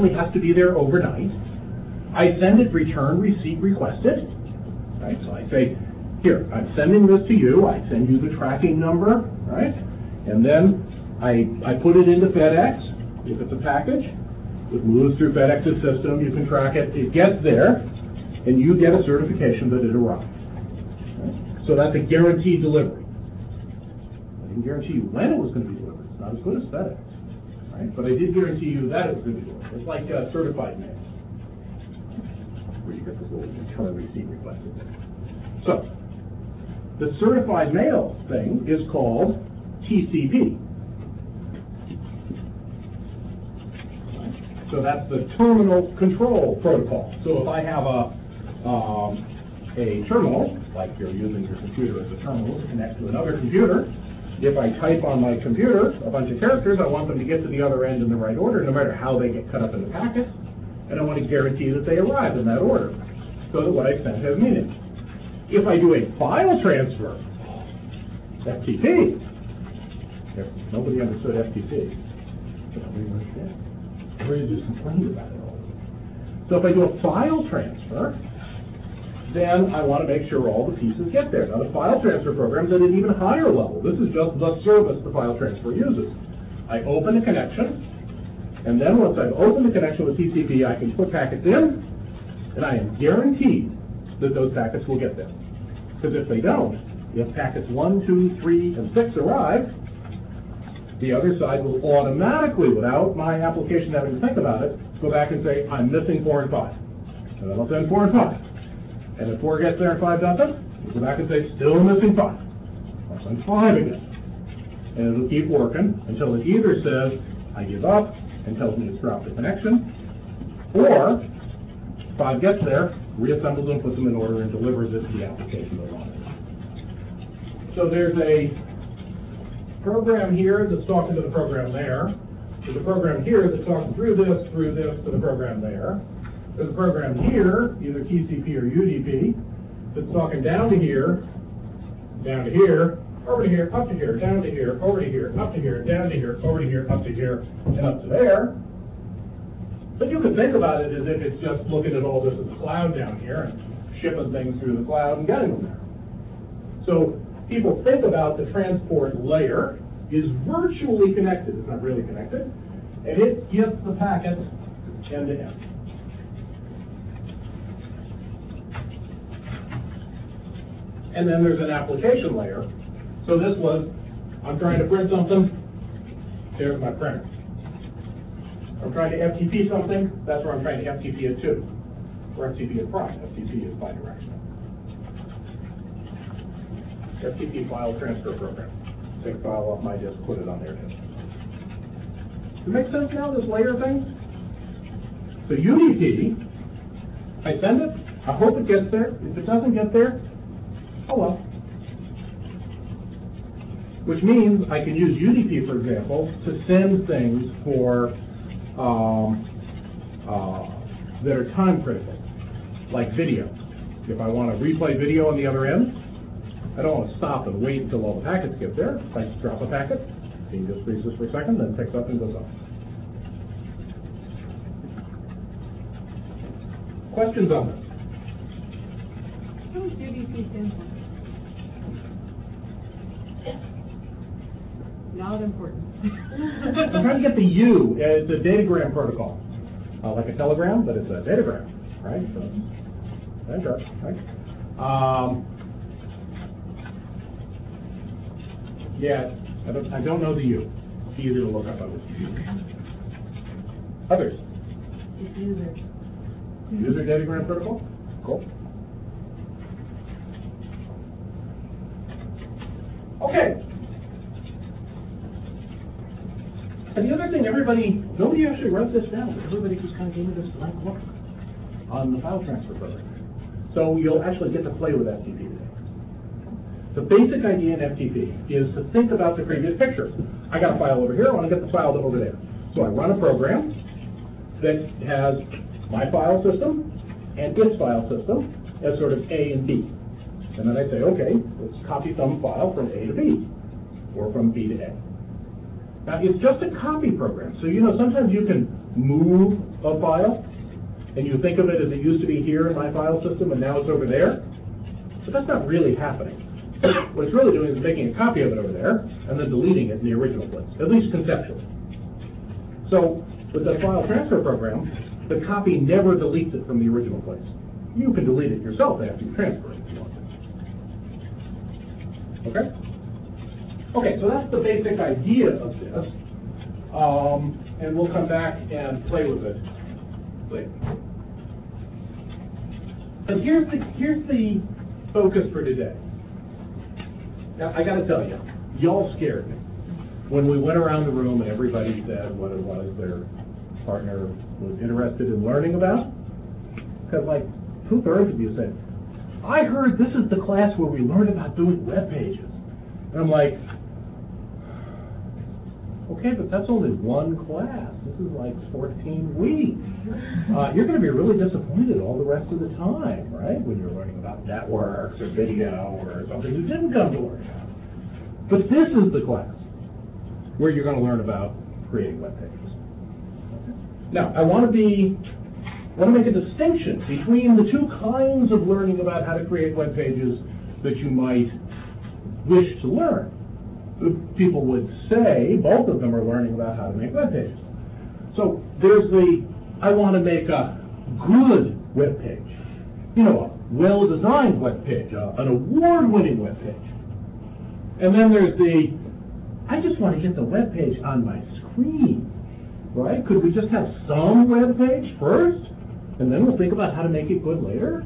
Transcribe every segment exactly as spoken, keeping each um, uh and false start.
It has to be there overnight. I send it return receipt requested. Right? So I say, here, I'm sending this to you. I send you the tracking number, right? And then I, I put it into FedEx. If it's a package, it moves through FedEx's system. You can track it. It gets there, and you get a certification that it arrived. Right? So that's a guaranteed delivery. I didn't guarantee you when it was going to be delivered. It's not as good as FedEx. Right? But I did guarantee you that it was going to be delivered. It's like uh, certified mail, where you get this little return receipt requested. So, the certified mail thing is called T C P. So that's the terminal control protocol. So if I have a um, a terminal, like you're using your computer as a terminal to connect to another computer, if I type on my computer a bunch of characters, I want them to get to the other end in the right order, no matter how they get cut up in the packet, and I want to guarantee that they arrive in that order, so that what I sent has meaning. If I do a file transfer, F T P, nobody understood F T P. Nobody understood. Everybody just complained about it all. So if I do a file transfer, then I want to make sure all the pieces get there. Now the file transfer program is at an even higher level. This is just the service the file transfer uses. I open a connection, and then once I've opened the connection with T C P, I can put packets in, and I am guaranteed that those packets will get there. Because if they don't, if packets one, two, three, and six arrive, the other side will automatically, without my application having to think about it, go back and say, I'm missing four and five. And then I'll send four and five. And if four gets there and five doesn't, we'll go back and say, still missing five. I'll send five again. And it'll keep working until it either says, I give up, and tells me it's dropped the connection, or five gets there, reassembles them, puts them in order, and delivers it to the application they want. So there's a program here that's talking to the program there. There's a program here that's talking through this, through this, to the program there. There's a program here, either T C P or U D P, that's talking down to here, down to here, over to here, up to here, down to here, over to here, up to here, down to here, over to here, up to here, and up to there. But you can think about it as if it's just looking at all this as a cloud down here and shipping things through the cloud and getting them there. So people think about the transport layer is virtually connected. It's not really connected. And it gets the packets end to end. And then there's an application layer. So this was, I'm trying to print something, there's my printer. I'm trying to F T P something, that's where I'm trying to F T P it to. Or F T P it prime, F T P is bidirectional. F T P file transfer program. Take a file off my disk, put it on their disk. Does it make sense now, this layer thing? So U D P, I send it, I hope it gets there. If it doesn't get there, oh well. Which means I can use U D P, for example, to send things for um, uh, that are time critical, like video. If I want to replay video on the other end, I don't want to stop and wait until all the packets get there. If I just drop a packet, it just freezes for a second, then picks up and goes up. Questions on this? What does U D P stand for? Not important. I'm trying to get the U. It's a datagram protocol, uh, like a telegram, but it's a datagram, right? So, enter, right? Um, yeah, I don't, I don't know the U. It's easy to look up on this. Others? It's user. User datagram protocol? Cool. Okay. And the other thing, everybody, nobody actually wrote this down. Everybody just kind of gave me this blank look on the file transfer program. So you'll actually get to play with F T P today. The basic idea in F T P is to think about the previous picture. I got a file over here, I want to get the file over there. So I run a program that has my file system and its file system as sort of A and B. And then I say, okay, let's copy some file from A to B, or from B to A. Now, it's just a copy program, so you know sometimes you can move a file, and you think of it as it used to be here in my file system and now it's over there. But that's not really happening. What it's really doing is making a copy of it over there and then deleting it in the original place, at least conceptually. So with the file transfer program, the copy never deletes it from the original place. You can delete it yourself after you transfer it if you want to. Okay? Okay, so that's the basic idea of this. Um, and we'll come back and play with it later. And here's the, here's the focus for today. Now, I got to tell you, y'all scared me when we went around the room and everybody said what it was their partner was interested in learning about. Because, like, two-thirds of you said, I heard this is the class where we learn about doing web pages. And I'm like, okay, but that's only one class. This is like fourteen weeks. Uh, you're going to be really disappointed all the rest of the time, right? When you're learning about networks or video or something you didn't come to learn about. But this is the class where you're going to learn about creating web pages. Okay. Now, I want to be, I want to make a distinction between the two kinds of learning about how to create web pages that you might wish to learn. People would say both of them are learning about how to make web pages. So there's the, I want to make a good web page. You know, a well-designed web page, uh, an award-winning web page. And then there's the, I just want to get the web page on my screen, right? Could we just have some web page first, and then we'll think about how to make it good later?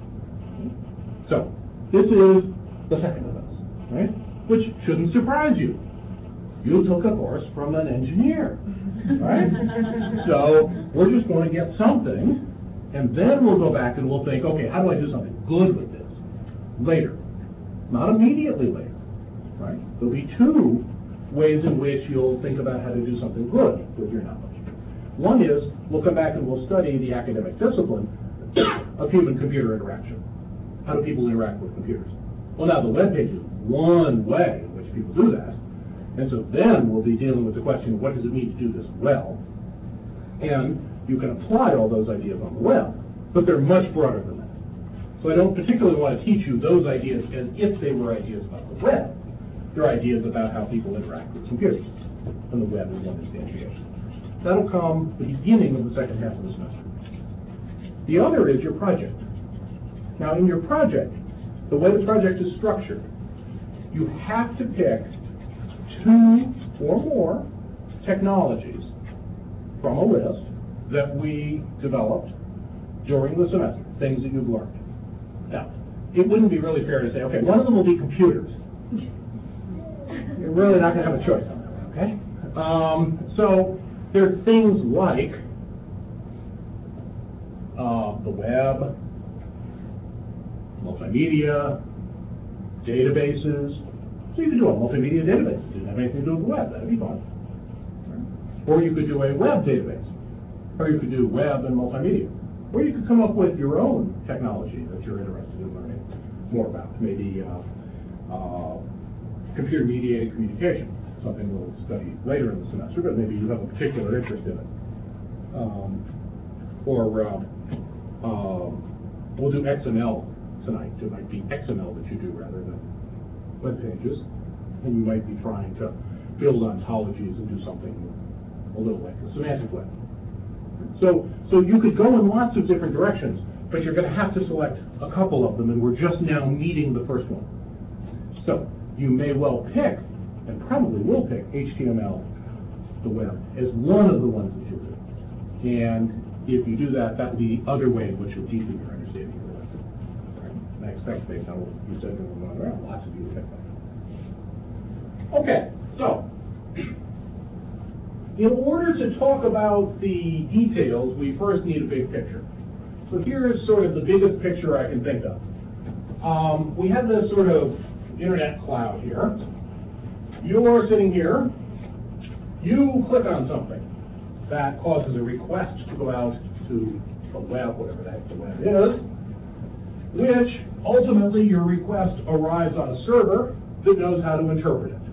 So this is the second of those, right? Which shouldn't surprise you. You took a course from an engineer, right? So we're just going to get something, and then we'll go back and we'll think, okay, how do I do something good with this later? Not immediately later, right? There'll be two ways in which you'll think about how to do something good with your knowledge. One is, we'll come back and we'll study the academic discipline of human-computer interaction. How do people interact with computers? Well, now the web page is one way in which people do that. And so then we'll be dealing with the question, what does it mean to do this well? And you can apply all those ideas on the web, but they're much broader than that. So I don't particularly want to teach you those ideas as if they were ideas about the web. They're ideas about how people interact with computers. And the web is one instantiation. That'll come at the beginning of the second half of the semester. The other is your project. Now in your project, the way the project is structured, you have to pick two or more technologies from a list that we developed during the semester, things that you've learned. Now, it wouldn't be really fair to say, okay, one of them will be computers. You're really not going to have a choice on that, okay? Um, so there are things like uh, the web, multimedia, databases. So you could do a multimedia database. It didn't have anything to do with the web. That'd be fun. Or you could do a web database. Or you could do web and multimedia. Or you could come up with your own technology that you're interested in learning more about. Maybe uh, uh, computer-mediated communication, something we'll study later in the semester, but maybe you have a particular interest in it. Um, or um, um, we'll do X M L tonight. It might be X M L that you do rather than web pages, and you might be trying to build ontologies and do something a little like a semantic web. So, so you could go in lots of different directions, but you're going to have to select a couple of them, and we're just now meeting the first one. So you may well pick, and probably will pick, H T M L, the web, as one of the ones that you do. And if you do that, that will be the other way in which you'll deepen your understanding of the web. I expect, based on what you said when we went around, lots of you will pick that. Okay, so in order to talk about the details, we first need a big picture. So here is sort of the biggest picture I can think of. Um, we have this sort of internet cloud here. You are sitting here. You click on something that causes a request to go out to the web, whatever the heck the web is, which ultimately your request arrives on a server that knows how to interpret it.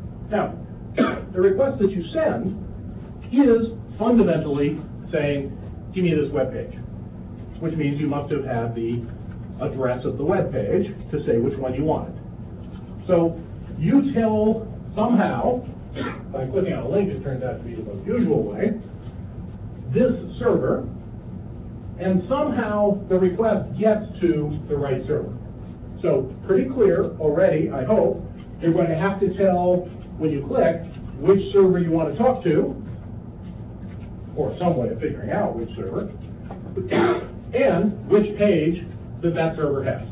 Now, the request that you send is fundamentally saying, give me this web page, which means you must have had the address of the web page to say which one you wanted. So you tell somehow, by clicking on a link, it turns out to be the most usual way, this server, and somehow the request gets to the right server. So pretty clear already, I hope, you're going to have to tell, when you click, which server you want to talk to, or some way of figuring out which server, and which page that that server has.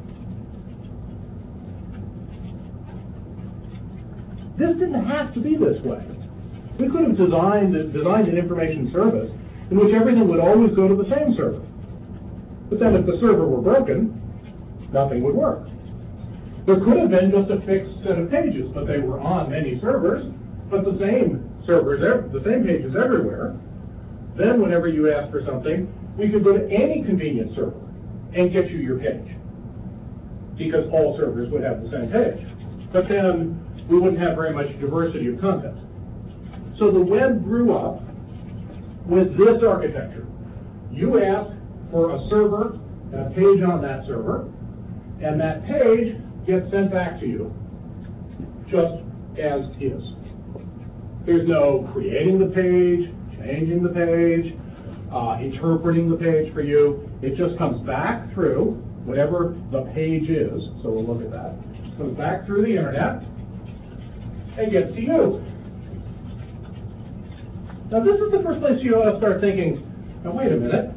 This didn't have to be this way. We could have designed, designed an information service in which everything would always go to the same server. But then if the server were broken, nothing would work. There could have been just a fixed set of pages, but they were on many servers, but the same servers, the same pages everywhere. Then whenever you ask for something, we could go to any convenient server and get you your page, because all servers would have the same page. But then we wouldn't have very much diversity of content. So the web grew up with this architecture. You ask for a server and a page on that server, and that page gets sent back to you just as is. There's no creating the page, changing the page, uh, interpreting the page for you. It just comes back through whatever the page is, so we'll look at that. It comes back through the internet and gets to you. Now this is the first place you ought to start thinking, now wait a minute,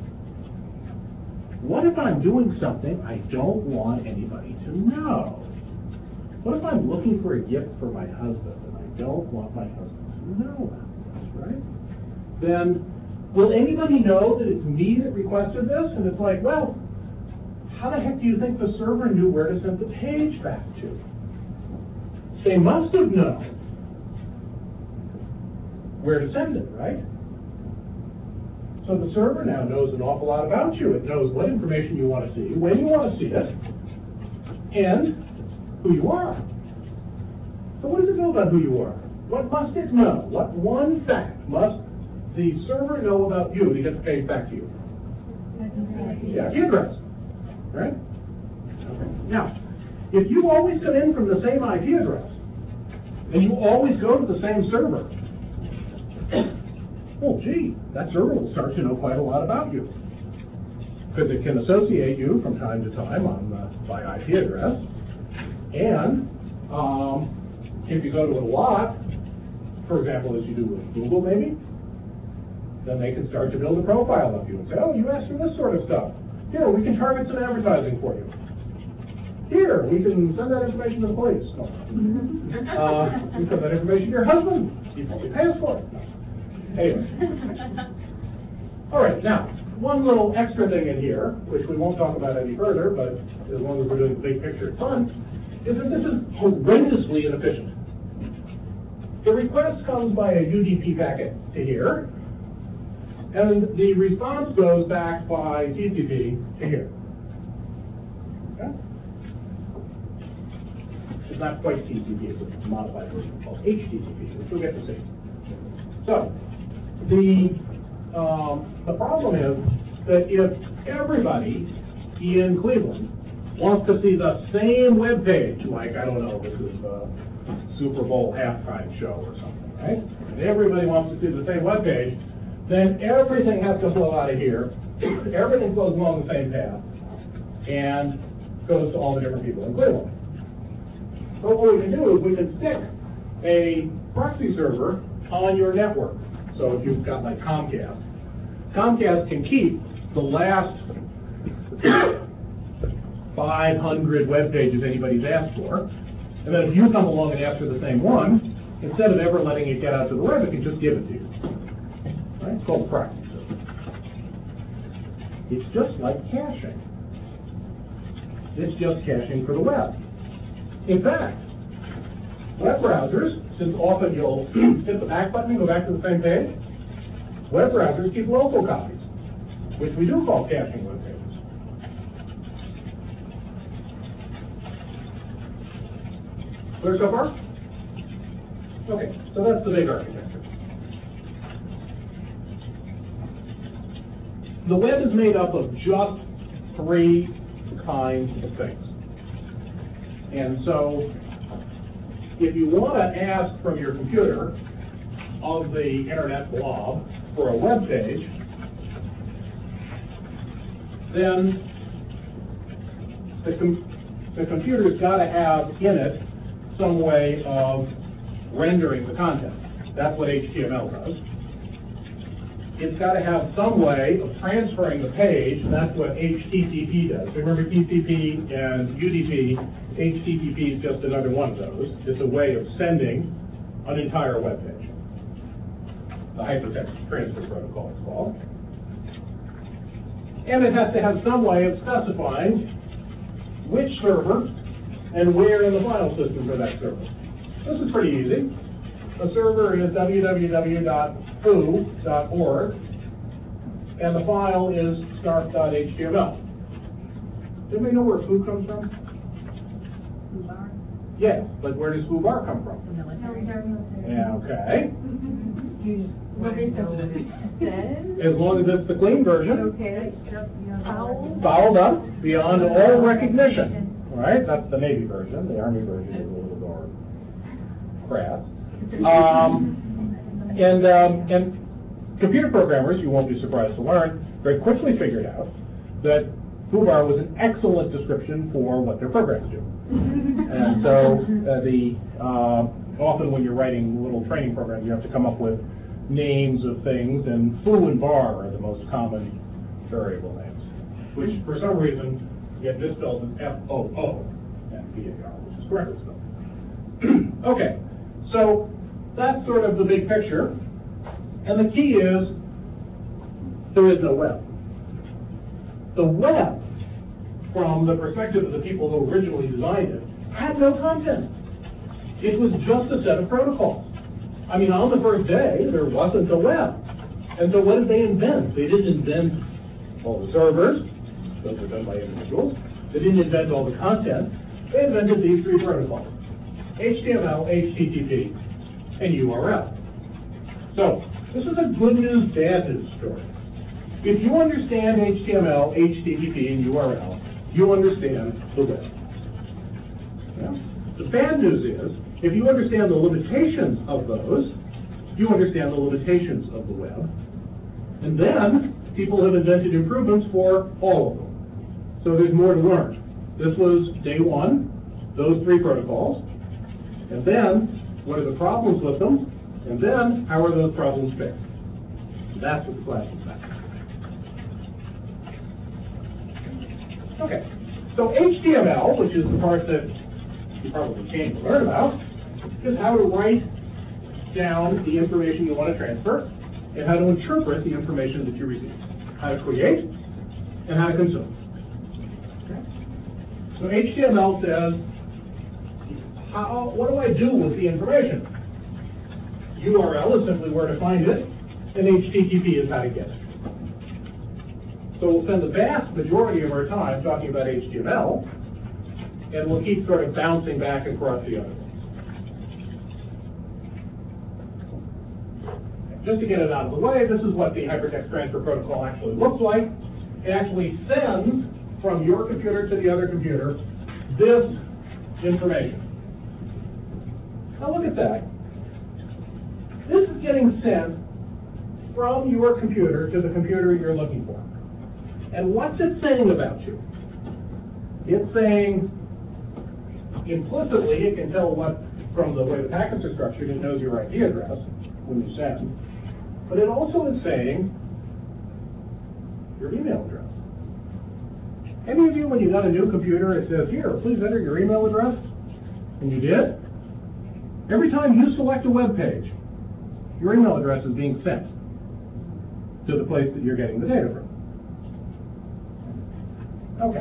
what if I'm doing something I don't want anybody to know? What if I'm looking for a gift for my husband and I don't want my husband to know about this, right? Then will anybody know that it's me that requested this? And it's like, well, how the heck do you think the server knew where to send the page back to? They must have known where to send it, right? So the server now knows an awful lot about you. It knows what information you want to see, when you want to see it, and who you are. So what does it know about who you are? What must it know? What one fact must the server know about you to get the page back to you? Yeah, I P address, right? Okay. Now, if you always come in from the same I P address, and you always go to the same server, well, gee, that server will start to know quite a lot about you, because it can associate you from time to time on uh, by I P address, and um, if you go to it a lot, for example, as you do with Google maybe, then they can start to build a profile of you and say, oh, you asked for this sort of stuff. Here, we can target some advertising for you. Here, we can send that information to the police. No. Uh, we can send that information to your husband. He probably pays for it. No. Anyway. All right, now, one little extra thing in here, which we won't talk about any further, but as long as we're doing the big picture fun, is that this is horrendously inefficient. The request comes by a U D P packet to here, and the response goes back by T C P to here. Okay? It's not quite T C P, it's a modified version called H T T P, which we'll get to see. So, the, um, the problem is that if everybody in Cleveland wants to see the same web page, like, I don't know, this is the Super Bowl halftime show or something, right? And everybody wants to see the same web page, then everything has to flow out of here. Everything flows along the same path and goes to all the different people in Cleveland. So what we can do is we can stick a proxy server on your network. So if you've got like Comcast, Comcast can keep the last five hundred web pages anybody's asked for, and then if you come along and ask for the same one, instead of ever letting it get out to the web, it can just give it to you. Right? It's called proxy server. It's just like caching. It's just caching for the web. In fact, web browsers, since often you'll hit the back button and go back to the same page, web browsers keep local copies, which we do call caching web pages. Clear so far? Okay, so that's the big architecture. the web is made up of just three kinds of things. And so, if you want to ask from your computer of the internet blob for a web page, then the, com the computer's got to have in it some way of rendering the content. That's what H T M L does. It's got to have some way of transferring the page, and that's what H T T P does. Remember T C P and U D P, H T T P is just another one of those. It's a way of sending an entire web page. The hypertext transfer protocol is called. And it has to have some way of specifying which server and where in the file system for that server. This is pretty easy. The server is w w w dot foo dot org, and the file is start dot H T M L. Anybody know where foo comes from? Foobar? Yes, but where does foobar come from? Military. Yeah, okay. What is it? As long as it's the clean version. Okay, foul. Fouled up beyond all recognition. All right, that's the Navy version. The Army version is a little more crass. Um, and, um, and computer programmers, you won't be surprised to learn, very quickly figured out that foobar was an excellent description for what their programs do. And so uh, the uh, often when you're writing little training programs, you have to come up with names of things, and foo and bar are the most common variable names, which for some reason get misspelled as F O O and B A R, which is correctly spelled. Okay, so that's sort of the big picture, and the key is there is no web. The web, from the perspective of the people who originally designed it, had no content. It was just a set of protocols. I mean, on the first day, there wasn't a web. And so what did they invent? They didn't invent all the servers. Those were done by individuals. They didn't invent all the content. They invented these three protocols: H T M L, H T T P, and U R L. So this is a good news, bad news story. If you understand H T M L, H T T P, and U R L, you understand the web. Yeah? The bad news is, if you understand the limitations of those, you understand the limitations of the web. And then people have invented improvements for all of them. So there's more to learn. This was day one, those three protocols. And then, what are the problems with them? And then, how are those problems fixed? That's what the class is about. Okay, so H T M L, which is the part that you probably came to learn about, is how to write down the information you want to transfer and how to interpret the information that you receive. How to create and how to consume. Okay. So H T M L says, how, what do I do with the information? U R L is simply where to find it, and H T T P is how to get it. So we'll spend the vast majority of our time talking about H T M L, and we'll keep sort of bouncing back across the other ones. Just to get it out of the way, this is what the Hypertext Transfer Protocol actually looks like. It actually sends from your computer to the other computer this information. Now look at that. This is getting sent from your computer to the computer you're looking for. And what's it saying about you? It's saying, implicitly, it can tell what, from the way the packets are structured, it knows your I P address when you send. But it also is saying your email address. Any of you, when you got a new computer, it says, here, please enter your email address? And you did? Every time you select a web page, your email address is being sent to the place that you're getting the data from. Okay.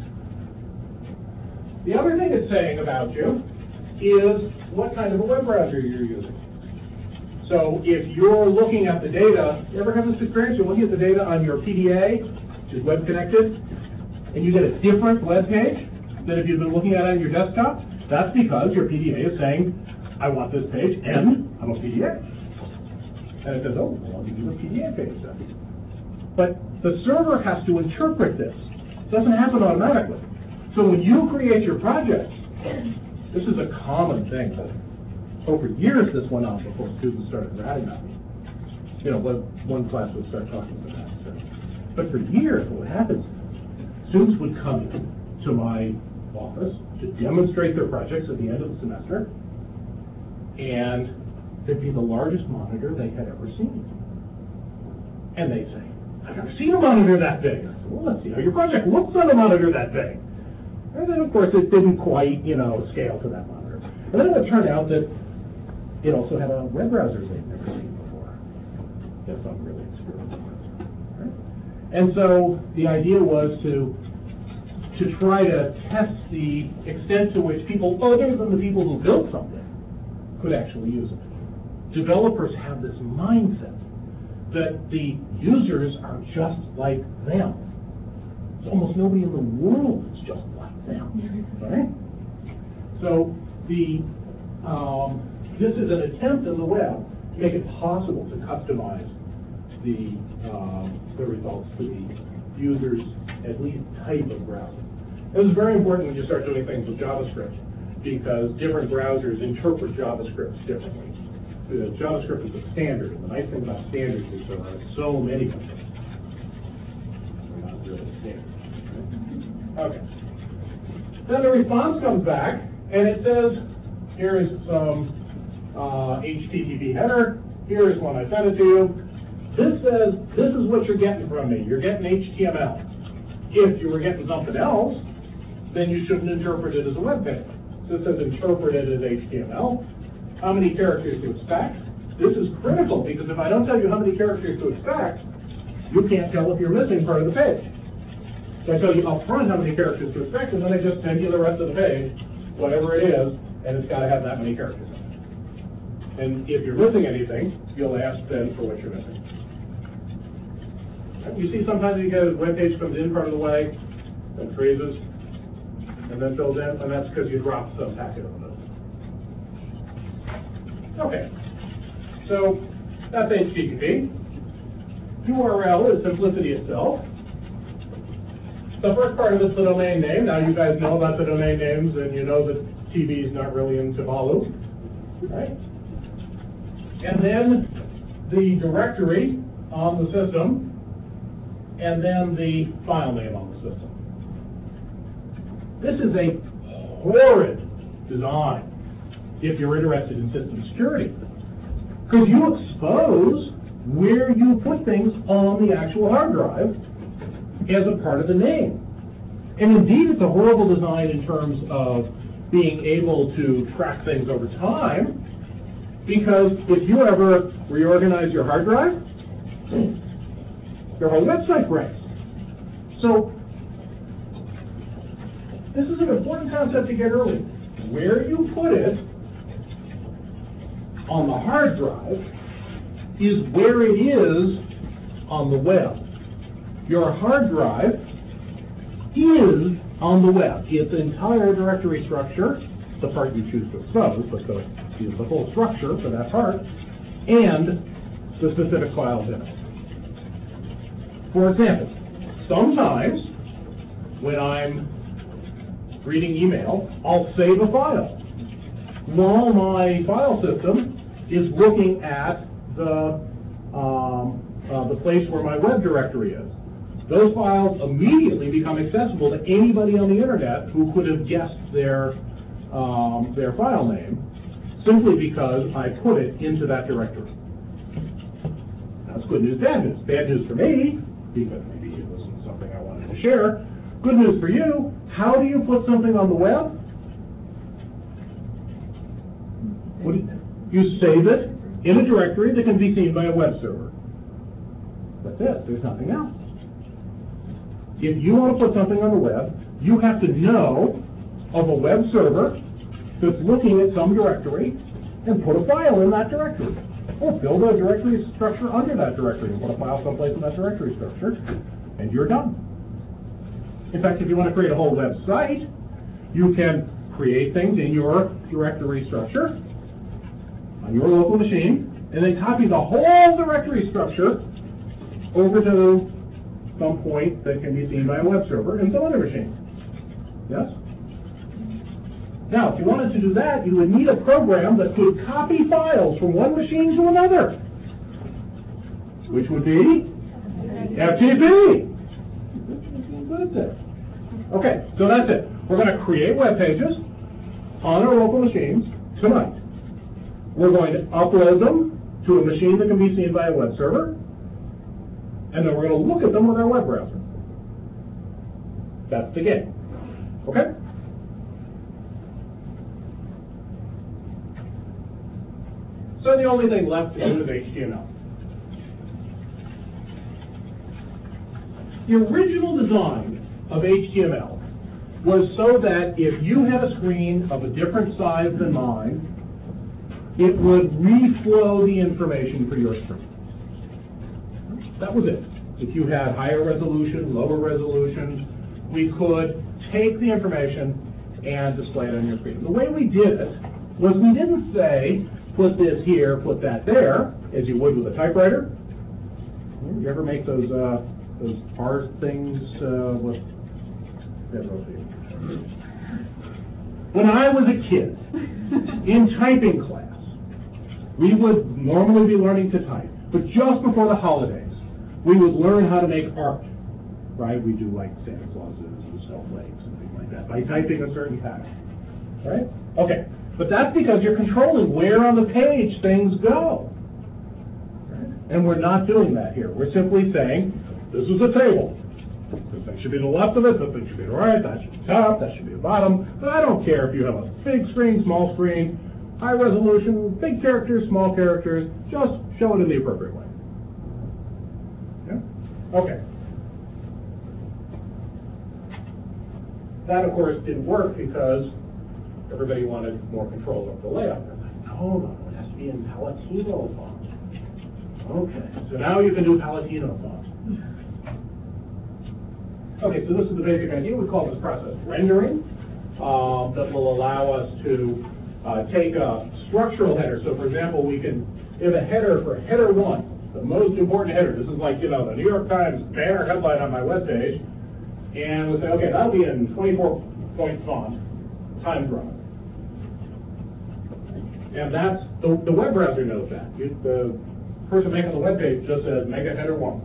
The other thing it's saying about you is what kind of a web browser you're using. So if you're looking at the data, you ever have this experience? You're looking at the data on your P D A, which is web connected, and you get a different web page than if you've been looking at it on your desktop? That's because your P D A is saying, I want this page, and I'm a P D A. And it says, oh, I want to use a P D A page then. But the server has to interpret this. It doesn't happen automatically. So when you create your project, this is a common thing. But over years this went on before students started ratting on me. You know, one, one class would start talking about that. So. But for years what happens, students would come in to my office to demonstrate their projects at the end of the semester, and there'd be the largest monitor they had ever seen. And they'd say, I've never seen a monitor that big. I said, well, let's see how your project looks on a monitor that big. And then, of course, it didn't quite, you know, scale to that monitor. And then it would turn out that it also had a web browser they'd never seen before. That's not really experienced with. Right? And so the idea was to to try to test the extent to which people other than the people who built something could actually use it. Developers have this mindset that the users are just like them. There's almost nobody in the world that's just like them, right? So the um, this is an attempt in the web to make it possible to customize the um, the results to the user's at least type of browser. This is very important when you start doing things with JavaScript, because different browsers interpret JavaScript differently. The JavaScript is a standard, and the nice thing about standards is there are so many of them. They're not really standards. Okay. Then the response comes back, and it says, here is some uh, H T T P header. Here is when I sent it to you. This says, this is what you're getting from me. You're getting H T M L. If you were getting something else, then you shouldn't interpret it as a web page. So it says interpret it as H T M L. How many characters to expect? This is critical, because if I don't tell you how many characters to expect, you can't tell if you're missing part of the page. So I tell you up front how many characters to expect, and then I just send you the rest of the page, whatever it is, and it's got to have that many characters in it. And if you're missing anything, you'll ask then for what you're missing. You see sometimes you get a web page comes in part of the way, then freezes, and then fills in, and that's because you dropped some packet of those. Okay, so that's H T T P. U R L is simplicity itself. The first part of it is the domain name. Now you guys know about the domain names, and you know that T V is not really in Tuvalu, right? And then the directory on the system, and then the file name on the system. This is a horrid design if you're interested in system security, because you expose where you put things on the actual hard drive as a part of the name. And indeed, it's a horrible design in terms of being able to track things over time, because if you ever reorganize your hard drive, your whole website breaks. So this is an important concept to get early. Where you put it on the hard drive is where it is on the web. Your hard drive is on the web. Its entire directory structure, the part you choose to expose, but the, the whole structure for that part, and the specific files in it. For example, sometimes when I'm reading email, I'll save a file. While my file system is looking at the, um, uh, the place where my web directory is. Those files immediately become accessible to anybody on the internet who could have guessed their, um, their file name, simply because I put it into that directory. That's good news, bad news. Bad news for me, because maybe it wasn't something I wanted to share. Good news for you, how do you put something on the web? What do you, you save it in a directory that can be seen by a web server. That's it, there's nothing else. If you want to put something on the web, you have to know of a web server that's looking at some directory and put a file in that directory. Or build a directory structure under that directory and put a file someplace in that directory structure, and you're done. In fact, if you want to create a whole website, you can create things in your directory structure on your local machine, and then copy the whole directory structure over to some point that can be seen by a web server in some other machine. Yes? Now, if you wanted to do that, you would need a program that could copy files from one machine to another, which would be F T P. That's it. Okay, so that's it. We're going to create web pages on our local machines tonight. We're going to upload them to a machine that can be seen by a web server, and then we're going to look at them with our web browser. That's the game. Okay? So the only thing left to do is H T M L. The original design of H T M L was so that if you had a screen of a different size than mine, it would reflow the information for your screen. That was it. If you had higher resolution, lower resolution, we could take the information and display it on your screen. The way we did it was we didn't say, put this here, put that there, as you would with a typewriter. You ever make those uh, those R things uh, with... When I was a kid, in typing class, we would normally be learning to type, but just before the holidays, we would learn how to make art, right? We do like Santa Clauses and snowflakes and things like that by typing a certain pattern, right? Okay, but that's because you're controlling where on the page things go, right? And we're not doing that here. We're simply saying, this is a table. This thing should be to the left of it, this thing should be to the right, that should be top, that should be the bottom. But I don't care if you have a big screen, small screen, high resolution, big characters, small characters, just show it in the appropriate way. Yeah? Okay. That, of course, didn't work because everybody wanted more control of the layout. They're like, no, no, it has to be in Palatino font. Okay, so now you can do Palatino font. Okay, so this is the basic idea. We call this process rendering. Um, that will allow us to uh, take a structural header. So, for example, we can have a header for header one, the most important header. This is like, you know, the New York Times banner headline on my webpage. And we'll say, okay, that'll be in twenty-four point font, time drop. And that's, the, the web browser knows that. You, the person making the web page just says, make a header one.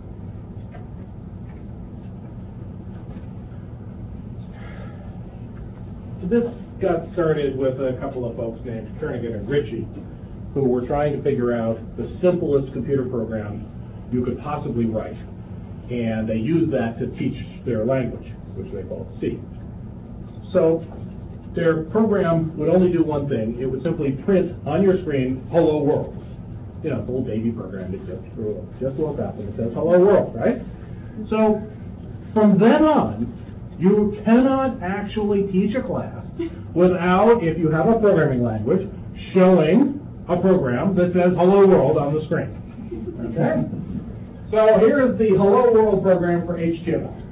This got started with a couple of folks named Kernighan and Ritchie, who were trying to figure out the simplest computer program you could possibly write. And they used that to teach their language, which they call C. So their program would only do one thing. It would simply print on your screen, hello world. You know, the little baby program that just, just woke up and it says hello world, right? So from then on, you cannot actually teach a class without, if you have a programming language, showing a program that says hello world on the screen. Okay? So here's the hello world program for H T M L.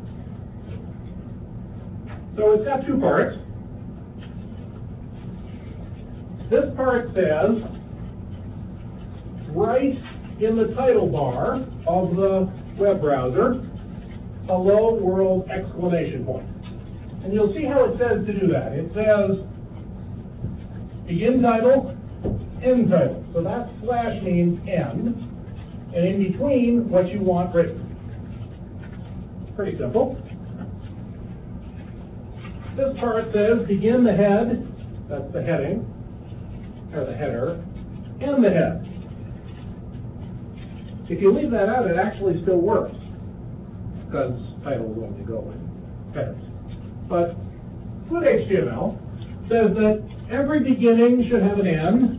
So it's got two parts. This part says, right in the title bar of the web browser, hello world exclamation point. And you'll see how it says to do that. It says begin title, end title. So that slash means end, and in between what you want written. Pretty simple. This part says begin the head, that's the heading, or the header, end the head. If you leave that out, it actually still works, because title is going to go with headers. But good H T M L says that every beginning should have an end,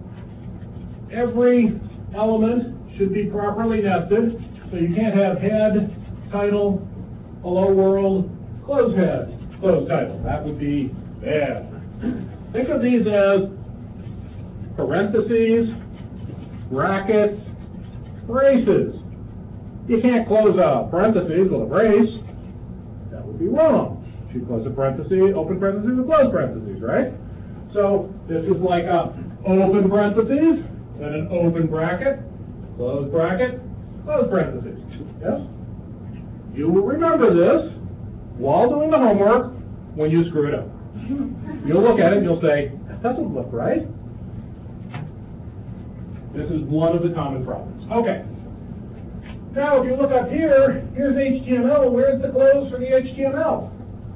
every element should be properly nested, so you can't have head, title, hello world, close head, close title. That would be bad. Think of these as parentheses, brackets, braces. You can't close a parentheses with a brace. That would be wrong. You close a parenthesis, open parentheses, and close parentheses, right? So this is like a open parentheses, then an open bracket, close bracket, close parentheses. Yes? you will remember this while doing the homework when you screw it up. You'll look at it and you'll say, that doesn't look right. This is one of the common problems. Okay. Now, if you look up here, here's H T M L. Where's the close for the H T M L?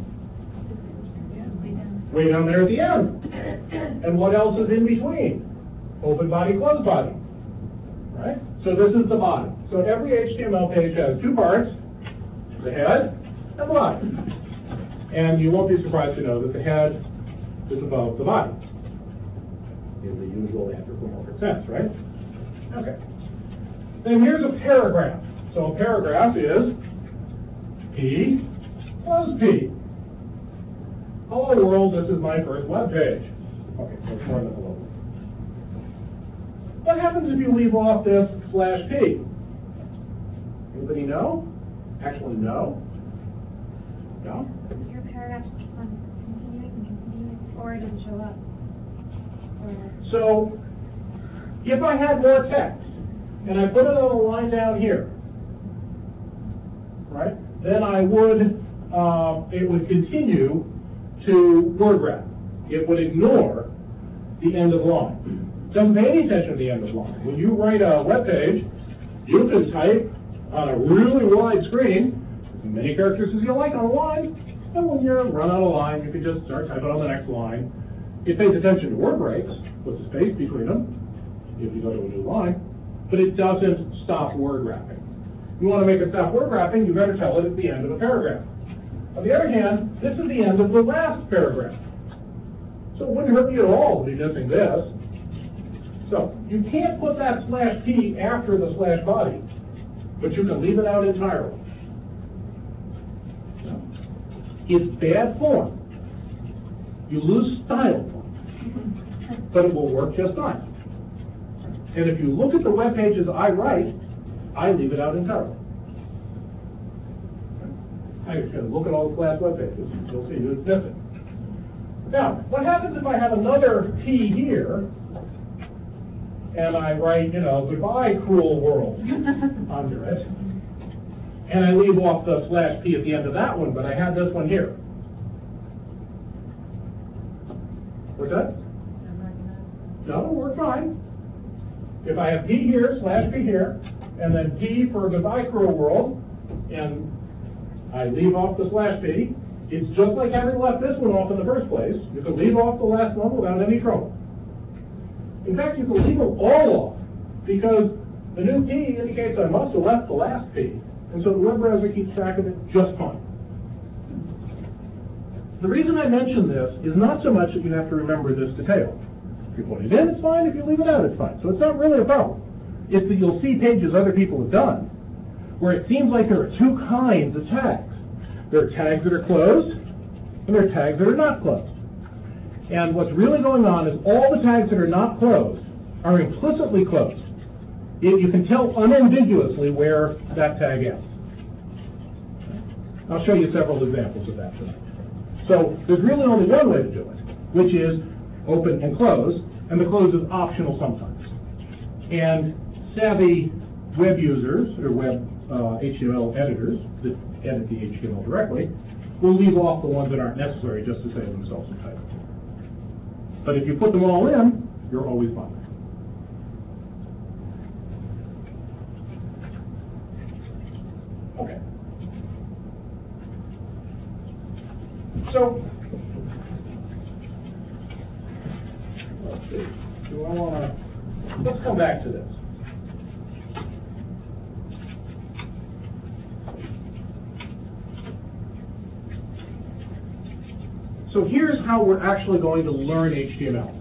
Way down there at the end. And what else is in between? Open body, closed body. Right? So this is the body. So every H T M L page has two parts, the head and the body. And you won't be surprised to know that the head is above the body in the usual anthropomorphic sense, right? Okay. Then here's a paragraph. So a paragraph is P plus P. Hello world, this is my first web page. Okay, so it's more than hello. What happens if you leave off this slash P? Anybody know? Actually, no. No? Your paragraph keeps on continuing and continuing, or it doesn't show up. Or... So, if I had more text, and I put it on a line down here, right, then I would, uh, it would continue to word wrap. It would ignore the end of line. Doesn't pay any attention to the end of line. When you write a web page, you can type on a really wide screen, as many characters as you like on a line, and when you run out of line, you can just start typing on the next line. It pays attention to word breaks, puts a space between them, if you go to a new line, but it doesn't stop word wrapping. You want to make it stop word wrapping, you better tell it at the end of a paragraph. On the other hand, this is the end of the last paragraph. So it wouldn't hurt you at all to be missing this. So you can't put that slash P after the slash body, but you can leave it out entirely. It's bad form. You lose style points, but it will work just fine. And if you look at the web pages I write, I leave it out entirely. I can look at all the class web pages. You'll see it's missing. Now, what happens if I have another P here, and I write, you know, goodbye, cruel world under it, and I leave off the slash P at the end of that one, but I have this one here. What's that? No, it'll work fine. If I have P here, slash P here, and then P for goodbye, cruel world, and I leave off the slash P, it's just like having left this one off in the first place. You can leave off the last one without any trouble. In fact, you can leave them all off, because the new P indicates I must have left the last P, and so the web browser keeps track of it just fine. The reason I mention this is not so much that you have to remember this detail. If you put it in, it's fine. If you leave it out, it's fine. So it's not really a problem. It's that you'll see pages other people have done where it seems like there are two kinds of tags. There are tags that are closed, and there are tags that are not closed. And what's really going on is all the tags that are not closed are implicitly closed. It, you can tell unambiguously where that tag ends. I'll show you several examples of that tonight. So there's really only one way to do it, which is open and close, and the close is optional sometimes. And savvy web users, or web uh, H T M L editors that edit the H T M L directly, will leave off the ones that aren't necessary just to save themselves some time. But if you put them all in, you're always fine. Okay. So, let's see. Do I want to, let's come back to this. So here's how we're actually going to learn H T M L.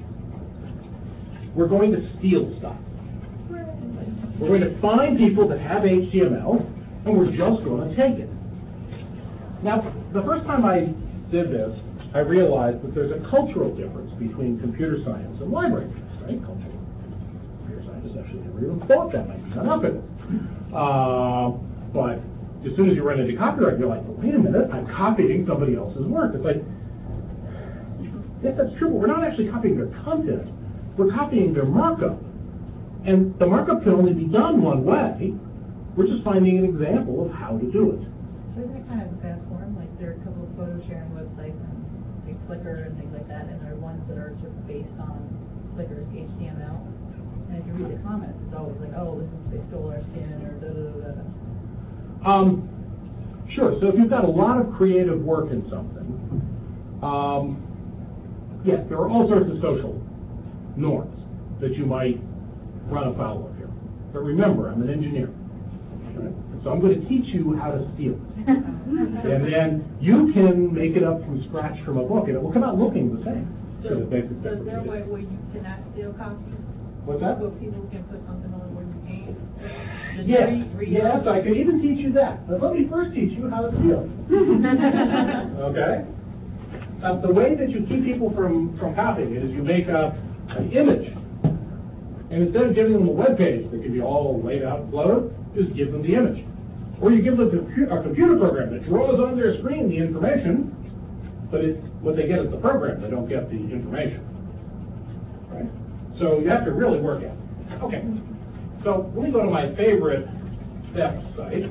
We're going to steal stuff. We're going to find people that have H T M L, and we're just going to take it. Now, the first time I did this, I realized that there's a cultural difference between computer science and library, right? Cultural. Computer scientists actually never even thought that might be done up in it. Uh, but as soon as you run into copyright, you're like, well, wait a minute, I'm copying somebody else's work. It's like, yes, that's true, but we're not actually copying their content. We're copying their markup. And the markup can only be done one way, We're just finding an example of how to do it. So isn't it kind of a fast form? Like there are a couple of photo sharing websites and like Flickr and things like that, and there are ones that are just based on Flickr's H T M L. And if you read the comments, it's always like, oh, this is they stole our skin or da da da da. Um, sure. So if you've got a lot of creative work in something, um, yes, there are all sorts of social norms that you might run afoul of here. But remember, I'm an engineer. Right? So I'm going to teach you how to steal it. And then you can make it up from scratch from a book, and it will come out looking the same. So, the basic so is there a stuff way where you cannot steal copies? What's that? Where people can put something on where you can't? Just Yes, read- read yes, it? I could even teach you that. But let me first teach you how to steal. Okay? Uh, the way that you keep people from, from copying it is you make a, an image. And instead of giving them a web page that can be all laid out and floated, just give them the image. Or you give them a, compu a computer program that draws on their screen the information, but it, what they get is the program, they don't get the information. Right? So you have to really work at it. Okay. So let me go to my favorite theft site,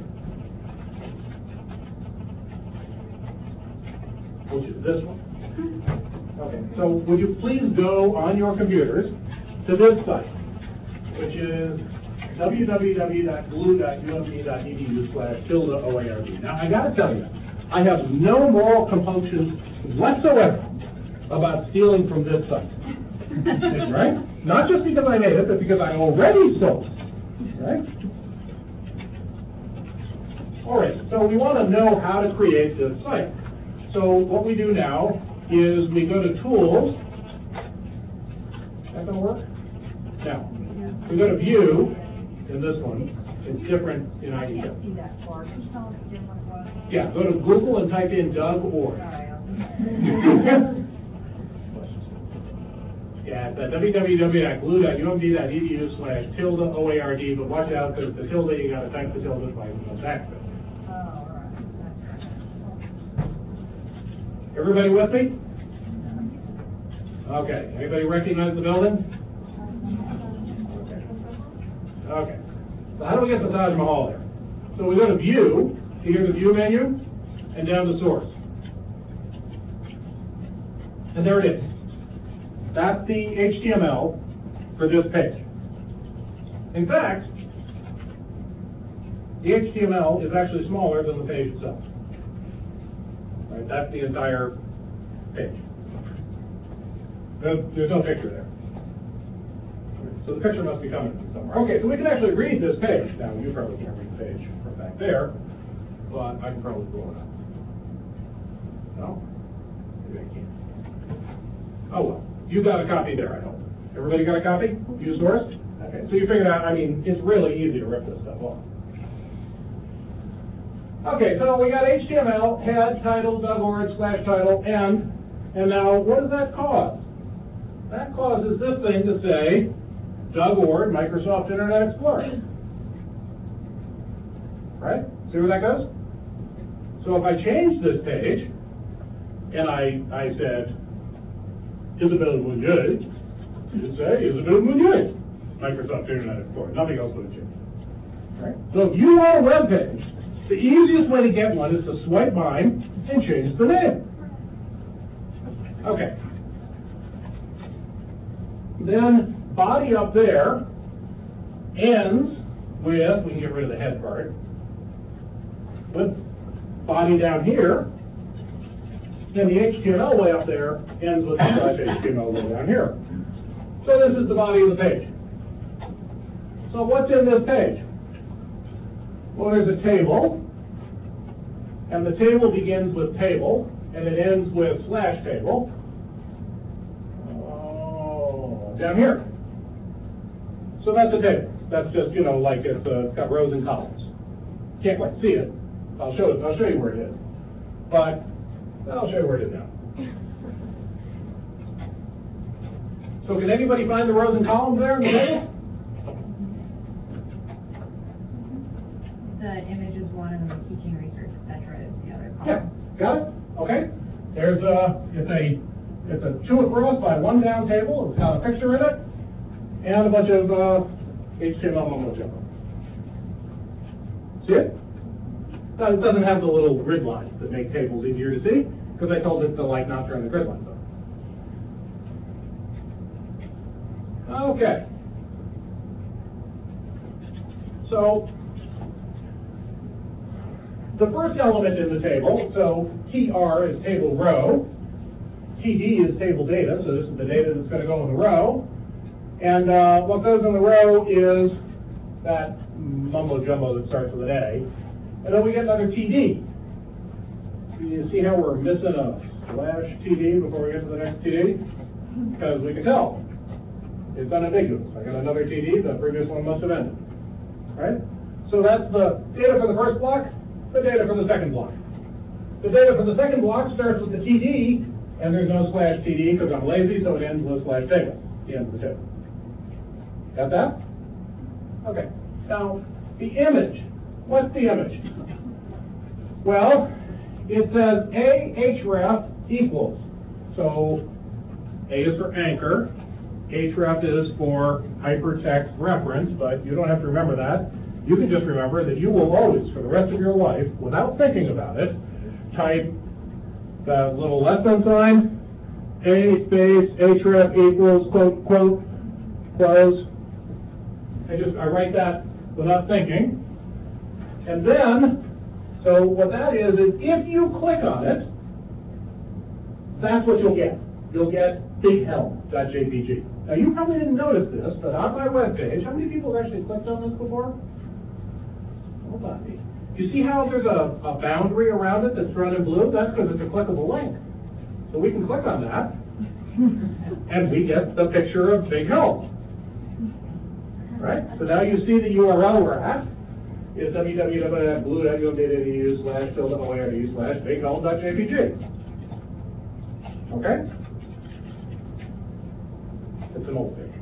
which is this one. Okay, so would you please go on your computers to this site, which is w w w dot glue dot u m d dot e d u slash tilde O A R D. Now, I got to tell you, I have no moral compunction whatsoever about stealing from this site. Right? Not just because I made it, but because I already stole it. Right? All right, so we want to know how to create this site. So what we do now is we go to Tools. Is that going to work? Now, we go to View, in this one. It's different in I idea. can't see that far. Can you tell us again what it was? Yeah, go to Google and type in Doug Ord. Sorry, I'll Yeah, it's at w w w dot glue dot u m d dot e d u slash tilde O A R D, but watch out, because the tilde, you got to type the tilde twice and go back to it. Oh, all right. Everybody with me? Okay, anybody recognize the building? Okay. Okay. So how do we get to Taj Mahal there? So we go to View, here's the View menu, and down to Source. And there it is. That's the H T M L for this page. In fact, the H T M L is actually smaller than the page itself. Right, that's the entire page. There's, there's no picture there. So the picture must be coming from somewhere. Okay, so we can actually read this page. Now, you probably can't read the page from back there, but I can probably blow it up. No? Maybe I can't. Oh well. You got a copy there, I hope. Everybody got a copy? You sourced? Okay, so you figured out, I mean, it's really easy to rip this stuff off. Okay, so we got H T M L, head, title, Doug Ord, slash title, end. And now, what does that cause? That causes this thing to say, Doug Ord, Microsoft Internet Explorer. Right? See where that goes? So if I change this page, and I, I said, Isabelle Mounier, you say Isabelle Mounier, Microsoft Internet Explorer. Nothing else would have changed. Right? So if you want a web page, the easiest way to get one is to swipe mine and change the name. Okay. Then body up there ends with, we can get rid of the head part, with body down here. And the H T M L way up there ends with the slash H T M L way down here. So this is the body of the page. So what's in this page? Well, there's a table, and the table begins with table, and it ends with slash table. Oh, down here. So that's a table. That's just, you know, like it's, uh, it's got rows and columns. Can't quite see it. I'll show it. I'll show you where it is. But I'll show you where it is now. So can anybody find the rows and columns there in the table? The image is one, and then the teaching research, et cetera, is the other Yeah, column. got it? Okay. There's a, it's a, it's a two across by one down table. It's got a picture in it, and a bunch of uh, H T M L mumbo jumbo. See it? Now, it doesn't have the little grid lines that make tables easier to see, because I told it to like not turn the grid lines on. Okay. So, the first element in the table, so T R is table row, T D is table data, so this is the data that's going to go in the row, and uh, what goes in the row is that mumbo jumbo that starts with an A, and then we get another T D. You see how we're missing a slash T D before we get to the next T D? Because we can tell. It's unambiguous. I got another T D, the previous one must have ended. Right? So that's the data for the first block, the data for the second block. The data for the second block starts with the T D, and there's no slash T D because I'm lazy, so it ends with slash table, the end of the table. Got that? Okay. Now, the image. What's the image? Well, it says A href equals. So, A is for anchor, href is for hypertext reference, but you don't have to remember that. You can just remember that you will always, for the rest of your life, without thinking about it, type the little less than sign, A space href equals quote quote close. I just I write that without thinking, and then so what that is is if you click on it, that's what you'll get. You'll get big helm dot J P G. Now you probably didn't notice this, but on my web page, how many people have actually clicked on this before? Hold on. You see how there's a, a boundary around it that's run in blue? That's because it's a clickable link. So we can click on that, and we get the picture of Big Helm. Right? So now you see the U R L we're at is w w w dot blue dot u m d dot e d u slash tilde o r d slash big helm dot J P G. Okay? It's an old page.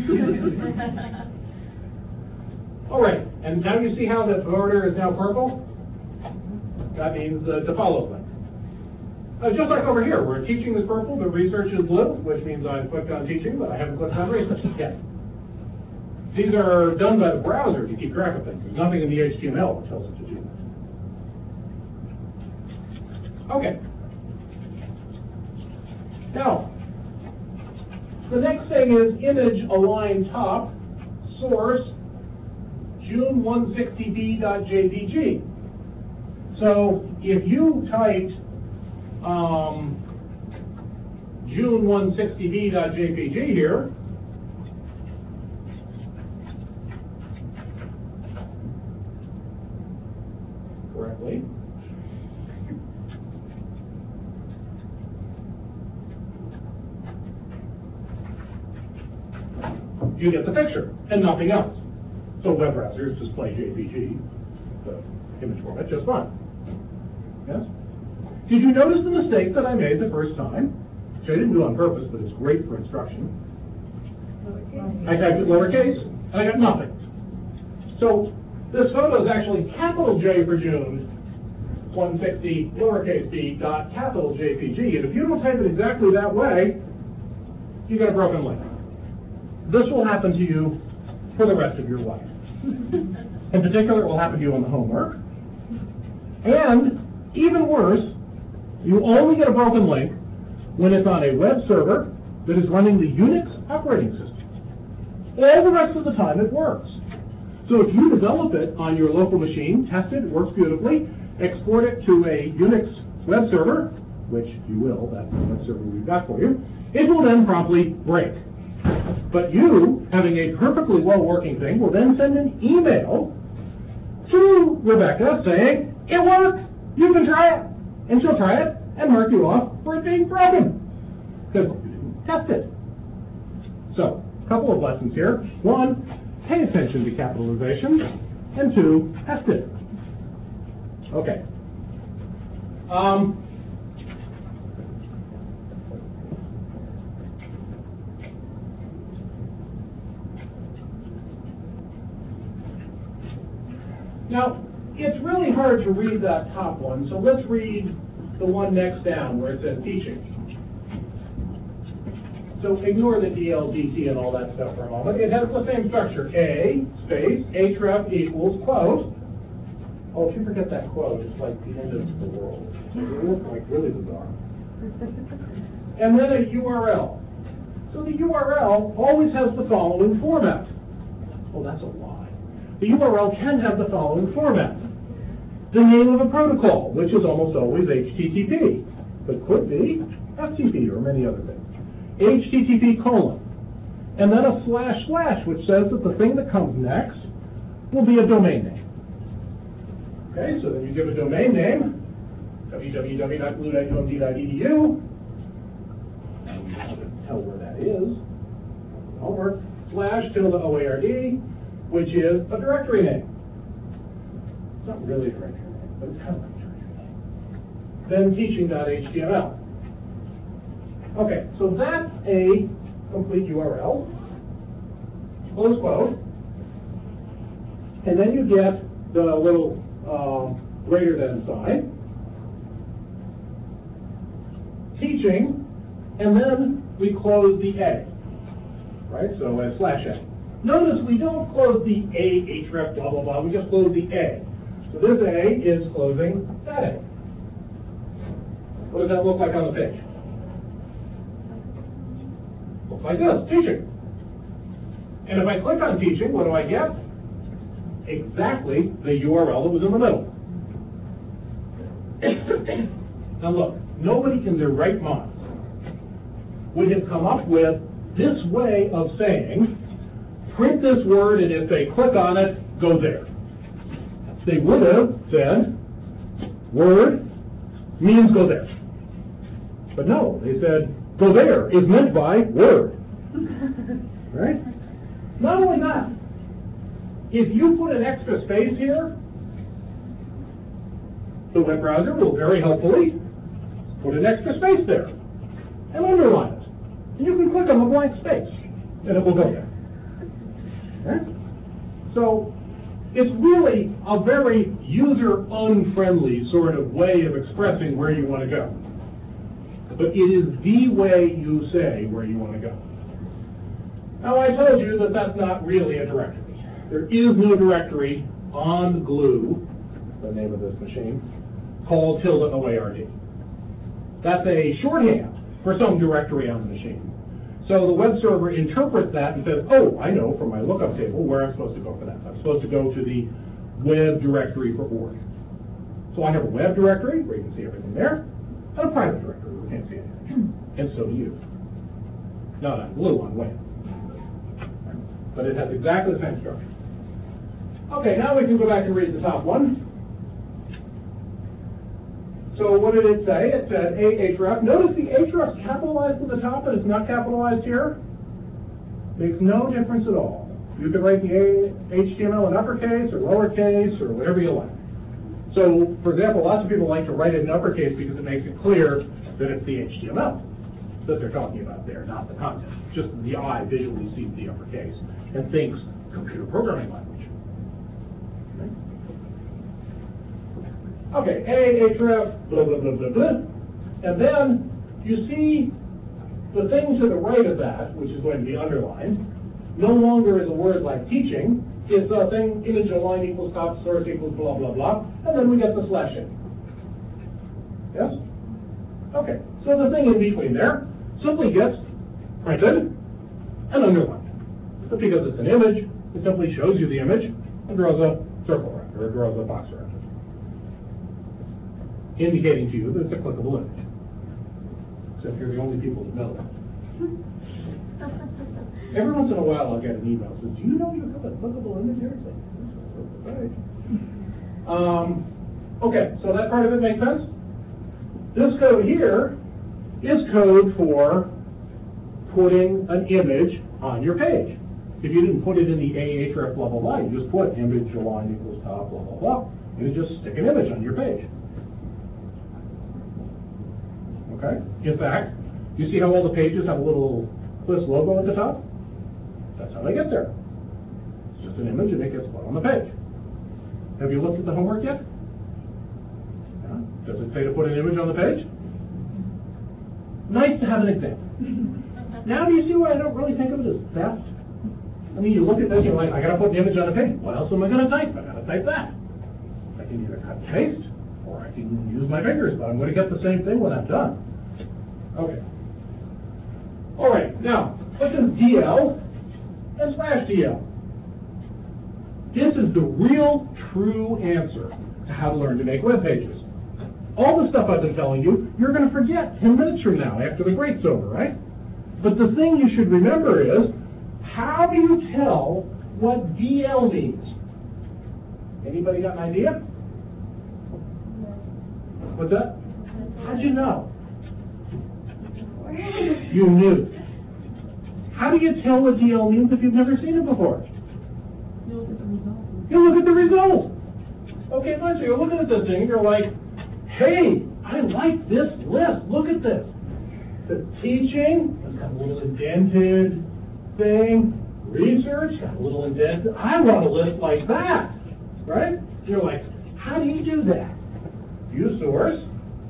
All right, and now you see how the border is now purple? That means uh, the follow link. Uh, just like over here, where teaching is purple, the research is blue, which means I've clicked on teaching, but I haven't clicked on research yet. These are done by the browser to keep track of things. There's nothing in the H T M L that tells it to do that. Okay. Now, the next thing is image align top, source, June one sixty b dot J P G. So if you typed um, June one sixty b dot J P G here, correctly, you get the picture and nothing else. So web browsers display J P G, the image format, just fine. Yes? Did you notice the mistake that I made the first time? Which I didn't do on purpose, but it's great for instruction. I typed it lowercase, and I got nothing. So this photo is actually capital J for June, one sixty lowercase b dot capital J P G. And if you don't type it exactly that way, you get a broken link. This will happen to you for the rest of your life. In particular, it will happen to you on the homework. And even worse, you only get a broken link when it's on a web server that is running the Unix operating system. All the rest of the time it works. So if you develop it on your local machine, test it, it works beautifully, export it to a Unix web server, which you will, that's the web server we've got for you, it will then promptly break. But you, having a perfectly well-working thing, will then send an email to Rebecca saying, it worked, you can try it. And she'll try it and mark you off for it being broken. Because you didn't test it. So, a couple of lessons here. One, pay attention to capitalization. And two, test it. Okay. Um, Now, it's really hard to read that top one, so let's read the one next down where it says teaching. So ignore the D L, D T, and all that stuff for a moment. It has the same structure. A, space, href equals, quote, oh, if you forget that quote, it's like the end of the world. It looks like really bizarre. And then a U R L. So the U R L always has the following format. Oh, that's a lie. The U R L can have the following format. The name of a protocol, which is almost always H T T P, but could be F T P or many other things. H T T P colon. And then a slash slash, which says that the thing that comes next will be a domain name. Okay, so then you give a domain name, w w w dot glue dot u m d dot e d u, and you have to tell where that is, homework, slash tilde O A R D, which is a directory name. It's not really a directory name, but it's kind of like a directory name. Then teaching dot H T M L. Okay, so that's a complete U R L, close quote, and then you get the little um, greater than sign, teaching, and then we close the A, right? So as slash A. Notice we don't close the A, href, blah, blah, blah, we just close the A. So this A is closing that A. What does that look like on the page? Looks like this, teaching. And if I click on teaching, what do I get? Exactly the U R L that was in the middle. Now look, nobody in their right mind would have come up with this way of saying, print this word, and if they click on it, go there. They would have said, word means go there. But no, they said, go there is meant by word. Right? Not only that, if you put an extra space here, the web browser will very helpfully put an extra space there and underline it. And you can click on the blank space, and it will go there. Okay? So it's really a very user-unfriendly sort of way of expressing where you want to go. But it is the way you say where you want to go. Now, I told you that that's not really a directory. There is no directory on Glue, the name of this machine, called tilde O A R D. That's a shorthand for some directory on the machine. So the web server interprets that and says, oh, I know from my lookup table where I'm supposed to go for that. I'm supposed to go to the web directory for org. So I have a web directory where you can see everything there, and a private directory where you can't see anything. And so do you. Not on Glue, on web. But it has exactly the same structure. Okay, now we can go back and read the top one. So what did it say? It said a href. Notice the href is capitalized at the top and it's not capitalized here. Makes no difference at all. You can write the H T M L in uppercase or lowercase or whatever you like. So, for example, lots of people like to write it in uppercase because it makes it clear that it's the H T M L that they're talking about there, not the content. Just the eye visually sees the uppercase and thinks computer programming language. Okay, a, href, blah, blah, blah, blah, blah. And then you see the thing to the right of that, which is going to be underlined, no longer is a word like teaching. It's a thing, image align equals top source equals blah, blah, blah. And then we get the slash in. Yes? Okay, so the thing in between there simply gets printed and underlined. But because it's an image, it simply shows you the image and draws a circle around it, or draws a box around it, indicating to you that it's a clickable image. Except you're the only people that know that. Every once in a while I'll get an email that says, do you know you have a clickable image here? It's like, okay. Um, okay, so that part of it makes sense? This code here is code for putting an image on your page. If you didn't put it in the A href blah, blah, blah, you just put image align equals top, blah, blah, blah, and you just stick an image on your page. Okay? In fact, you see how all the pages have a little Cliffs logo at the top? That's how they get there. It's just an image and it gets put on the page. Have you looked at the homework yet? Yeah. Does it say to put an image on the page? Nice to have an example. Now do you see why I don't really think of it as theft? I mean, you look at this, you're like, I gotta put an image on the page. What else am I gonna type? I gotta type that. I can either cut and paste, or I can use my fingers, but I'm going to get the same thing when I'm done. Okay. All right, now, what does D L and slash D L? This is the real, true answer to how to learn to make web pages. All the stuff I've been telling you, you're going to forget ten minutes from now after the break's over, right? But the thing you should remember is, how do you tell what D L means? Anybody got an idea? What's that? How'd you know? You knew. How do you tell what D L means if you've never seen it before? You look at the results. You look at the result. Okay, fine, so you're looking at this thing and you're like, hey, I like this list. Look at this. The teaching, it's got a little indented thing. Research, got a little indented. I want a list like that, right? You're like, how do you do that? View source.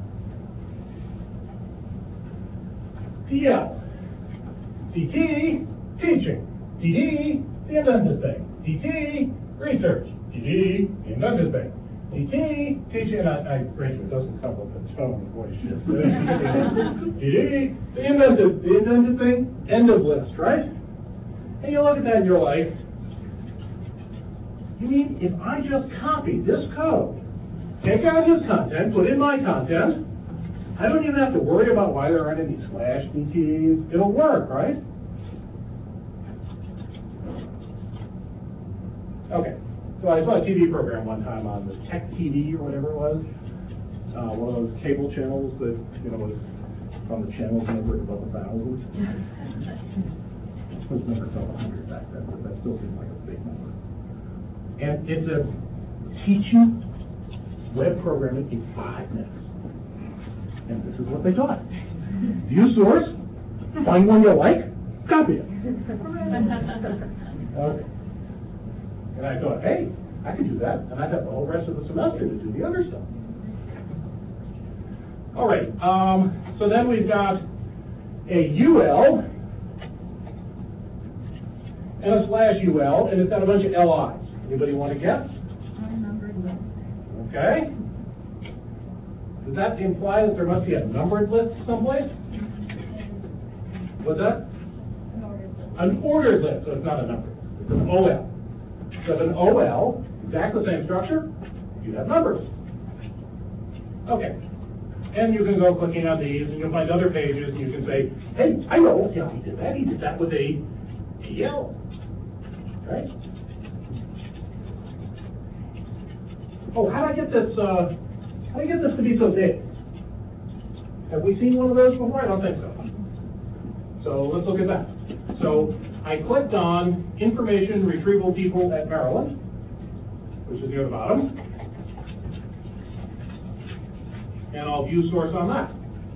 D L. D T, teaching. D D, the indented thing. D T, research. D D, the indented thing. D T, teaching, and I, I, Rachel, it doesn't come with the tone of voice shift. D D, the indented, the indented thing, end of list, right? And you look at that and you're like, you mean if I just copy this code, take out this content, put in my content, I don't even have to worry about why there aren't any slash D Ts. It'll work, right? Okay. So I saw a T V program one time on the Tech T V or whatever it was. Uh, one of those cable channels that, you know, was on the channels number above a thousand. It was never felt a hundred back then, but that still seems like a big number. And it's a teach you web programming in five minutes. And this is what they taught. View source, find one you like, copy it. Okay. And I thought, hey, I can do that, and I'd have the whole rest of the semester to do the other stuff. All right, um, so then we've got a U L and a slash U L, and it's got a bunch of L Is. Anybody want to guess? Unnumbered list. Okay. Does that imply that there must be a numbered list someplace? What's that? An ordered list, so it's not a number. It's an O L. So if an O L, exactly the same structure, you have numbers. Okay. And you can go clicking on these, and you'll find other pages, and you can say, hey, I know, yeah, he did that. He did that with a D L. Right? Oh, how do I get this, uh, how do I get this to be so big? Have we seen one of those before? I don't think so. So let's look at that. So I clicked on information retrieval people at Maryland, which is near the bottom. And I'll view source on that.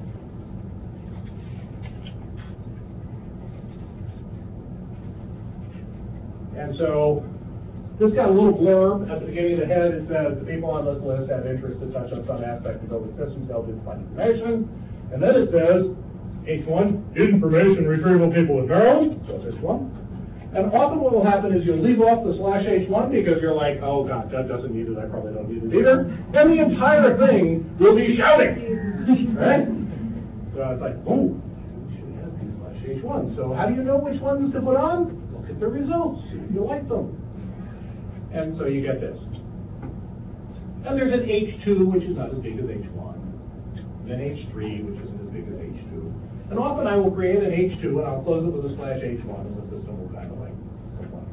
And so this got a little blurb at the beginning of the head. It says the people on this list have interest to touch on some aspect of building systems, they'll find information. And then it says H one, information retrieval people in Maryland, so this one. And often what will happen is you'll leave off the slash H one because you're like, oh God, that doesn't need it, I probably don't need it either. And the entire thing will be shouting, right? So it's like, oh, should have these slash H one. So how do you know which ones to put on? Look at the results, see if you like them. And so you get this. And there's an H two, which is not as big as H one. Then H three, which isn't as big as H two. And often I will create an H two and I'll close it with a slash H one, and the system will kind of like comply.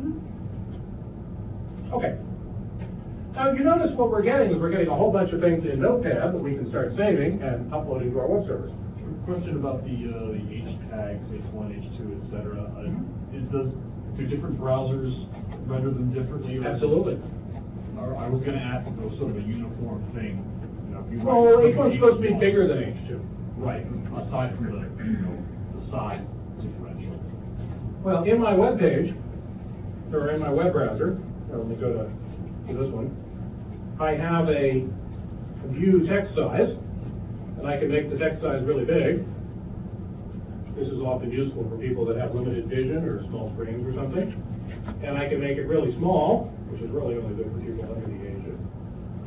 Okay. Now you notice what we're getting is we're getting a whole bunch of things in Notepad that we can start saving and uploading to our web servers. Question about the uh, the H tags, H one, H two, et cetera. Uh, is does do different browsers render them differently? Absolutely. Or I was going to ask if it was sort of a uniform thing. You know, if you Well, write- H one's supposed to be bigger than H two. Right, aside from the, you know, the size differential. Well, in my web page, or in my web browser, or let me go to, to this one, I have a view text size, and I can make the text size really big. This is often useful for people that have limited vision or small screens or something. And I can make it really small, which is really only good for people under the age of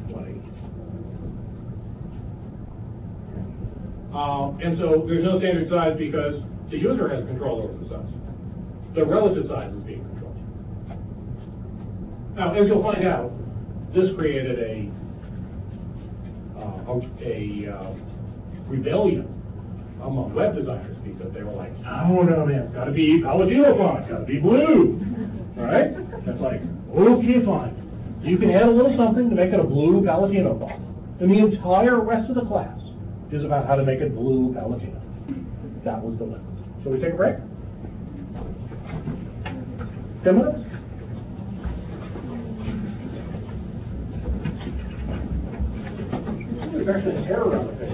Um, and so there's no standard size because the user has control over the size. The relative size is being controlled. Now, as you'll find out, this created a uh, a, a uh, rebellion among web designers because they were like, oh no, man, it's got to be Palatino font, it's got to be blue, all right? It's like, okay, fine. You can add a little something to make it a blue Palatino font, and the entire rest of the class is about how to make it blue Palatino. That was the limit. Shall we take a break? Ten minutes? There's actually an error on the page.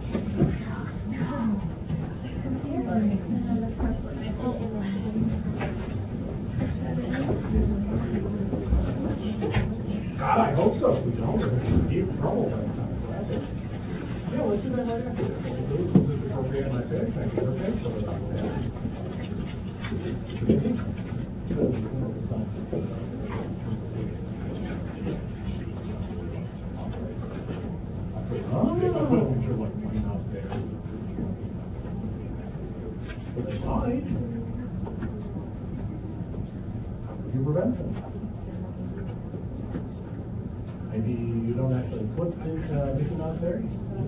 God, I hope so. If we don't, we're going to be in trouble by the time it's lasted. Yeah, let's do that right after. We'll do this appropriate on my page. Thank you. Okay, so you prevent them. Maybe you don't actually put this uh, Mickey Mouse there.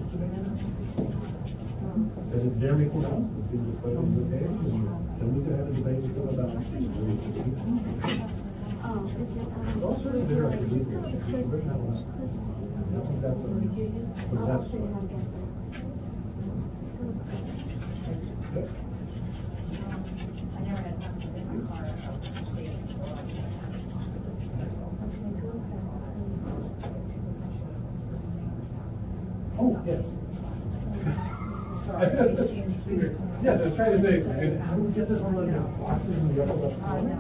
Because it's there Mickey Mouse. Let's see what's put on the page. Then we could have a debate with them about all sorts of different things. I think that's a, but that's oh, yes. Yes, I was trying to think, how do we get this one like boxes in the upper left corner?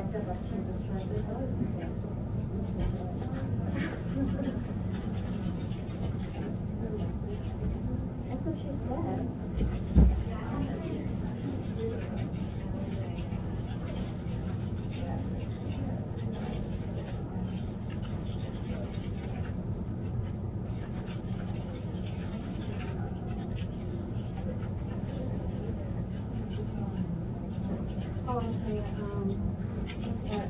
That's what she said. Oh, okay, um, that,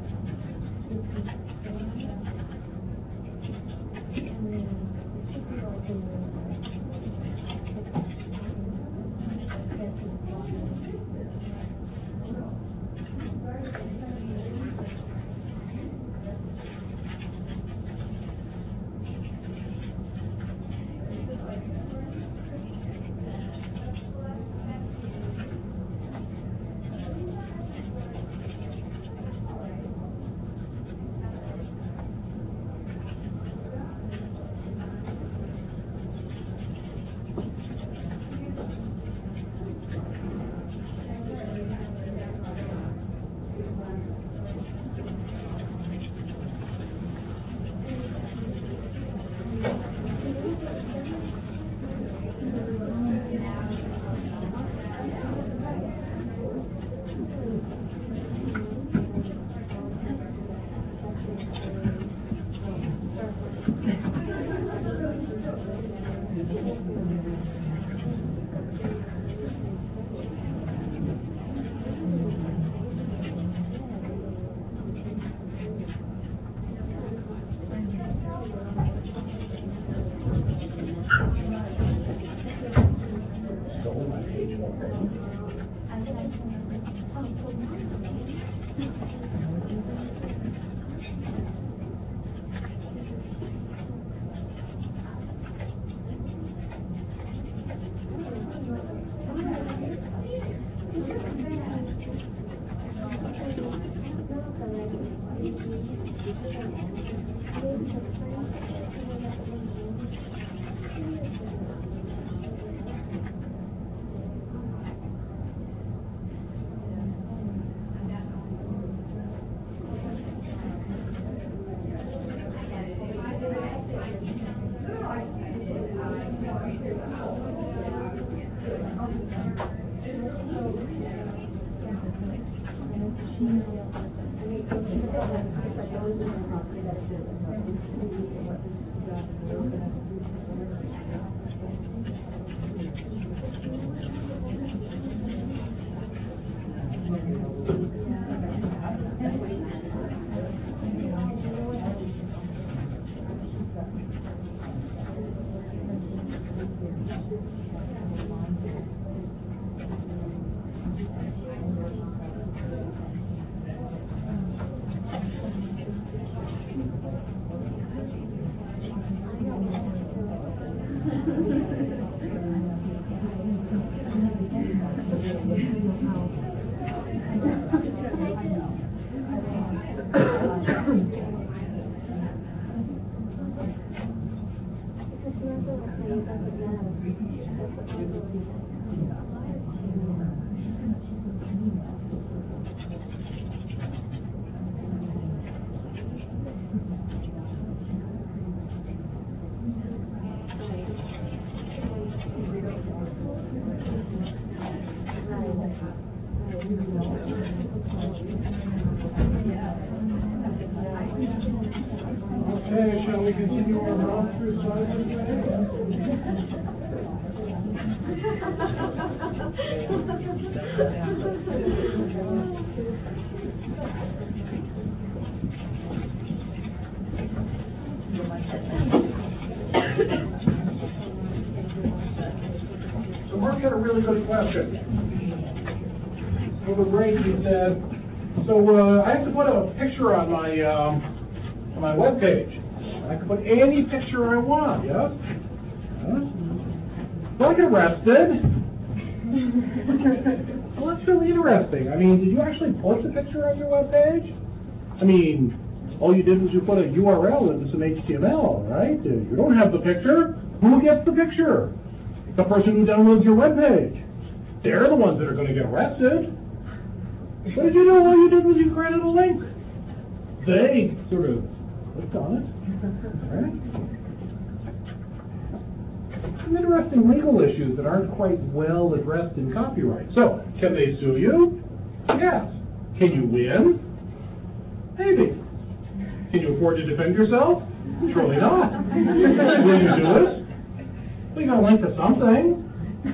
Okay, shall we continue our walk through So Mark had a really good question. Over break, he said, so uh, I have to put a picture on my um, on my web page. I can put any picture I want, yes? Yes? So I get arrested. Well, that's really interesting. I mean, did you actually post a picture on your web page? I mean, all you did was you put a U R L into some H T M L, right? You don't have the picture. Who gets the picture? The person who downloads your web page. They're the ones that are going to get arrested. What did you do? All you did was you created a link. They sort of clicked on it. Right? Some interesting legal issues that aren't quite well addressed in copyright. So, can they sue you? Yes. Can you win? Maybe. Can you afford to defend yourself? Surely not. Will you do it? We got a link to something.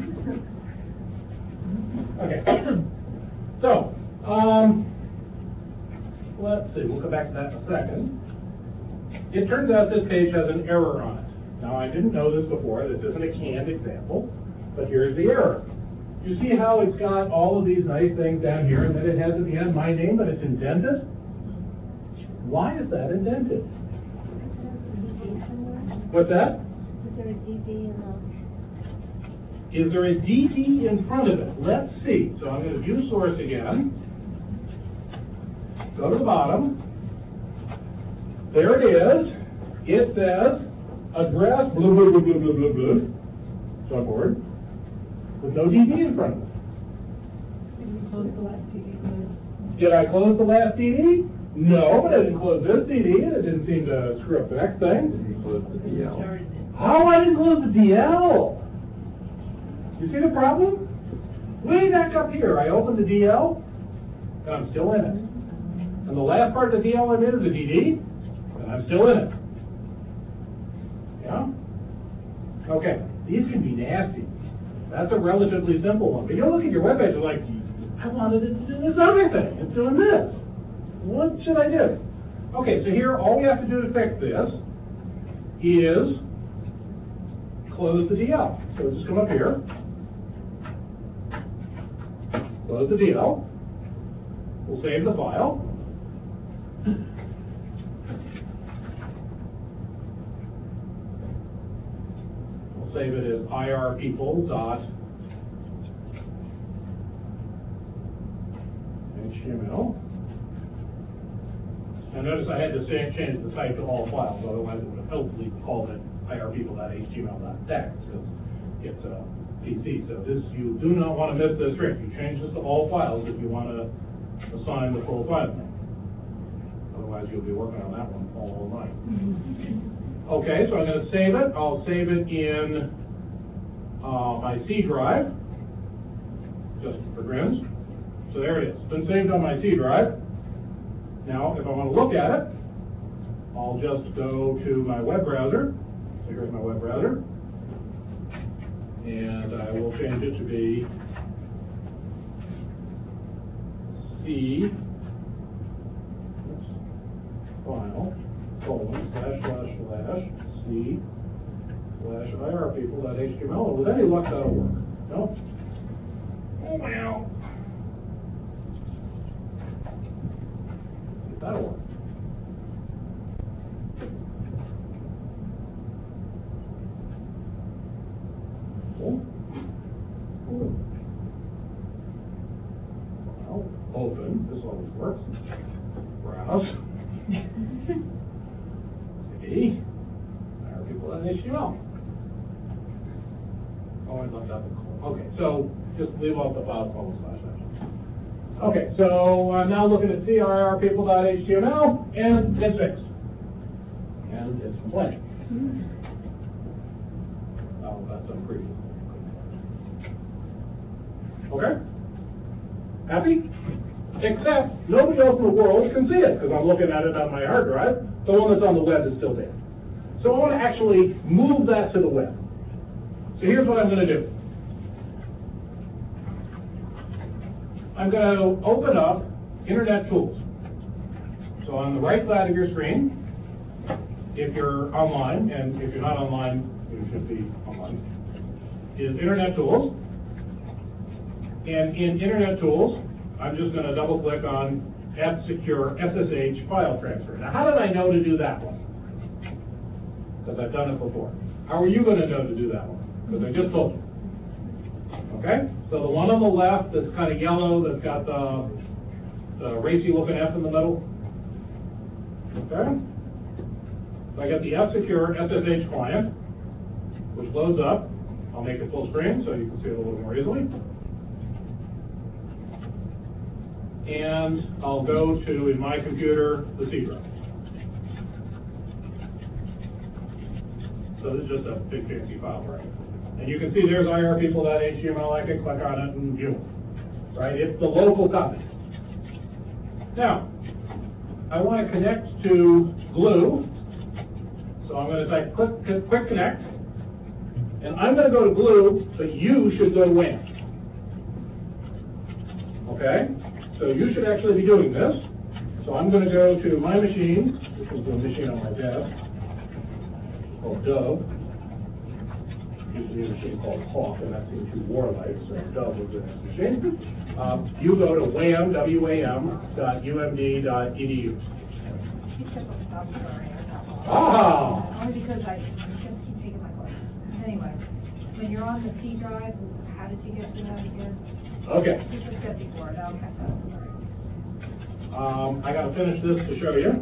Okay. So, um, let's see. We'll come back to that in a second. It turns out this page has an error on it. Now, I didn't know this before. This isn't a canned example, but here's the error. You see how it's got all of these nice things down here, and then it has at the end my name, but it's indented? Why is that indented? What's that? Is there a D D in the? Is there a D D in front of it? Let's see. So I'm going to view source again. Go to the bottom. There it is. It says address blah blah blah blah blah blah blah. Subboard. With no D D in front of it. Did you close the last D D? Did I close the last D D? No, but I didn't close this D D, and it didn't seem to screw up the next thing. You closed the D L. How I didn't close the D L? You see the problem? Way back up here, I opened the D L, and I'm still in it. And the last part of the D L I'm in is a D D, and I'm still in it. Yeah? Okay, these can be nasty. That's a relatively simple one. But you look at your webpage, you're like, I wanted it to do this other thing. It's doing this. What should I do? Okay, so here, all we have to do to fix this is close the D L. So just come up here, close the D L. We'll save the file. We'll save it as irpeople dot H T M L. And notice I had to say, change the type to all files, otherwise it would have hopefully called it irpeople dot H T M L dot text because it's a P C. So this, you do not want to miss this trick. You change this to all files if you want to assign the full file name. Otherwise you'll be working on that one all night. Okay, so I'm going to save it. I'll save it in uh, my C drive, just for grins. So there it is. It's been saved on my C drive. Now, if I want to look at it, I'll just go to my web browser. So here's my web browser. And I will change it to be C oops, file colon slash slash slash C slash irpeople dot H T M L. And with any luck, that'll work. No? Oh, wow. That'll work. Cool. Cool. Well, open. This always works. Browse. See? There are people in H T M L. Oh, I left out the colon. Okay, so just leave off the file colon slash slash. Okay, so I'm now looking at C R R people dot H T M L, and it's fixed. And it's complete. Oh, that's some preview. Okay? Happy? Except nobody else in the world can see it, because I'm looking at it on my hard drive. The one that's on the web is still there. So I want to actually move that to the web. So here's what I'm going to do. I'm going to open up Internet Tools. So on the right side of your screen, if you're online, and if you're not online, you should be online, is Internet Tools. And in Internet Tools, I'm just going to double click on F-Secure S S H file transfer. Now, how did I know to do that one? Because I've done it before. How are you going to know to do that one? Because I just told you. Okay? So the one on the left that's kind of yellow, that's got the, the racy looking F in the middle. Okay? So I got the F-Secure S S H client, which loads up. I'll make it full screen so you can see it a little more easily. and I'll go to, in my computer, the C drive. So this is just a big fancy file, right? And you can see there's I R people dot H T M L. I can click on it and view it, right? It's the local copy. Now, I want to connect to Glue, so I'm going to type quick, quick connect, and I'm going to go to Glue, but you should go to WHAM. Okay? So you should actually be doing this. So I'm going to go to my machine, which is the machine on my desk, called Dove. Used to be a machine called Hawk, and that seemed too warlike, so Dove was the next machine. Um, you go to wham, W A M, dot U M D dot E D U. Ah! Only because I just keep taking my place. Anyway, when you're on the C drive, how did you get to that again? Okay. This was said before, now okay, sorry. Um, I gotta finish this to show you.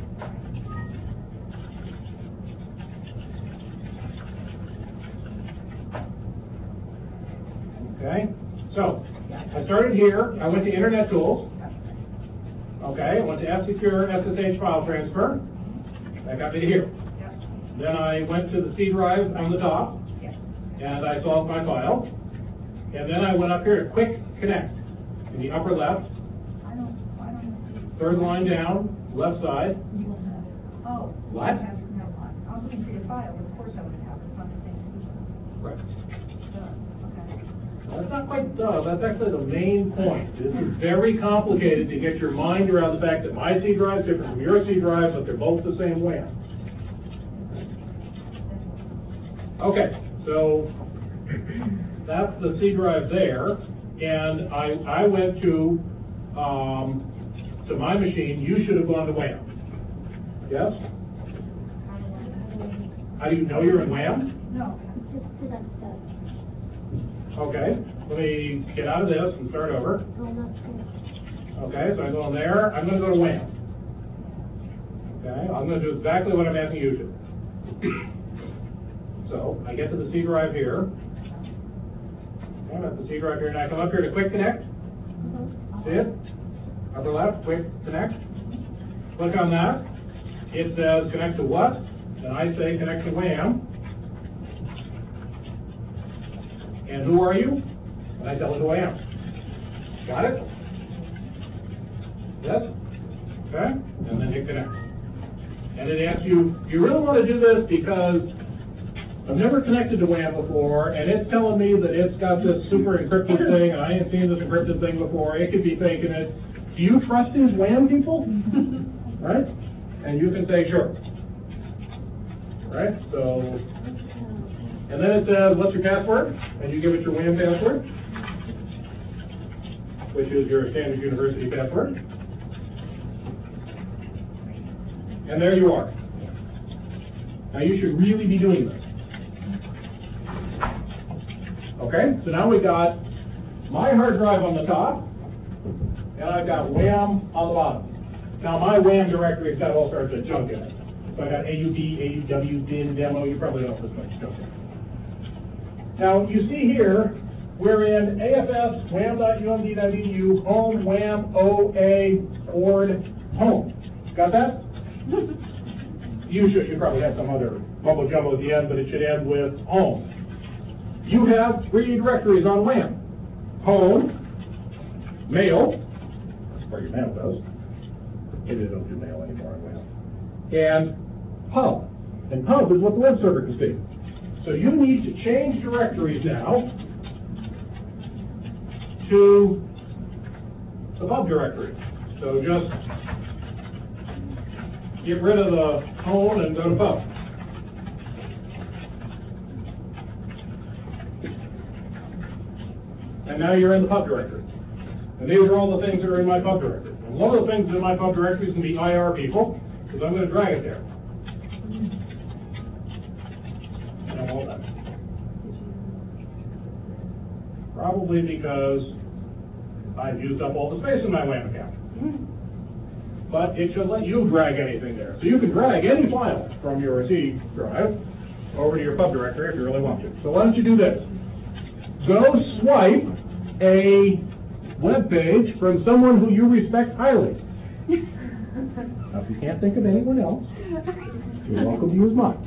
Okay, so I started here. I went to Internet Tools. Okay, I went to F-Secure S S H file transfer. That got me to here. Then I went to the C drive on the top, and I solved my file. And then I went up here to Quick Connect in the upper left, I don't, I don't. third line down, left side. You won't have it. Oh. What? You have- Never mind. I was looking for your file, but of course I would have, it's not the same. Right. Okay. That's not quite duh, that's actually the main point. This is very complicated to get your mind around the fact that my C drive is different from your C drive, but they're both the same WHAM. Okay, so that's the C drive there, and I, I went to, um, to my machine. You should have gone to WHAM. Yes? How do you know you're in WHAM? No. Okay, let me get out of this and start over. Okay, so I go in there. I'm going to go to WHAM. Okay, I'm going to do exactly what I'm asking you to. So I get to the C drive here. I'm at the C drive here, and I come up here to Quick Connect. See it? Upper left, Quick Connect. Click on that. It says connect to what? And I say connect to WHAM. And who are you? And I tell it who I am. Got it? Yes? Okay? And then hit connect. And it asks you, you really want to do this because I've never connected to WHAM before, and it's telling me that it's got this super encrypted thing, and I ain't seen this encrypted thing before. It could be faking it. Do you trust these WHAM people? Right? And you can say sure. Right? So, and then it says, what's your password? And you give it your WHAM password, which is your standard university password. And there you are. Now you should really be doing this. Okay, so now we got my hard drive on the top, and I've got WHAM on the bottom. Now my WHAM directory has got all sorts of junk in it. So I got A U D, A U W, D I N, demo, you probably know this much junk in it. Now you see here, we're in A F S, wham dot U M D dot E D U, home, WHAM, O A, Ord, home. Got that? You should, you probably have some other mumbo jumbo at the end, but it should end with home. You have three directories on WHAM. Home, mail, that's where your mail goes. Maybe they don't do mail anymore on WHAM. And pub. And pub is what the web server can see. So you need to change directories now to the pub directory. So just get rid of the home and go to pub. And now you're in the pub directory. And these are all the things that are in my pub directory. And one of the things in my pub directory is going to be I R people, because I'm going to drag it there. And I won't. Probably because I've used up all the space in my WHAM account. But it should let you drag anything there. So you can drag any file from your C drive over to your pub directory if you really want to. So why don't you do this? Go swipe a web page from someone who you respect highly. Now, if you can't think of anyone else, you're welcome to use mine.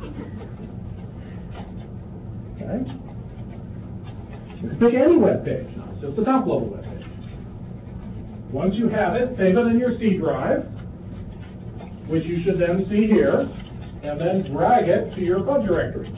Okay? You can pick any web page, just the top level web page. Once you have it, save it in your C drive, which you should then see here, and then drag it to your pub directory.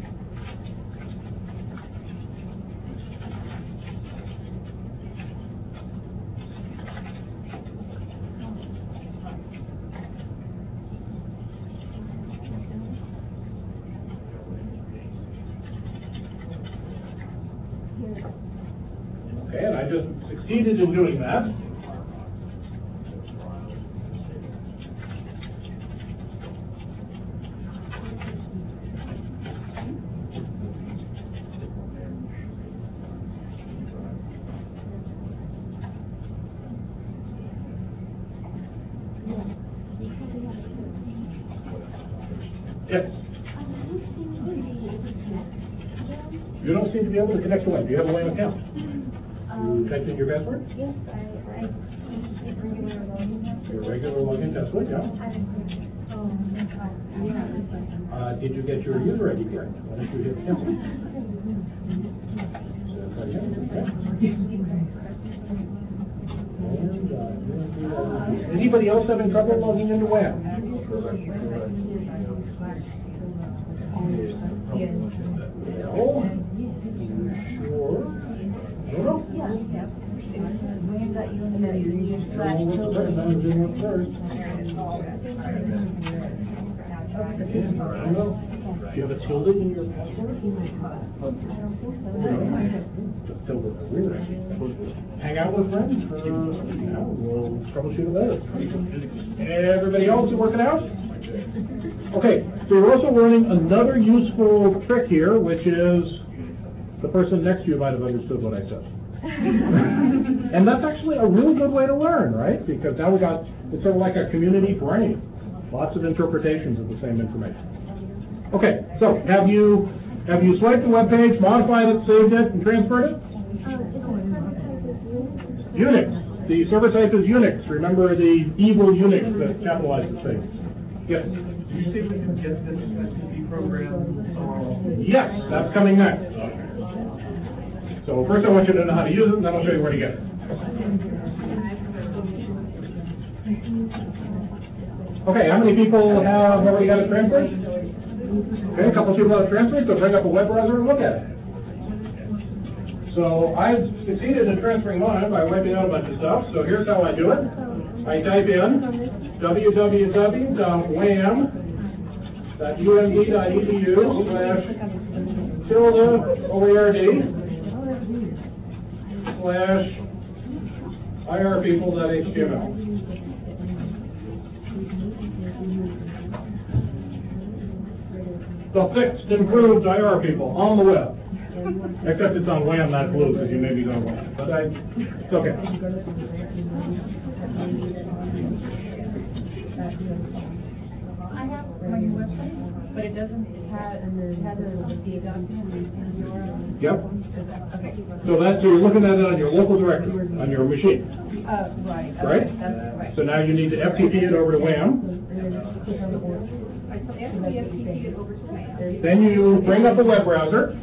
Okay, and I just succeeded in doing that. Yes. You don't seem to be able to connect to WAM. Do you have a WAM account? You typed in your password? Yes, I, I, regular login. Your regular login password, yeah. Oh, Uh, did you get your user I D correct? Why don't you hit cancel? And, uh, anybody else having trouble logging into WAM? No? Sure? I don't know. yeah. When that you and Do you have a tilde in your password? Just tilde is weird. Hang out with friends. Uh, you know, we'll troubleshoot it later. Everybody else is working out? Okay, so we're also learning another useful trick here, which is the person next to you might have understood what I said. And that's actually a really good way to learn, right? Because now we got, it's sort of like a community brain. Lots of interpretations of the same information. Okay, so have you have you swiped the web page, modified it, saved it, and transferred it? Unix. The server type is Unix. Remember the evil Unix that capitalizes things. Yes? Did you say we can get this S T P program? Yes, that's coming next. So first I want you to know how to use it, and then I'll show you where to get it. Okay, how many people have already got it transferred? Okay, a couple people have transferred, so bring up a web browser and look at it. So I've succeeded in transferring mine by wiping out a bunch of stuff, so here's how I do it. I type in w w w dot wham dot u m d dot e d u slash tilde O A R D slash irpeople dot h t m l. The fixed, improved I R people on the web. Except it's on WAM, not blue, because you may be on WAM. But I, it's okay. I have my website, but it doesn't have, it has a D document U R L. Yep. Okay. So that's, so you're looking at it on your local directory, on your machine. Uh, right. Okay, Right? That's right. So now you need to F T P it over to WAM. Right, so after we F T P it over to WAM. Then you bring up a web browser.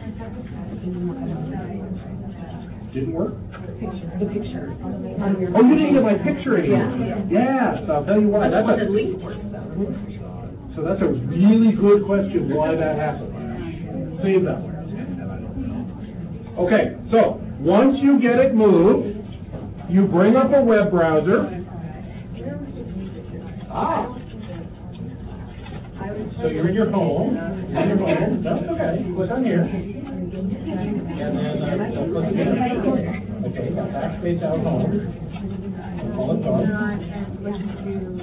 Didn't work? The picture. Oh, you didn't get my picture anymore. Yes, I'll tell you why. That's a, so that's a really good question why that happened. Save that one. Okay, so once you get it moved, you bring up a web browser. Ah. So you're in your home. In your home. That's okay. Click on here. And then uh, click again. Okay, got backspace out home. Call it done.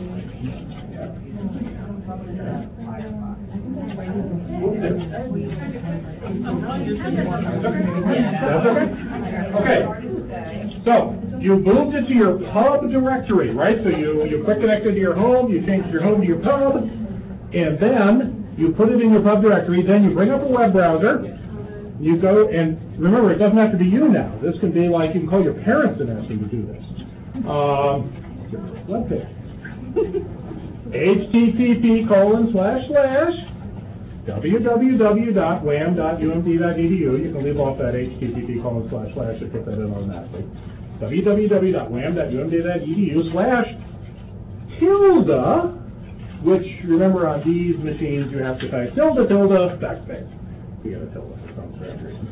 That's okay. Okay. So you moved it to your pub directory, right? So you you quick connected to your home. You changed your home to your pub, and then you put it in your pub directory. Then you bring up a web browser. You go, and remember, it doesn't have to be you now. This can be like, you can call your parents and ask them to do this. Um, webpage. H T T P colon slash slash www dot wham dot u m d dot e d u. You can leave off that H T T P colon slash slash and put that in automatically. www dot wham dot u m d dot e d u slash tilde, which, remember, on these machines you have to type tilde, tilde, backspace. You get a tilde for some strange reason.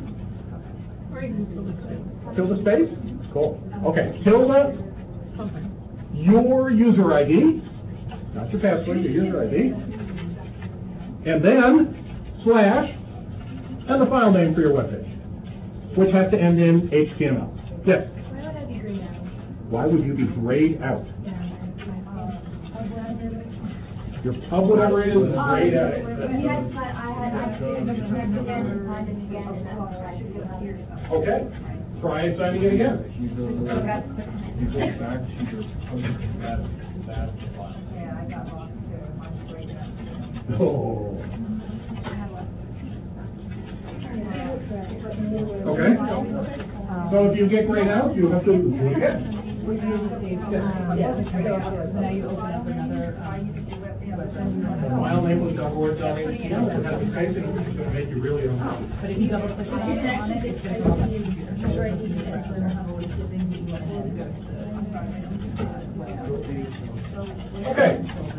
Tilde space? Cool. Okay, tilde, your user I D, not your password, your user I D, and then slash, and the file name for your webpage, which has to end in H T M L. Yes? Why would I be grayed out? Why would you be grayed out? Your pub, whatever it is, is grayed out. Yes, but I had, I did the check again and signed it again, and that's what I should do here. Okay, try and sign it again. You go, you go back to your, that, that file. Yeah, I got lost too, mine's grayed out. Oh. Okay. So if you get grayed out, you have to do it again. Would you save, um, yeah, so now you open up another, um, The file name was .word dot h t m l. It has a space in it, which is going to make you really uncomfortable. but if you double click on it, it's going to go on the computer. Okay.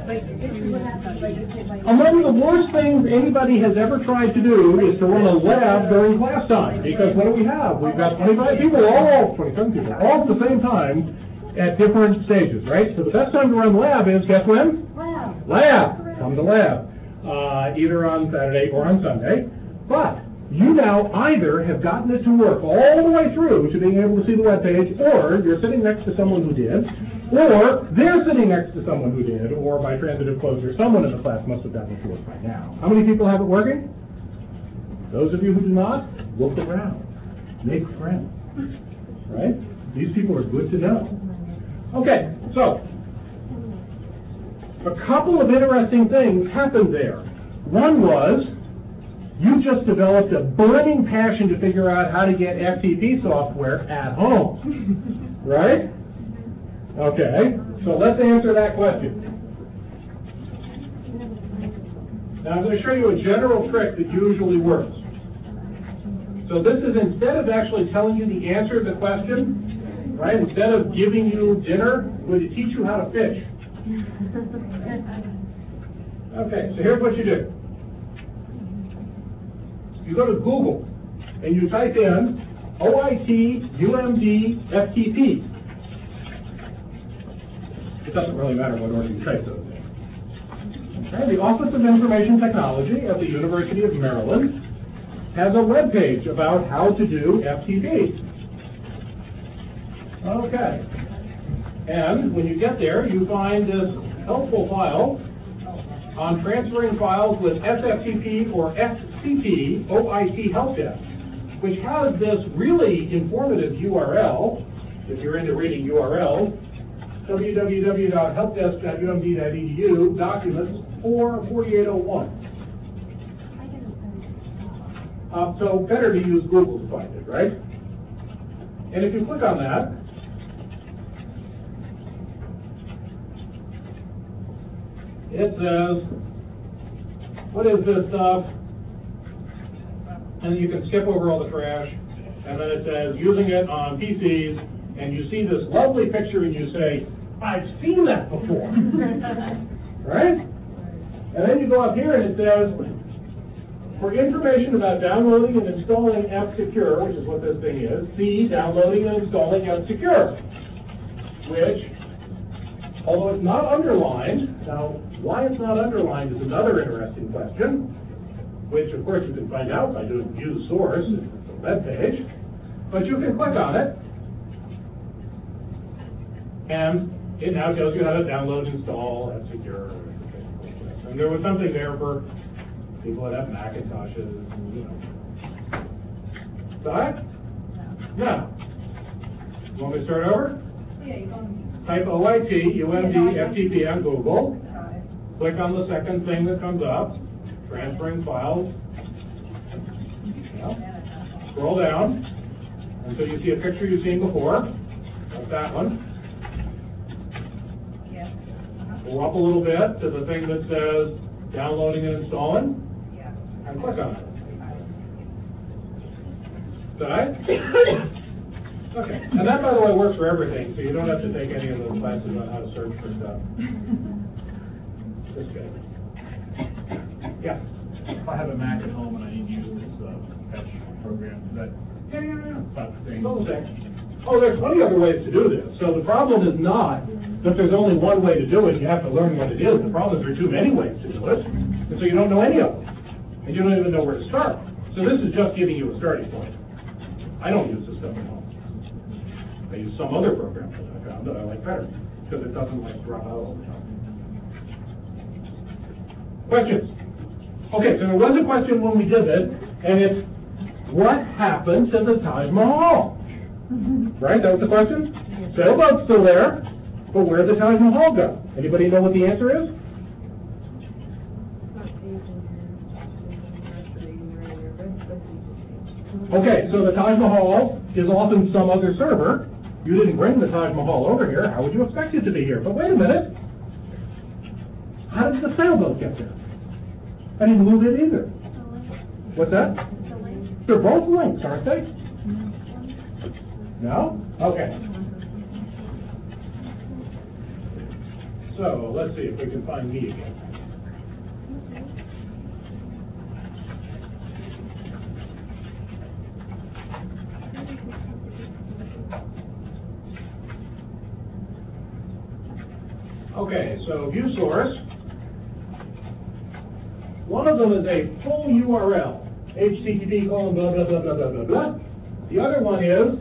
Among the worst things anybody has ever tried to do is to run a lab during class time, because what do we have? We've got twenty-five people, all, twenty-seven people, all at the same time at different stages, right? So the best time to run lab is, guess when? Wow. Lab. Come to lab, uh, either on Saturday or on Sunday. But you now either have gotten it to work all the way through to being able to see the web page, or you're sitting next to someone who did, or they're sitting next to someone who did, or by transitive closure, someone in the class must have gotten it to work by now. How many people have it working? Those of you who do not, look around. Make friends. Right? These people are good to know. Okay, so a couple of interesting things happened there. One was, you just developed a burning passion to figure out how to get F T P software at home. Right? Okay, so let's answer that question. Now I'm going to show you a general trick that usually works. So this is, instead of actually telling you the answer to the question, right, instead of giving you dinner, I'm going to teach you how to fish. Okay, so here's what you do. You go to Google and you type in O I T U M D F T P. It doesn't really matter what order you type those in. Okay, the Office of Information Technology at the University of Maryland has a web page about how to do F T P. Okay. And when you get there, you find this helpful file on transferring files with S F T P or F C P O I T Help Desk, which has this really informative U R L, if you're into reading U R Ls, w w w dot help desk dot u m d dot e d u, documents four forty-eight oh one. Uh, so better to use Google to find it, right? And if you click on that, it says, what is this stuff? And you can skip over all the trash. And then it says, using it on P Cs, and you see this lovely picture and you say, I've seen that before. Right? And then you go up here and it says, for information about downloading and installing F-Secure, which is what this thing is, see downloading and installing F-Secure, which, although it's not underlined, now why it's not underlined is another interesting question, which of course you can find out by doing view source, it's a web page, but you can click on it, and it now tells you how to download and install F-Secure. And there was something there for people that have Macintoshes, and, you know. Got it? Yeah. You want me to start over? Yeah, you can. Type O I T U M D F T P on Google. Click on the second thing that comes up, transferring files. Yeah. scroll down until you see a picture you've seen before. That's that one. Yeah. Uh-huh. Go up a little bit to the thing that says downloading and installing, Yeah. and click on it. Did Okay, and that, by the way, works for everything, so you don't have to take any of those classes on how to search for stuff. Just kidding. Yeah. If I have a Mac at home and I need to use this, uh, Fetch program, is that Yeah, yeah, yeah. about the same? Double check. Oh, there's plenty other ways to do this. So the problem is not that there's only one way to do it, you have to learn what it is. The problem is there are too many ways to do it, and so you don't know any of them. And you don't even know where to start. So this is just giving you a starting point. I don't use this stuff at home. I use some other program that I found that I like better, because it doesn't like drop out all the time. Questions? Okay, so there was a question when we did this, and it's, what happened to the Taj Mahal? Right, that was the question? Sailboat's still there, but where'd the Taj Mahal go? Anybody know what the answer is? Okay, so the Taj Mahal is off in some other server. You didn't bring the Taj Mahal over here. How would you expect it to be here? But wait a minute. How did the sailboat get there? I didn't move it either. What's that? They're both links, aren't they? No? Okay. So, let's see if we can find me again. Okay, so view source. One of them is a full U R L, H T T P colon blah blah blah blah blah blah blah. The other one is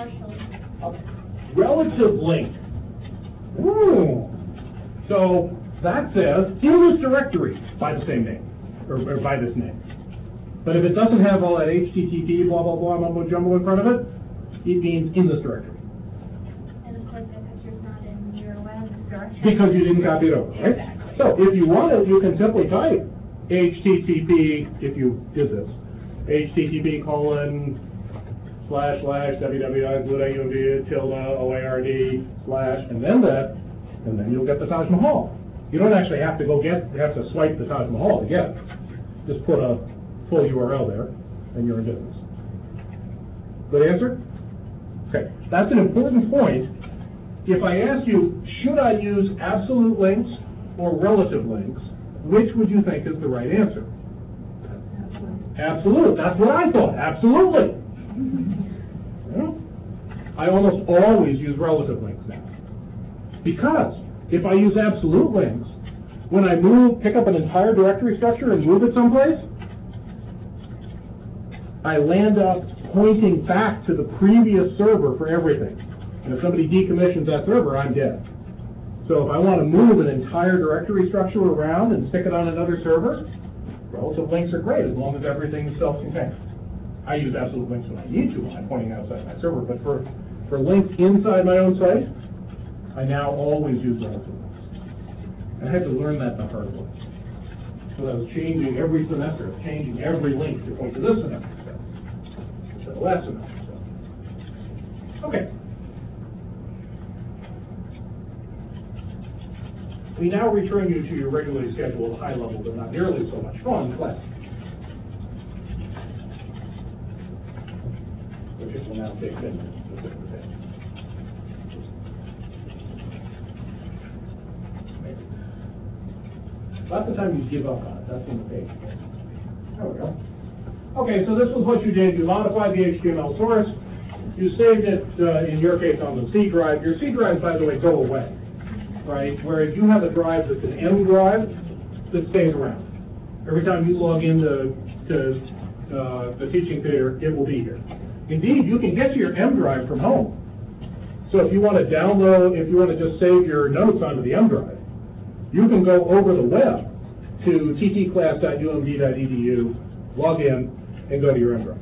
a relative link. Ooh. So that says in this directory by the same name, or, or by this name. But if it doesn't have all that H T T P blah blah blah mumbo jumbo in front of it, it means in this directory. And of course, that picture's not in your web directory. Because you didn't copy it over, right? Exactly. So if you want it, you can simply type H T T P, if you did this, H T T P colon slash slash www tilde O A R D slash, and then that, and then you'll get the Taj Mahal. You don't actually have to go get, you have to swipe the Taj Mahal to get it. Just put a full U R L there, and you're in business. Good answer? Okay, that's an important point. If I ask you, should I use absolute links or relative links, which would you think is the right answer? Absolute. That's what I thought. Absolutely. Yeah. I almost always use relative links now. Because if I use absolute links, when I move, pick up an entire directory structure and move it someplace, I land up pointing back to the previous server for everything. And if somebody decommissions that server, I'm dead. So if I want to move an entire directory structure around and stick it on another server, relative links are great as long as everything is self-contained. I use absolute links when I need to when I'm pointing outside my server, but for, for links inside my own site, I now always use relative links. And I had to learn that the hard way. So I was changing every semester, changing every link to point to this semester instead of last semester. Okay. We now return you to your regularly scheduled high level, but not nearly so much fun class. Which will now take ten minutes to sit the page. About the time you give up on it, that's when the page goes. There we go. Okay, so this was what you did. You modified the H T M L source. You saved it, uh, in your case, on the C drive. Your C drives, by the way, go away. Right, whereas you have a drive that's an M drive that stays around. Every time you log into to, uh, the teaching theater, it will be here. Indeed, you can get to your M drive from home. So if you want to download, if you want to just save your notes onto the M drive, you can go over the web to t t class dot u m d dot e d u, log in, and go to your M drive.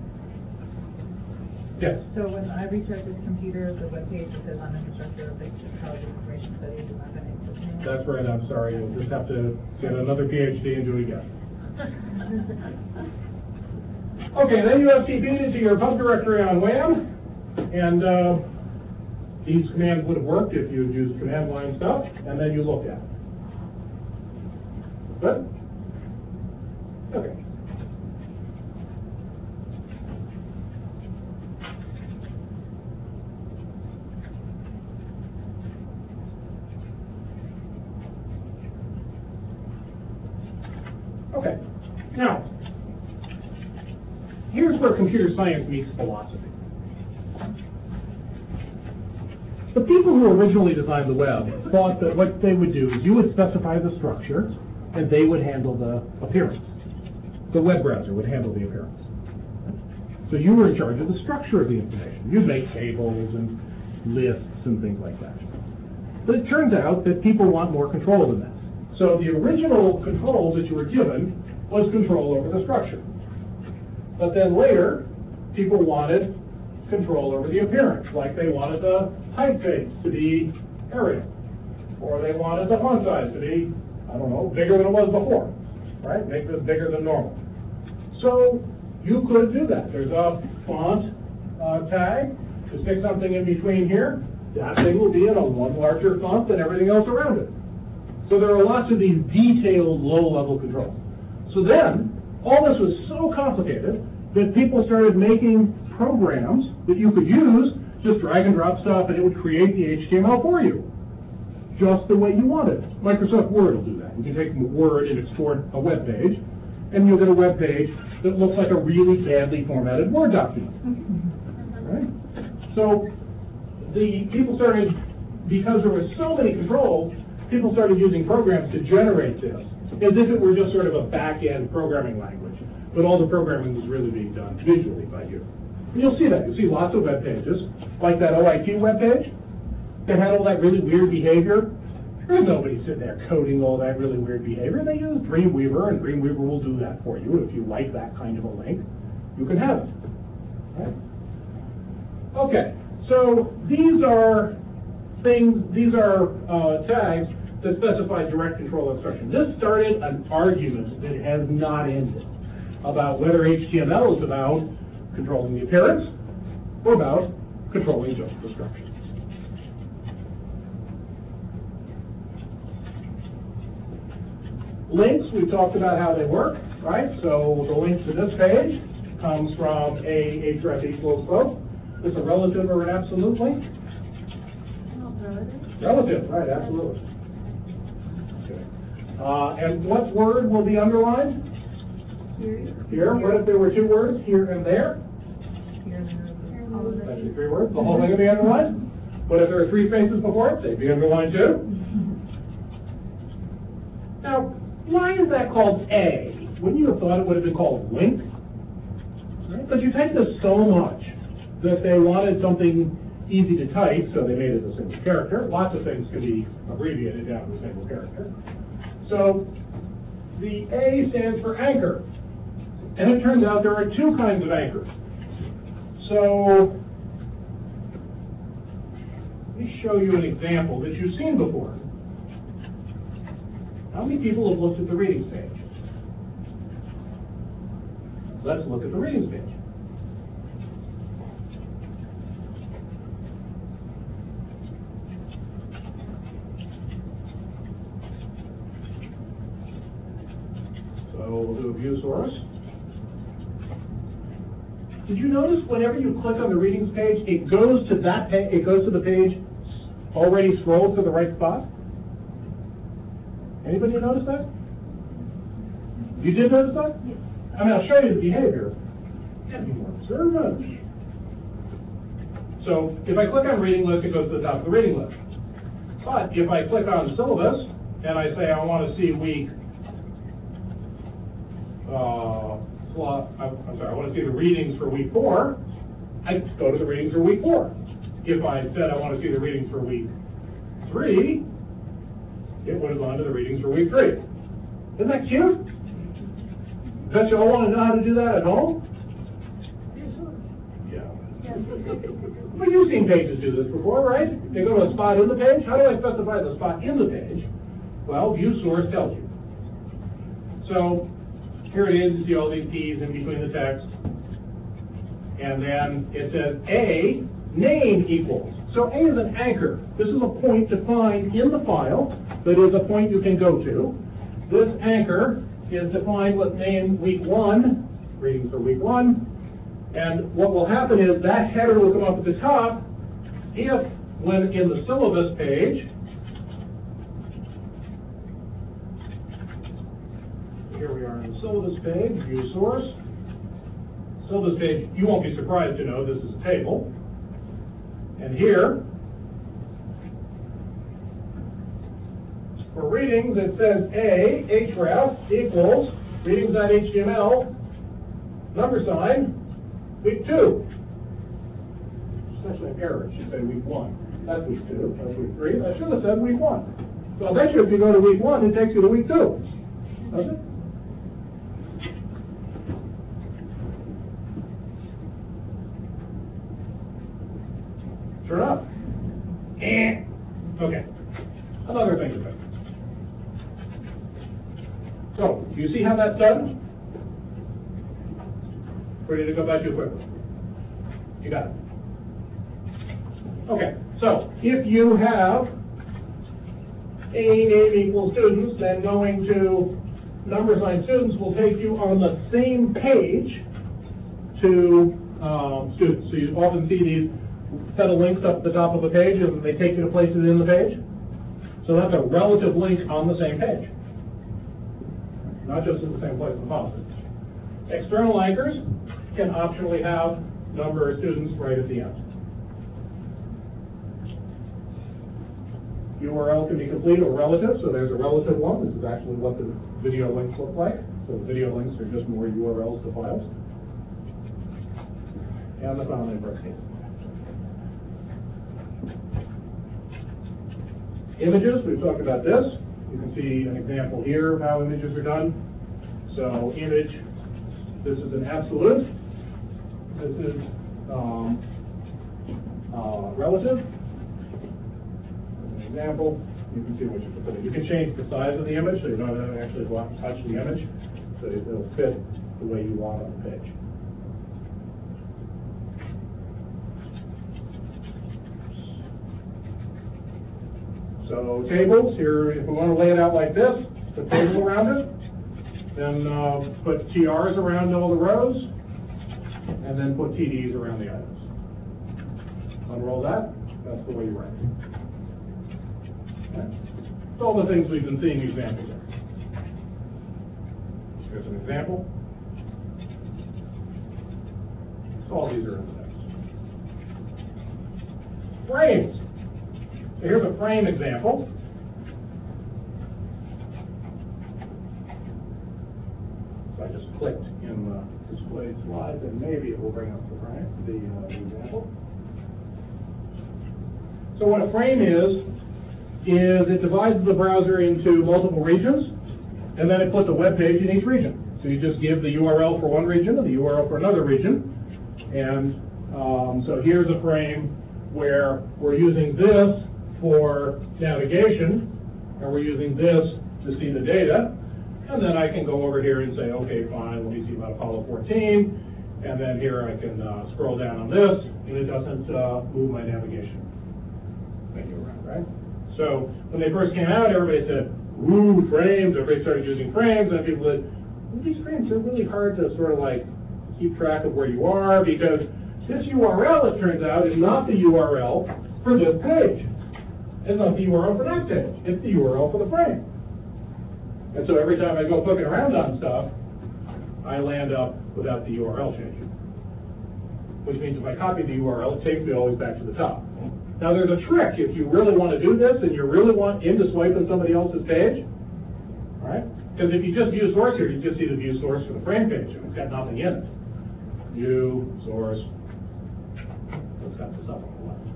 Yes? So when I restart this computer, the webpage that says I'm infrastructure of college information studies is not going to exist. That's right, I'm sorry. You'll just have to get another PhD and do it again. Okay, then you have T P'd to your pub directory on WAM, and uh, these commands would have worked if you'd used command line stuff, and then you look at it. Good? Okay. Okay. Now, here's where computer science meets philosophy. The people who originally designed the web thought that what they would do is you would specify the structure, and they would handle the appearance. The web browser would handle the appearance. So you were in charge of the structure of the information. You'd make tables and lists and things like that. But it turns out that people want more control than that. So the original control that you were given was control over the structure. But then later, people wanted control over the appearance, like they wanted the typeface to be Arial, or they wanted the font size to be, I don't know, bigger than it was before, right? Make this bigger than normal. So you could do that. There's a font uh, tag to stick something in between here. That thing will be in a one larger font than everything else around it. So there are lots of these detailed low-level controls. So then, all this was so complicated that people started making programs that you could use, just drag and drop stuff, and it would create the H T M L for you, just the way you wanted. Microsoft Word will do that. You can take Word and export a web page, and you'll get a web page that looks like a really badly formatted Word document. Right? So the people started, because there were so many controls, people started using programs to generate this, as if it were just sort of a back-end programming language. But all the programming was really being done visually by you. And you'll see that. You'll see lots of web pages, like that O I Q web page, that had all that really weird behavior. There's nobody sitting there coding all that really weird behavior. They use Dreamweaver, and Dreamweaver will do that for you. If you like that kind of a link, you can have it. Right? Okay, so these are things, these are uh, tags that specify direct control instruction. This started an argument that has not ended about whether H T M L is about controlling the appearance or about controlling just the structure. Links, we've talked about how they work, right? So the link to this page comes from a href equals quote. Is a relative or an absolute link? Relative, right, absolutely. Okay. Uh, and what word will be underlined? Here. Here. What if there were two words, here and there? Here, there. That's the three words. The whole thing would be underlined. What if there are three spaces before it? They'd be underlined too. Now, why is that called A? Wouldn't you have thought it would have been called link? Right? Because you type this so much that they wanted something easy to type, so they made it a single character. Lots of things can be abbreviated down to a single character. So the A stands for anchor. And it turns out there are two kinds of anchors. So let me show you an example that you've seen before. How many people have looked at the readings page? Let's look at the readings page. So we'll do a view source. Did you notice whenever you click on the readings page, it goes to that page, it goes to the page already scrolled to the right spot? Anybody notice that? You did notice that? Yes. I mean, I'll show you the behavior. Can't be more observant. So if I click on reading list, it goes to the top of the reading list. But if I click on syllabus and I say I want to see week, uh, I'm sorry, I want to see the readings for week four, I go to the readings for week four. If I said I want to see the readings for week three, it would have gone to the readings for week three. Isn't that cute? Bet you all want to know how to do that at home? Yeah. Well, you've seen pages do this before, right? They go to a spot in the page. How do I specify the spot in the page? Well, view source tells you. So here it is. You see all these keys in between the text. And then it says A, name equals. So A is an anchor. This is a point defined in the file that is a point you can go to. This anchor is defined with name week one, readings for week one. And what will happen is that header will come up at the top if, when in the syllabus page, here we are on the syllabus page, view source. Syllabus page, you won't be surprised to know this is a table. And here, for readings, it says A, href equals readings.html, number sign, week two. It's actually an error, it should say week one. That's week two, that's week three. I should have said week one. So I bet you if you go to week one, it takes you to week two. Does it? Sure enough. Eh. Okay. Another thing to fix. So, do you see how that's done? Ready to go back too quickly? You got it. Okay, so if you have A name equals students, then going to number sign students will take you on the same page to um, students. So you often see these set of links up at the top of a page and they take you to places in the page. So that's a relative link on the same page. Not just in the same place in the file. External anchors can optionally have number of students right at the end. U R L can be complete or relative, so there's a relative one. This is actually what the video links look like. So the video links are just more U R Ls to files. And the file name scheme. Images, we've talked about this. You can see an example here of how images are done. So image, this is an absolute. This is um, uh, relative. As an example, you can see what you can put in. You can change the size of the image, so you don't have to actually go out and touch the image, so it'll fit the way you want on the page. So tables, here, if we want to lay it out like this, put tables around it, then uh, put T Rs around all the rows, and then put T Ds around the items. Unroll that, that's the way you write it. Okay. It's all the things we've been seeing examples of. Here's an example. So all these are in the text. Frames. So here's a frame example. So I just clicked in the display slides, and maybe it will bring up the frame, the, uh, the example. So what a frame is, is it divides the browser into multiple regions, and then it puts a web page in each region. So you just give the U R L for one region and the U R L for another region. And um, so here's a frame where we're using this for navigation, and we're using this to see the data, and then I can go over here and say, okay, fine, let me see about Apollo fourteen, and then here I can uh, scroll down on this, and it doesn't uh, move my navigation menu around, right? So when they first came out, everybody said, ooh, frames, everybody started using frames, and people said, well, these frames are really hard to sort of like keep track of where you are, because this U R L, it turns out, is not the U R L for this page. It's not the U R L for that page. It's the U R L for the frame. And so every time I go clicking around on stuff, I land up without the U R L changing. Which means if I copy the U R L, it takes me always back to the top. Now there's a trick. If you really want to do this and you really want in to swipe on somebody else's page, all right? Because if you just view source here, you just see the view source for the frame page, and it's got nothing in it. View, source, it's got the stuff on the left.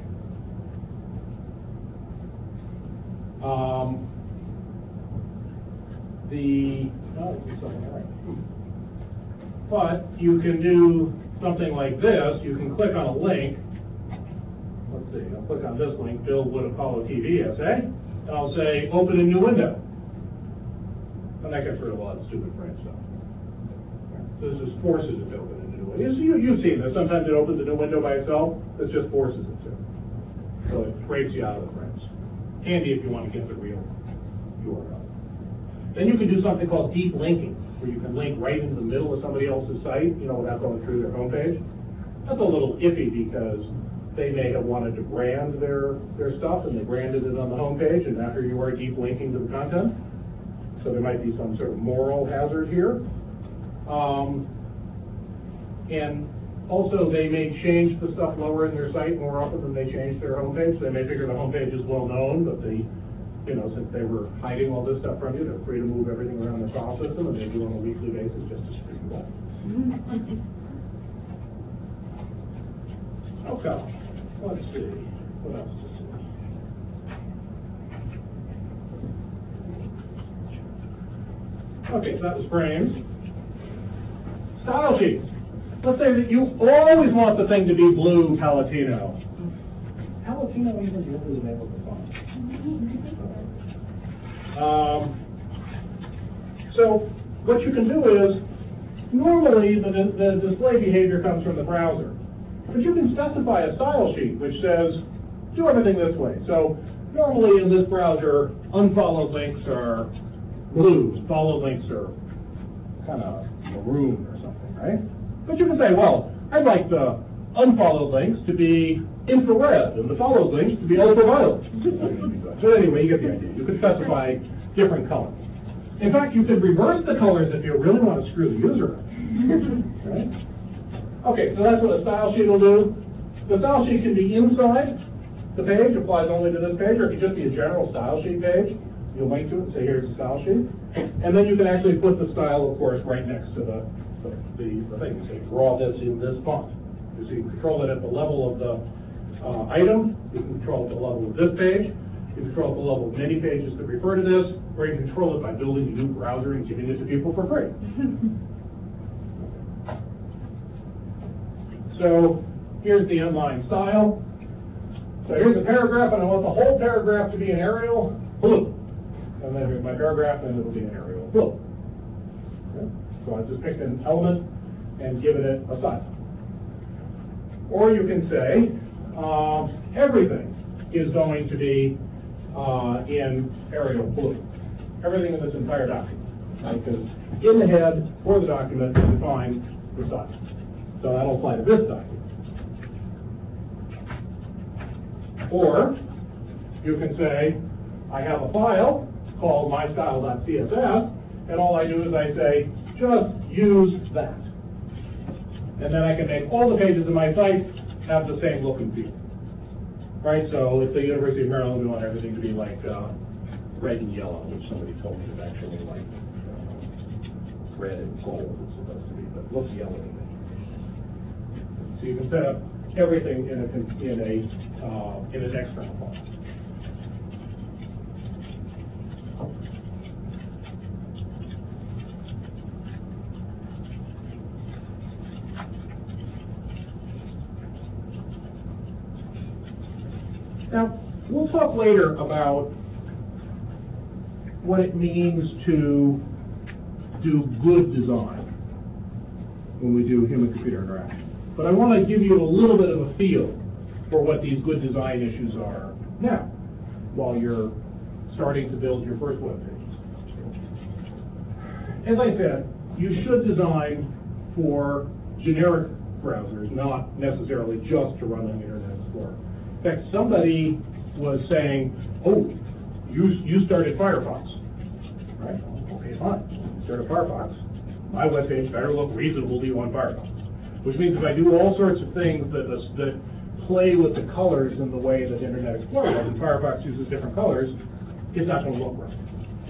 Um, the, oh, it's something right. But you can do something like this. You can click on a link. Let's see, I'll click on this link, Bill Wood Apollo T V essay, and I'll say, open a new window. And that gets rid of a lot of stupid frame stuff. So this just forces it to open a new do it. You, you- you've seen this. Sometimes it opens a new window by itself. It just forces it to. So it breaks you out of the frames. Handy if you want to get the real U R L. Then you can do something called deep linking, where you can link right into the middle of somebody else's site, you know, without going through their homepage. That's a little iffy because they may have wanted to brand their, their stuff and they branded it on the homepage, and after you are deep linking to the content. So there might be some sort of moral hazard here. Um, and also they may change the stuff lower in their site more often than they change their homepage. They may figure the homepage is well known, but they, you know, since they were hiding all this stuff from you, they're free to move everything around the file system, and they do on a weekly basis just to screw you up. Okay, let's see, what else to see? Okay, so that was frames. Style sheets. Let's say that you always want the thing to be blue Palatino. Palatino even really able to find. Um, so what you can do is, normally the, the display behavior comes from the browser. But you can specify a style sheet which says, do everything this way. So normally in this browser, unfollowed links are blue, followed links are kind of maroon or something, right? But you can say, well, I'd like the unfollowed links to be infrared and the followed links to be ultraviolet. So anyway, you get the idea. You could specify different colors. In fact, you could reverse the colors if you really want to screw the user up. Right? Okay, so that's what a style sheet will do. The style sheet can be inside the page, applies only to this page, or it can just be a general style sheet page. You'll link to it and say, here's the style sheet. And then you can actually put the style, of course, right next to the, the, the, the thing. You say, draw this in this font. So you can control it at the level of the uh, item. You can control it at the level of this page. You can control it at the level of many pages that refer to this, or you can control it by building a new browser and giving it to people for free. So here's the inline style. So here's a paragraph, and I want the whole paragraph to be in Arial blue. And then here's my paragraph, and it'll be in Arial blue. Okay. So I just picked an element and given it a style. Or you can say uh, everything is going to be uh, in Arial blue. Everything in this entire document. Right? Because in the head for the document, you define the style. So that'll apply to this document. Or you can say, I have a file called mystyle.css, and all I do is I say, just use that. And then I can make all the pages of my site have the same look and feel. Right, so at the University of Maryland, we want everything to be like uh, red and yellow, which somebody told me is actually like uh, red and gold it's supposed to be, but it looks yellow to me. So you can set up everything in a in a uh, in an external file. Now we'll talk later about what it means to do good design when we do human-computer interaction. But I want to give you a little bit of a feel for what these good design issues are now, while you're starting to build your first web pages. As I said, you should design for generic browsers, not necessarily just to run on Internet Explorer. In fact, somebody was saying, oh, you, you started Firefox, right? Okay, fine, you started Firefox. My web page better look reasonable to you on Firefox. Which means if I do all sorts of things that, that play with the colors in the way that Internet Explorer does, and Firefox uses different colors, it's not going to look right.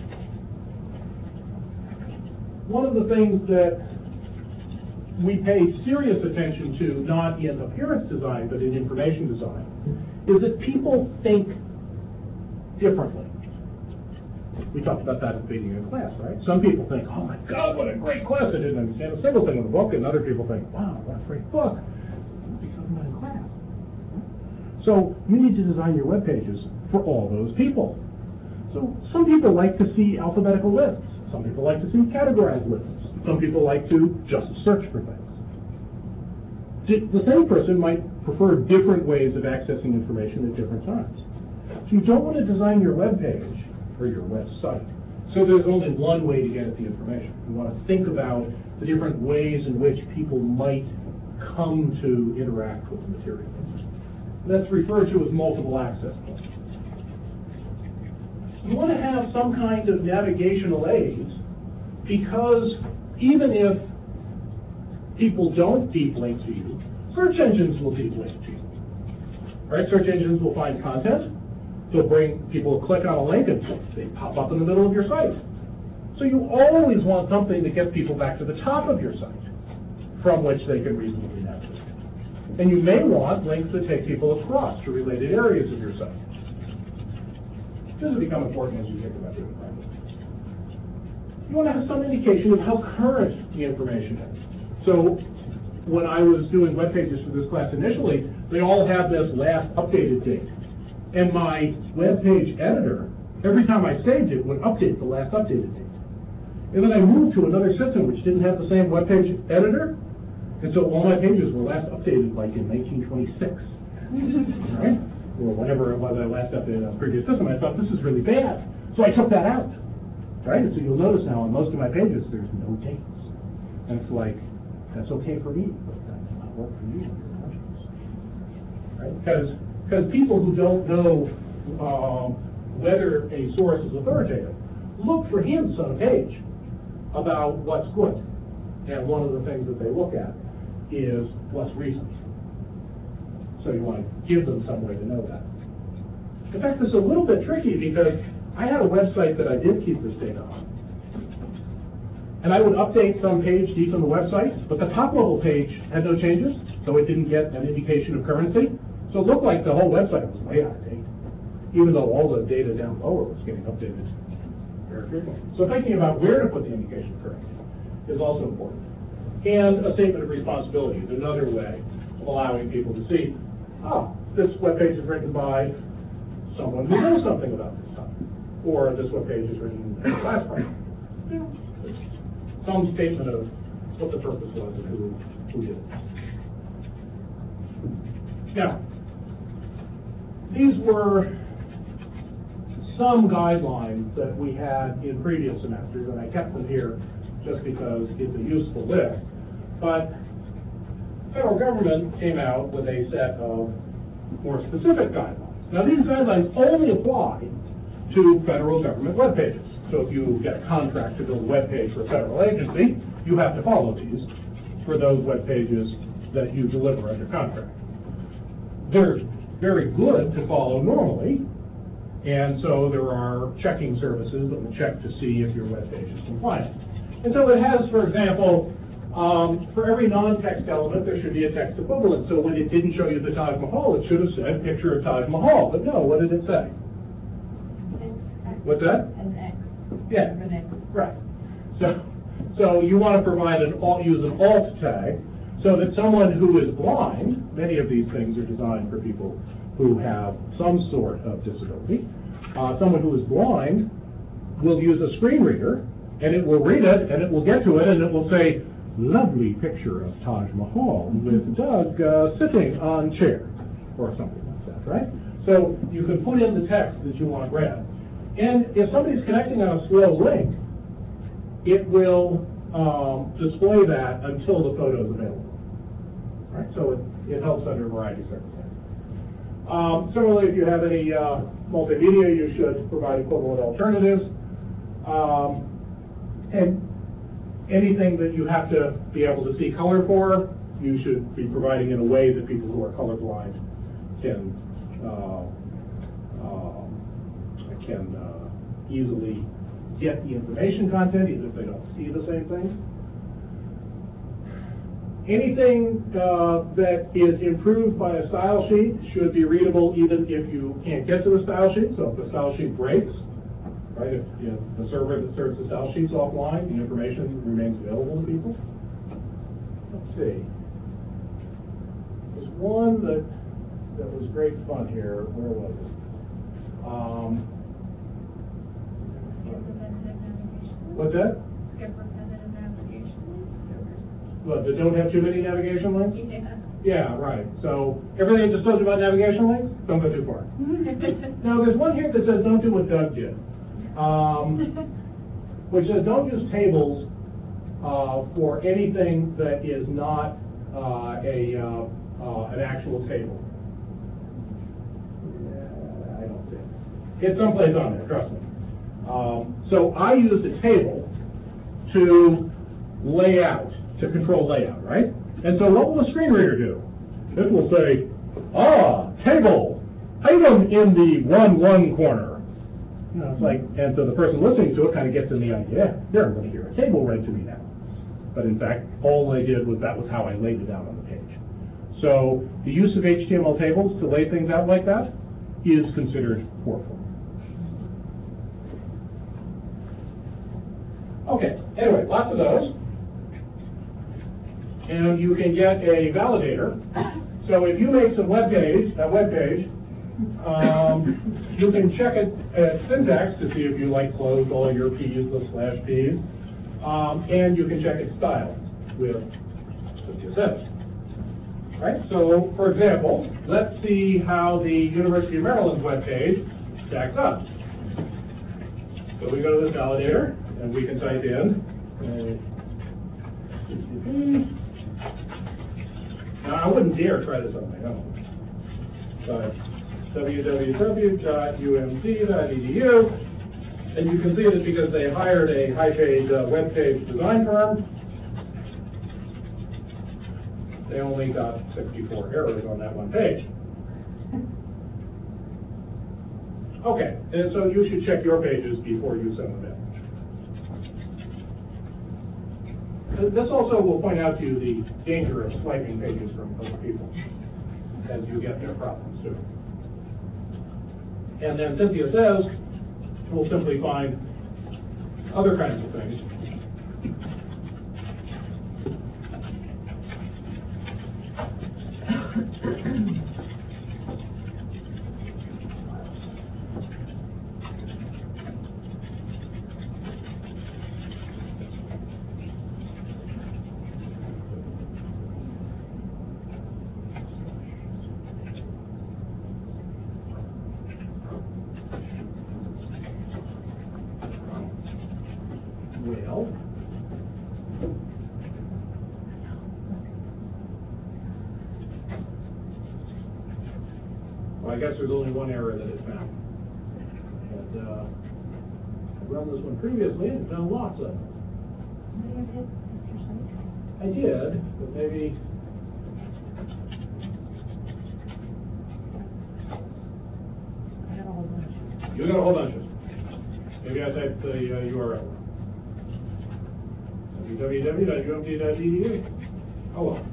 One of the things that we pay serious attention to, not in appearance design, but in information design, is that people think differently. We talked about that at the beginning of class, right? Some people think, oh my God, what a great class. I didn't understand a single thing in the book. And other people think, wow, what a great book. What be talking about in class? So you need to design your web pages for all those people. So some people like to see alphabetical lists. Some people like to see categorized lists. Some people like to just search for things. di- the same person might prefer different ways of accessing information at different times. So you don't want to design your web page or your website so there's only one way to get at the information. You want to think about the different ways in which people might come to interact with the material. That's referred to as multiple access points. You want to have some kind of navigational aids because even if people don't deep link to you, search engines will deep link to you. Right? Search engines will find content. They'll bring people will click on a link and they pop up in the middle of your site. So you always want something that gets people back to the top of your site from which they can reasonably navigate. And you may want links that take people across to related areas of your site. This will become important as you think about doing projects. You want to have some indication of how current the information is. So when I was doing web pages for this class initially, they all have this last updated date. And my web page editor, every time I saved it, would update the last updated date. And then I moved to another system which didn't have the same web page editor, and so all my pages were last updated like in nineteen twenty-six, right? Or whenever it was I last updated on a previous system. I thought, this is really bad. So I took that out, right? And so you'll notice now on most of my pages, there's no dates. And it's like, that's okay for me, but that does not work for you. Right? Because because people who don't know um, whether a source is authoritative look for hints on a page about what's good. And one of the things that they look at is what's recent. So you want to give them some way to know that. In fact, it's a little bit tricky because I had a website that I did keep this data on. And I would update some page deep in the website, but the top level page had no changes, so it didn't get an indication of currency. So it looked like the whole website was way out of date, even though all the data down lower was getting updated very frequently. So thinking about where to put the indication of currency is also important. And a statement of responsibility is another way of allowing people to see, oh, this web page is written by someone who knows something about this topic, or this web page is written as a class project. Some statement of what the purpose was and who, who did it. Now, these were some guidelines that we had in previous semesters, and I kept them here just because it's a useful list. But the federal government came out with a set of more specific guidelines. Now, these guidelines only apply to federal government web pages. So if you get a contract to build a web page for a federal agency, you have to follow these for those web pages that you deliver under contract. They're very good to follow normally, and so there are checking services that will check to see if your web page is compliant. And so it has, for example, um, for every non-text element, there should be a text equivalent. So when it didn't show you the Taj Mahal, it should have said picture of Taj Mahal. But no, what did it say? What's that? An X. Yeah. An X. Right. So, so you want to provide an alt, use an alt tag so that someone who is blind, many of these things are designed for people who have some sort of disability, uh, someone who is blind will use a screen reader, and it will read it, and it will get to it, and it will say, lovely picture of Taj Mahal with Doug uh, sitting on chair, or something like that, right? So you can put in the text that you want to grab. And if somebody's connecting on a slow link, it will um, display that until the photo is available. Right? So it, it helps under a variety of circumstances. Um, similarly, if you have any uh, multimedia, you should provide equivalent alternatives. Um, and anything that you have to be able to see color for, you should be providing in a way that people who are colorblind can uh, uh, can uh, easily get the information content, even if they don't see the same thing. Anything uh, that is improved by a style sheet should be readable even if you can't get to the style sheet. So if the style sheet breaks, right, if, if the server that serves the style sheets offline, the information remains available to people. Let's see. There's one that that was great fun here. Where was it? Um, what's that? Skip repetitive navigation. What, that don't have too many navigation links? Yeah. Yeah, right. So everything I just told you about navigation links, don't go too far. Now, there's one here that says don't do what Doug did, um, which says don't use tables uh, for anything that is not uh, a uh, uh, an actual table. Yeah, I don't think it's someplace on there. Trust me. Um, so I used a table to lay out, to control layout, right? And so what will the screen reader do? It will say, ah, table, item in the one one corner. You know, it's like, and so the person listening to it kind of gets in the idea, they're going to hear a table read to me now. But in fact, all they did was that was how I laid it out on the page. So the use of H T M L tables to lay things out like that is considered poor form. Okay, anyway, lots of those. And you can get a validator. So if you make some web page, a web page, um, you can check it at syntax to see if you like closed all your P's with slash P's. Um, and you can check its style with C S S. Right? So, for example, let's see how the University of Maryland's web page stacks up. So we go to this validator, and we can type in uh, now, I wouldn't dare try this on my own. But w w w dot u m c dot e d u, and you can see that because they hired a high-paid uh, web page design firm, they only got sixty-four errors on that one page. Okay, and so you should check your pages before you send them in. This also will point out to you the danger of swiping pages from other people as you get their problems too. And then Cynthia says we'll simply find other kinds of things. I guess there's only one error that is found. And uh, I've run this one previously and found lots of them. I did, but maybe. I got a whole bunch. You got a whole bunch of them. Maybe I typed the uh, U R L. w w w dot u m t dot e d u. Oh well.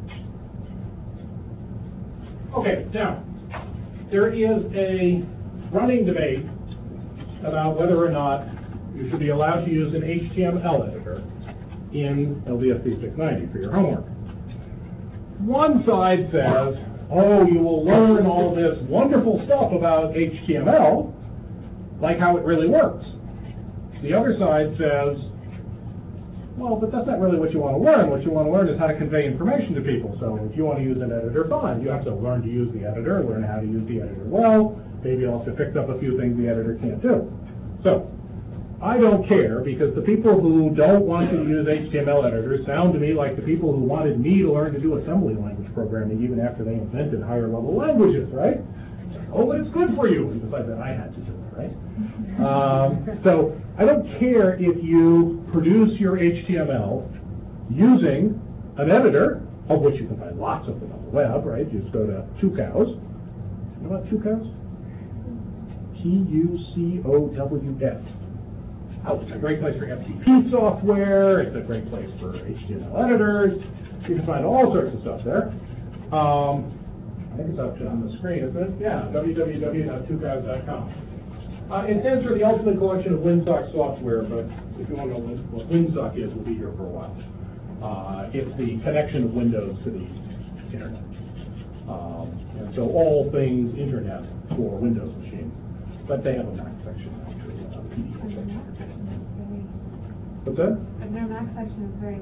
Okay, now. There is a running debate about whether or not you should be allowed to use an H T M L editor in L D S P six ninety for your homework. One side says, oh, you will learn all this wonderful stuff about H T M L, like how it really works. The other side says, well, but that's not really what you want to learn. What you want to learn is how to convey information to people. So if you want to use an editor, fine. You have to learn to use the editor, learn how to use the editor well. Maybe also fix up a few things the editor can't do. So I don't care, because the people who don't want to use H T M L editors sound to me like the people who wanted me to learn to do assembly language programming even after they invented higher level languages, right? Oh, but it's good for you. And besides that, I had to do it, right? Um, so I don't care if you produce your H T M L using an editor, of which you can find lots of them on the web, right? You just go to Two Cows. You know about Two Cows? T U C O W S. Oh, it's a great place for F T P software. It's a great place for H T M L editors. You can find all sorts of stuff there. Um, I think it's up on the screen, isn't it? Yeah, w w w dot two cows dot com. Uh, it stands for the Ultimate Collection of Winsock Software, but if you want to know what Winsock is, we'll be here for a while. Uh, it's the connection of Windows to the Internet. Um, and so all things Internet for Windows machines. But they have a Mac section, actually. Uh, P D F section. What's that? And their Mac section is very limited.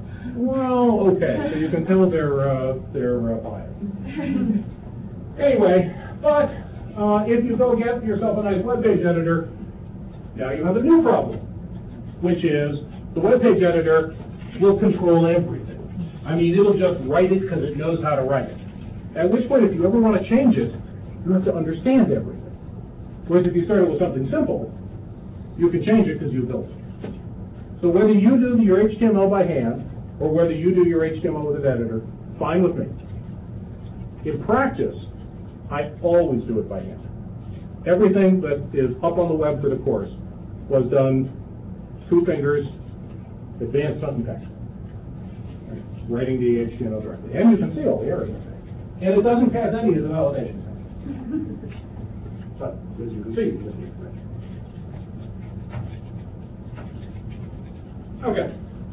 Well, okay, so you can tell they're, uh, they're uh, biased. Anyway, but uh, if you go get yourself a nice web page editor, now you have a new problem, which is the web page editor will control everything. I mean, it'll just write it because it knows how to write it. At which point, if you ever want to change it, you have to understand everything. Whereas if you started with something simple, you can change it because you built it. So whether you do your H T M L by hand, or whether you do your H T M L with an editor, fine with me. In practice, I always do it by hand. Everything that is up on the web for the course was done two fingers, advanced front and back, writing the H T M L directly. And you can see all the errors. And it doesn't pass any of the validation. But as you can see, you can see. Okay.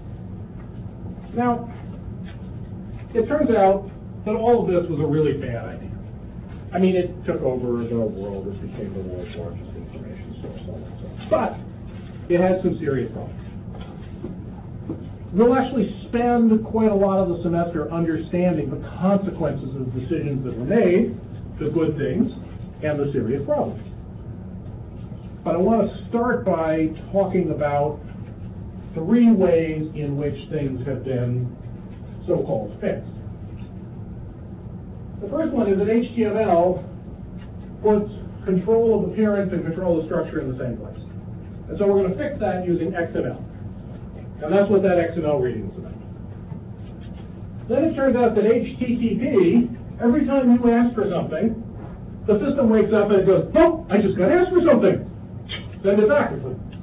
Now, it turns out that all of this was a really bad idea. I mean, it took over the world, it became the world's largest information source, all that stuff. But it had some serious problems. We'll actually spend quite a lot of the semester understanding the consequences of decisions that were made, the good things, and the serious problems. But I want to start by talking about three ways in which things have been so-called fixed. The first one is that H T M L puts control of appearance and control of structure in the same place. And so we're going to fix that using X M L. And that's what that X M L reading is about. Then it turns out that H T T P, every time you ask for something, the system wakes up and it goes, oh, I just got asked for something. Send it back.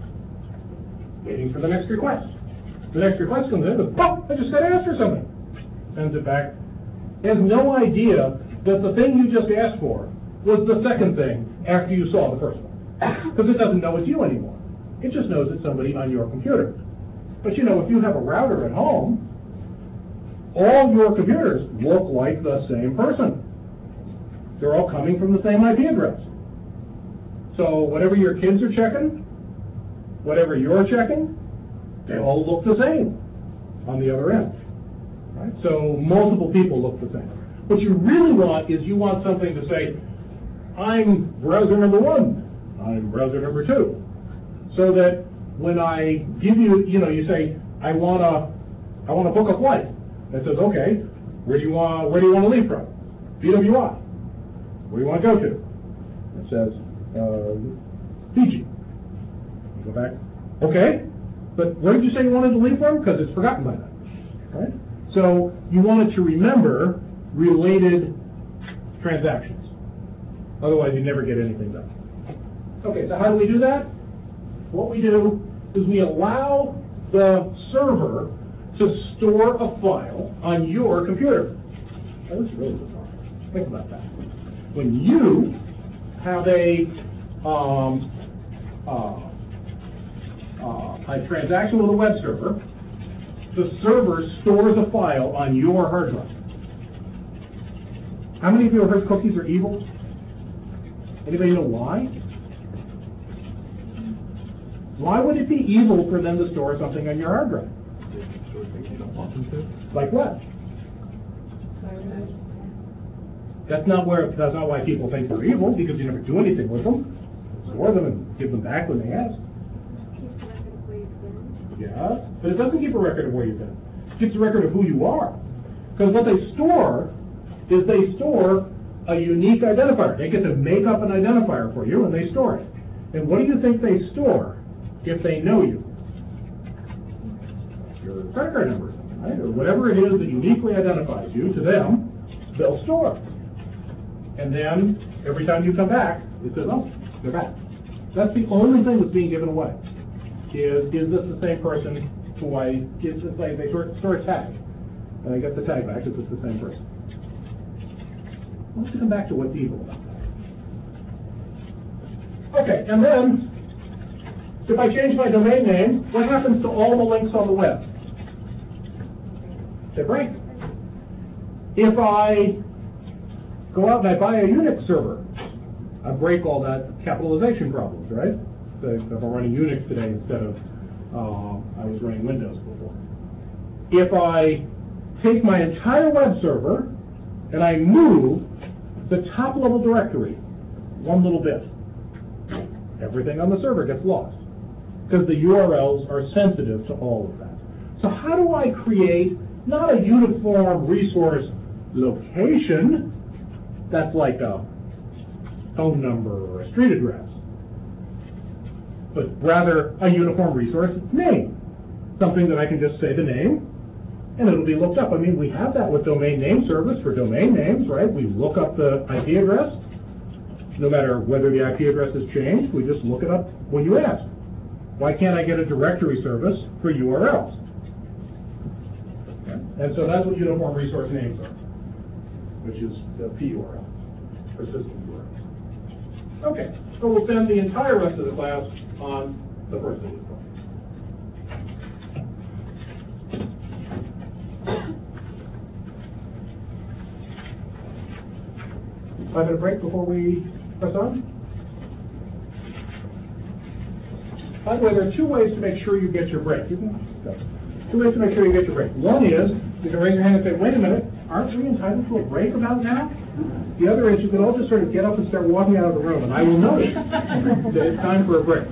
Waiting for the next request. The next request comes in, and oh, I just got asked for something. Sends it back. It has no idea that the thing you just asked for was the second thing after you saw the first one. Because it doesn't know it's you anymore. It just knows it's somebody on your computer. But you know, if you have a router at home, all your computers look like the same person. They're all coming from the same I P address. So whatever your kids are checking, whatever you're checking, they all look the same on the other end. Right? So multiple people look the same. What you really want is you want something to say, I'm browser number one, I'm browser number two. So that when I give you, you know, you say, I want to, I want to book a flight. It says, okay, where do you want, where do you want to leave from? B W I. Where do you want to go to? It says, uh, Fiji. You go back. Okay, but where did you say you wanted to leave from? Because it's forgotten by then. Right? So you want it to remember related transactions. Otherwise, you never get anything done. Okay, so how do we do that? What we do is we allow the server to store a file on your computer. Now, this is really bizarre. Think about that. When you have a um, uh, uh, a transaction with a web server, the server stores a file on your hard drive. How many of you have heard cookies are evil? Anybody know why? Why would it be evil for them to store something on your hard drive? Like what? That's not where. That's not why people think they're evil, because you never do anything with them. Store them and give them back when they ask. Yeah, but it doesn't keep a record of where you've been. It keeps a record of who you are. Because what they store is they store a unique identifier. They get to make up an identifier for you, and they store it. And what do you think they store if they know you? Your credit card number, right? Or whatever it is that uniquely identifies you to them, they'll store. And then every time you come back, it says, oh, they're back. That's the only thing that's being given away. Is is this the same person who I, it's just like they store, store a tag, and I get the tag back, is this the same person? Let's come back to what's evil about that. Okay, and then, if I change my domain name, what happens to all the links on the web? They break. If I go out and I buy a Unix server, I break all that capitalization problems, right? So if I'm running Unix today instead of uh, I was running Windows before. if I take my entire web server and I move the top level directory one little bit, everything on the server gets lost because the U R Ls are sensitive to all of that. So how do I create not a uniform resource location that's like a phone number or a street address, but rather a uniform resource name, something that I can just say the name and it'll be looked up. I mean, we have that with domain name service for domain names, right? We look up the I P address. No matter whether the I P address has changed, we just look it up when you ask. Why can't I get a directory service for U R Ls? Okay. And so that's what uniform resource names are, which is the P U R L, or system U R L. Okay, so we'll spend the entire rest of the class on the first thing. I'm going to break before we press on. By the way, there are two ways to make sure you get your break. You can, two ways to make sure you get your break. One is you can raise your hand and say, wait a minute, aren't we entitled to a break about now? The other is you can all just sort of get up and start walking out of the room, and I will notice that it's time for a break.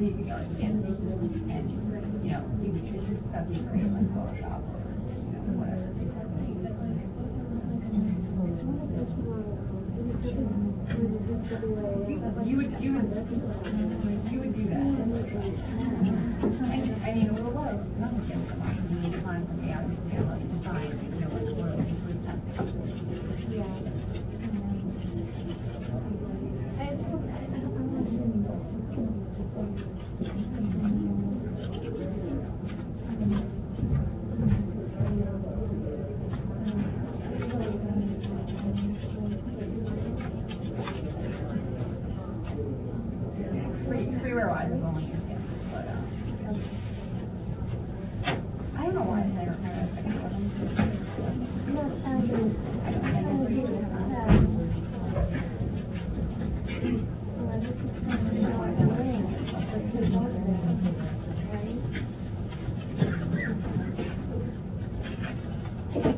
And, you know, you would just stuff you create like Photoshop or, you know, whatever.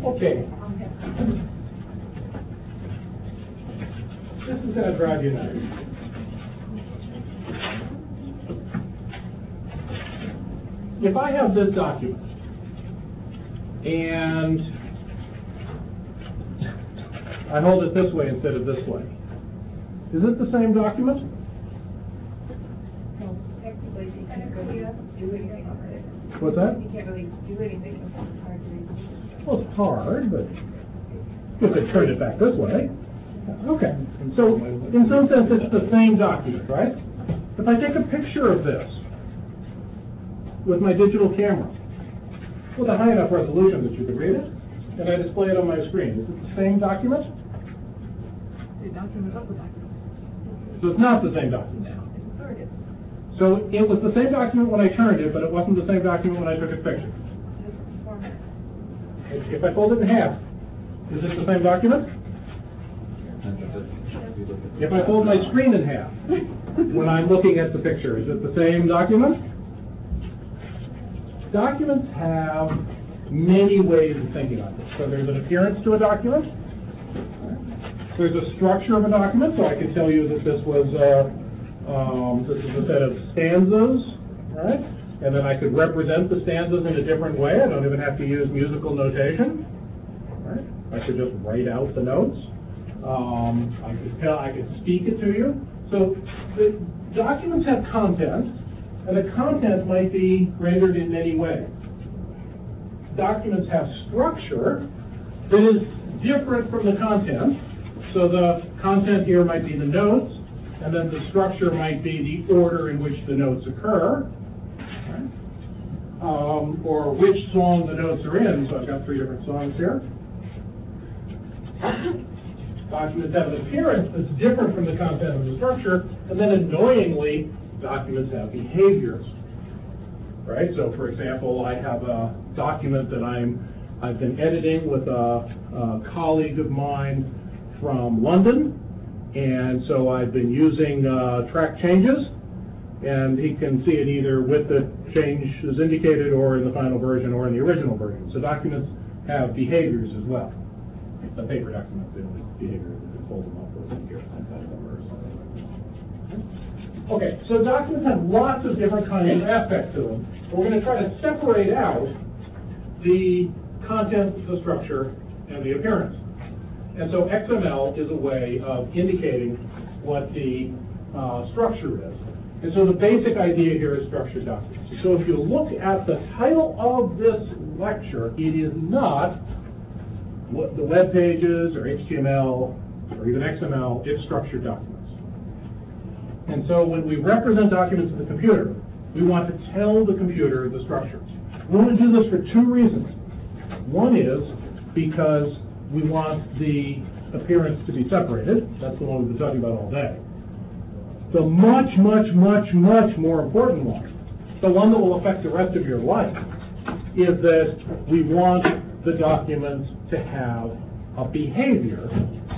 Okay. This is going to drive you nuts. If I have this document, and I hold it this way instead of this way, is it the same document? No, technically, you can't really do anything on it. What's that? You can't really do anything, it's hard to read. Well, it's hard, but you could turn it back this way. Okay, so in some sense it's the same document, right? If I take a picture of this with my digital camera with a high enough resolution that you can read it, and I display it on my screen, is it the same document? The document of the document. So it's not the same document. It's distorted. So it was the same document when I turned it, but it wasn't the same document when I took its picture. Just format. If if I fold it in half, is it the same document? If I fold my screen in half when I'm looking at the picture, is it the same document? Documents have many ways of thinking on this. So there's an appearance to a document. There's a structure of a document, so I could tell you that this was uh, um, this is a set of stanzas, right? And then I could represent the stanzas in a different way. I don't even have to use musical notation. Right? I could just write out the notes. Um, I could tell, I could speak it to you. So the documents have content, and the content might be rendered in many ways. Documents have structure that is different from the content. So the content here might be the notes, and then the structure might be the order in which the notes occur, right? um, or which song the notes are in. So I've got three different songs here. Documents have an appearance that's different from the content of the structure, and then annoyingly, documents have behaviors, right? So, for example, I have a document that I'm I've been editing with a, a colleague of mine from London, and so I've been using uh, track changes, and he can see it either with the changes indicated, or in the final version, or in the original version. So documents have behaviors as well. The paper documents, the only behavior is to fold them up or here inside of them or something like that. Okay, so documents have lots of different kinds of aspects to them. We're going to try to separate out the content, the structure, and the appearance. And so X M L is a way of indicating what the uh, structure is. And so the basic idea here is structured documents. So if you look at the title of this lecture, it is not what the web pages or H T M L or even X M L, it's structured documents. And so when we represent documents in the computer, we want to tell the computer the structure. We want to do this for two reasons. One is because we want the appearance to be separated. That's the one we've been talking about all day. The much, much, much, much more important one, the one that will affect the rest of your life, is that we want the document to have a behavior.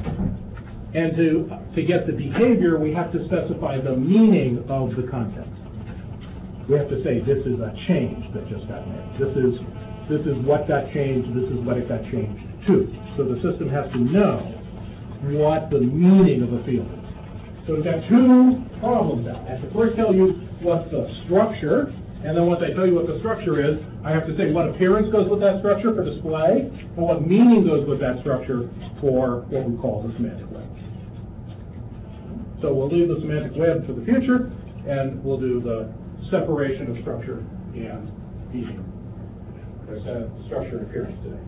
And to, to get the behavior, we have to specify the meaning of the content. We have to say this is a change that just got made. This is, this is what got changed, this is what it got changed to. So the system has to know what the meaning of a field is. So we've got two problems now. I have to first tell you what's the structure, and then once I tell you what the structure is, I have to say what appearance goes with that structure for display, and what meaning goes with that structure for what we call the semantic web. So we'll leave the semantic web for the future, and we'll do the separation of structure and meaning. There's a structure and appearance today.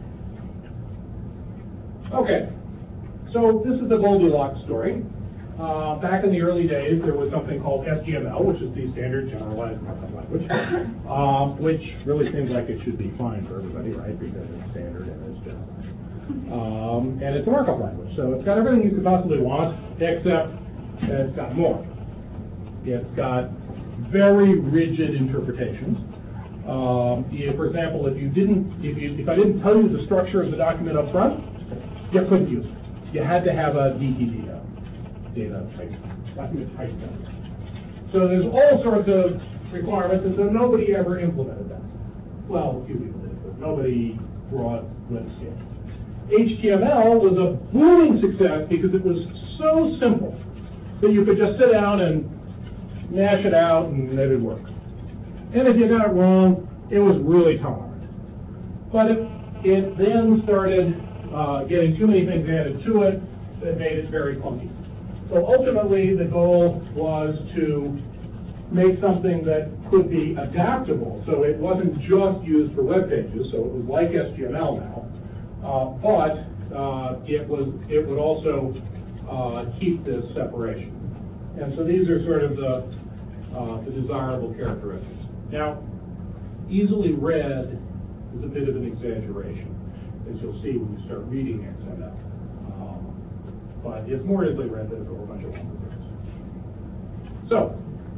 Okay, so this is the Goldilocks story. Uh, back in the early days, there was something called S G M L, which is the standard generalized markup language, um, which really seems like it should be fine for everybody, right? Because it's standard and it's generalized. Um, and it's a markup language, so it's got everything you could possibly want, except that it's got more. It's got very rigid interpretations. Um, if, for example, if you didn't, if you, if I didn't tell you the structure of the document up front, you couldn't use it. You had to have a D T D. Data type, document type data. So there's all sorts of requirements, and so nobody ever implemented that. Well, a few people did, but nobody broad web scale. H T M L was a booming success because it was so simple that you could just sit down and mash it out and it would work. And if you got it wrong, it was really tolerant. But it, it then started uh, getting too many things added to it that made it very clunky. So ultimately, the goal was to make something that could be adaptable. So it wasn't just used for web pages, so it was like H T M L now, uh, but uh, it was it would also uh, keep this separation. And so these are sort of the, uh, the desirable characteristics. Now, easily read is a bit of an exaggeration, as you'll see when you start reading X M L. Um, but it's more easily read than a whole bunch of longer words. So,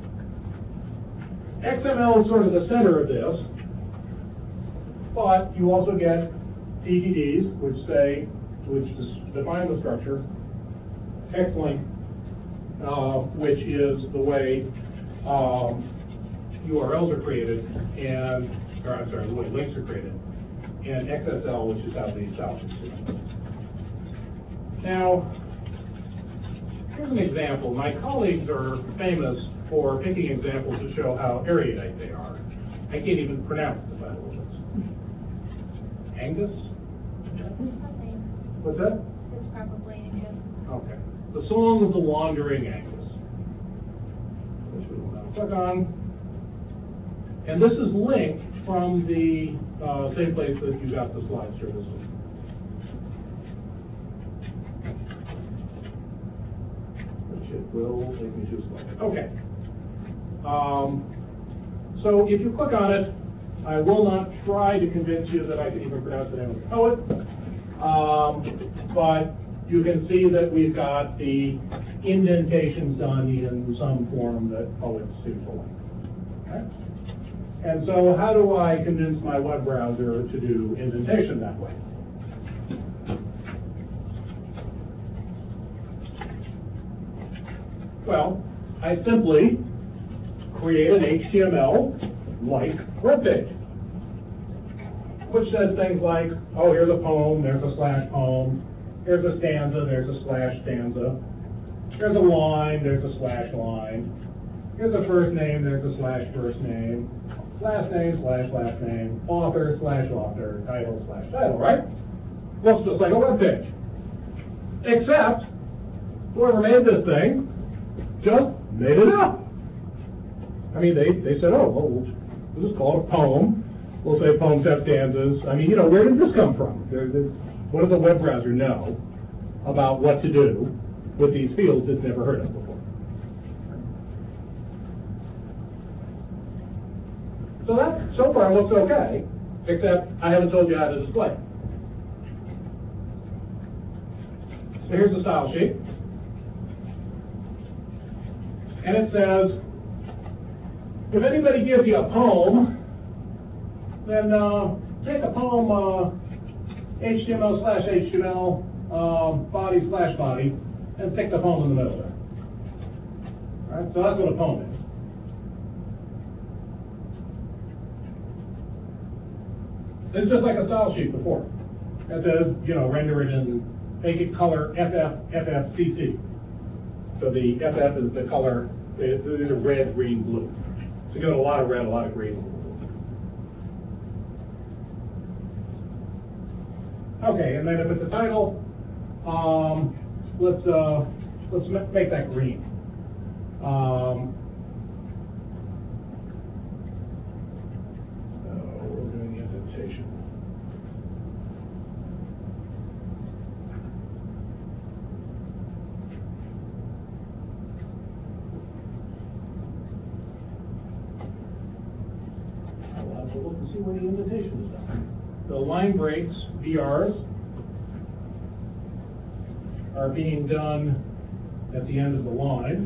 X M L is sort of the center of this, but you also get D T Ds, which say, which define the structure, X-link, uh, which is the way um, U R Ls are created, and, or I'm sorry, the way links are created, and X S L, which is how the styles are created. Now, here's an example. My colleagues are famous for picking examples to show how erudite they are. I can't even pronounce the title of this. Angus? What's that? It's probably Angus. Okay. The Song of the Wandering Angus, which we will now click on. And this is linked from the uh, same place that you got the slide service. Which it will take me to slide. Okay. Um, so if you click on it, I will not try to convince you that I can even pronounce the name of the poet, um, but you can see that we've got the indentations done in some form that poets seem to like. Okay? And so how do I convince my web browser to do indentation that way? Well, I simply create an H T M L-like web page, which says things like, oh, here's a poem, there's a slash poem, here's a stanza, there's a slash stanza, here's a line, there's a slash line, here's a first name, there's a slash first name, last name, slash last name, author, slash author, title, slash title, right? Looks just like a web page. Except, whoever made this thing just made it up. I mean, they, they said, oh, well, we'll just call it a poem. We'll say poems have stanzas. I mean, you know, where did this come from? There, there, what does the web browser know about what to do with these fields it's never heard of before? So that, so far, looks okay, except I haven't told you how to display it. So here's the style sheet. And it says, if anybody gives you a poem, then uh, take a poem uh, H T M L slash H T M L uh, body slash body and stick the poem in the middle there. All right, so that's what a poem is. It's just like a style sheet before. It says, you know, render it in, make it color F F, F F C C. So the F F is the color, these are red, green, blue. So you got a lot of red, a lot of green. Okay, and then if it's a title, um, let's uh, let's make that green. Um, so we're doing the indentation. I'll have to look and see where the indentation is done. The line breaks, V Rs, are being done at the end of the line.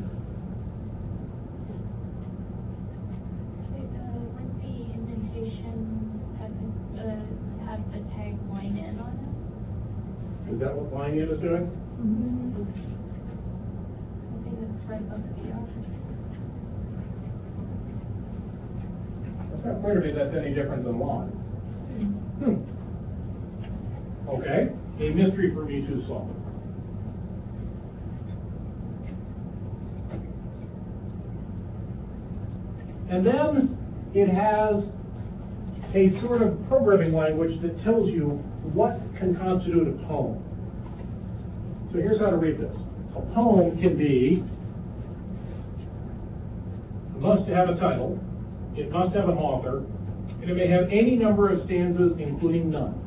Uh, would the indentation have the, uh, have the tag line in on it? Is that what line in is doing? Mm-hmm. I think it's right above the V R. It's not clear to me that's any different than line. Hmm. Okay. a mystery for me to solve. And then it has a sort of programming language that tells you what can constitute a poem. So here's how to read this. A poem can be, it must have a title, it must have an author, and it may have any number of stanzas, including none.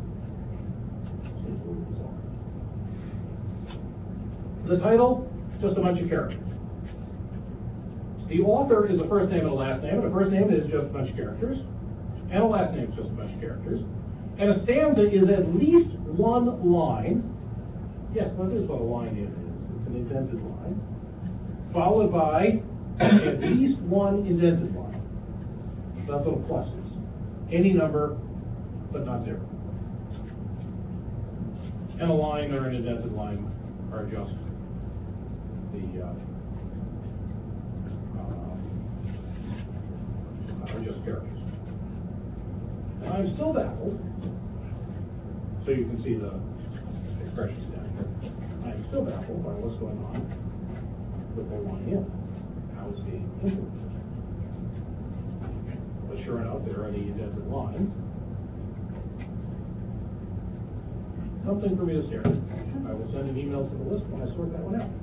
The title, just a bunch of characters. The author is a first name and a last name, and a first name is just a bunch of characters, and a last name is just a bunch of characters. And a stanza is at least one line. Yes, well, that is what a line is. It's an indented line, followed by at least one indented line. That's what a plus is. Any number, but not zero. And a line or an indented line are just the uh, are just characters. And I'm still baffled, so you can see the expressions down here. I'm still baffled by what's going on with the line in. How it's being implemented. But sure enough, there are the indented lines. Something for me to stare at. I will send an email to the list when I sort that one out.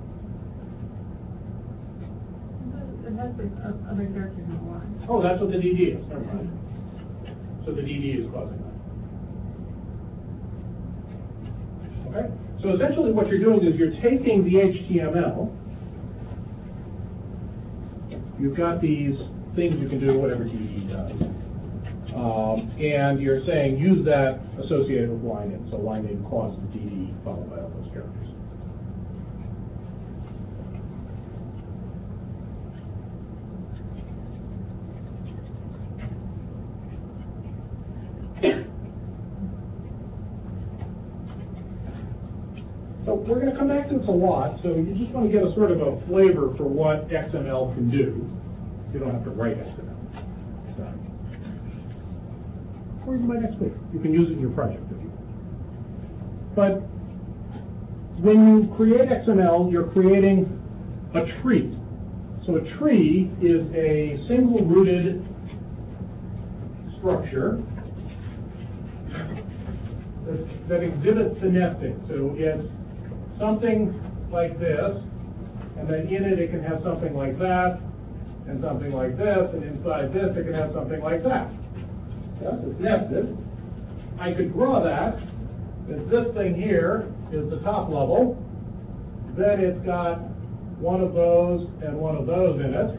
It has the uh, other characters in the line. Oh, that's what the D D is. Never mind. So the D D is causing that. Okay? So essentially what you're doing is you're taking the H T M L. You've got these things you can do, whatever D D does. Um, and you're saying use that associated with line in. So line in causes the D D followed by all those characters. So we're going to come back to this a lot, so you just want to get a sort of a flavor for what X M L can do. You don't have to write X M L. So, or you might next week. You can use it in your project if you want. But when you create X M L, you're creating a tree. So a tree is a single-rooted structure that, that exhibits the nesting. So it's something like this, and then in it it can have something like that, and something like this, and inside this it can have something like that. Yes, it's nested. I could draw that as this thing here is the top level, then it's got one of those and one of those in it,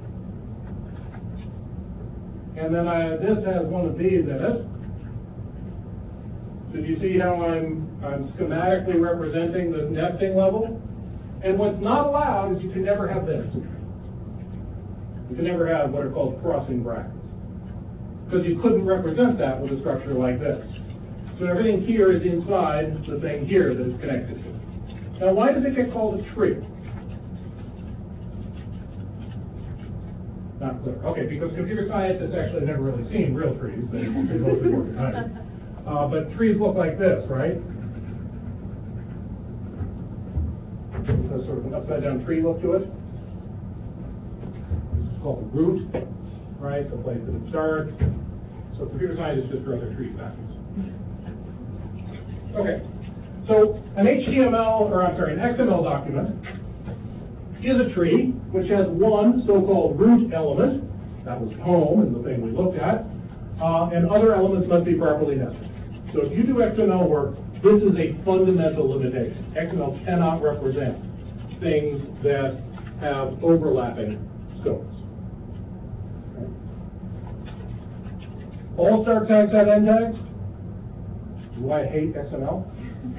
and then I, this has one of these in it. So do you see how I'm, I'm schematically representing the nesting level? And what's not allowed is you can never have this. You can never have what are called crossing brackets. Because you couldn't represent that with a structure like this. So everything here is inside the thing here that it's connected to. Now why does it get called a tree? Not clear. Okay, because computer scientists actually never really seen real trees. They mostly work at night. Uh, but trees look like this, right? Has sort of an upside down tree look to it. This is called the root, right? The place that it starts. So computer scientists just draw their trees backwards. Okay. So an H T M L, or I'm sorry, an X M L document is a tree which has one so-called root element. That was home and the thing we looked at. Uh, and other elements must be properly nested. So if you do X M L work, this is a fundamental limitation. X M L cannot represent things that have overlapping scopes. Okay. All start tags have end tags. Why I hate X M L.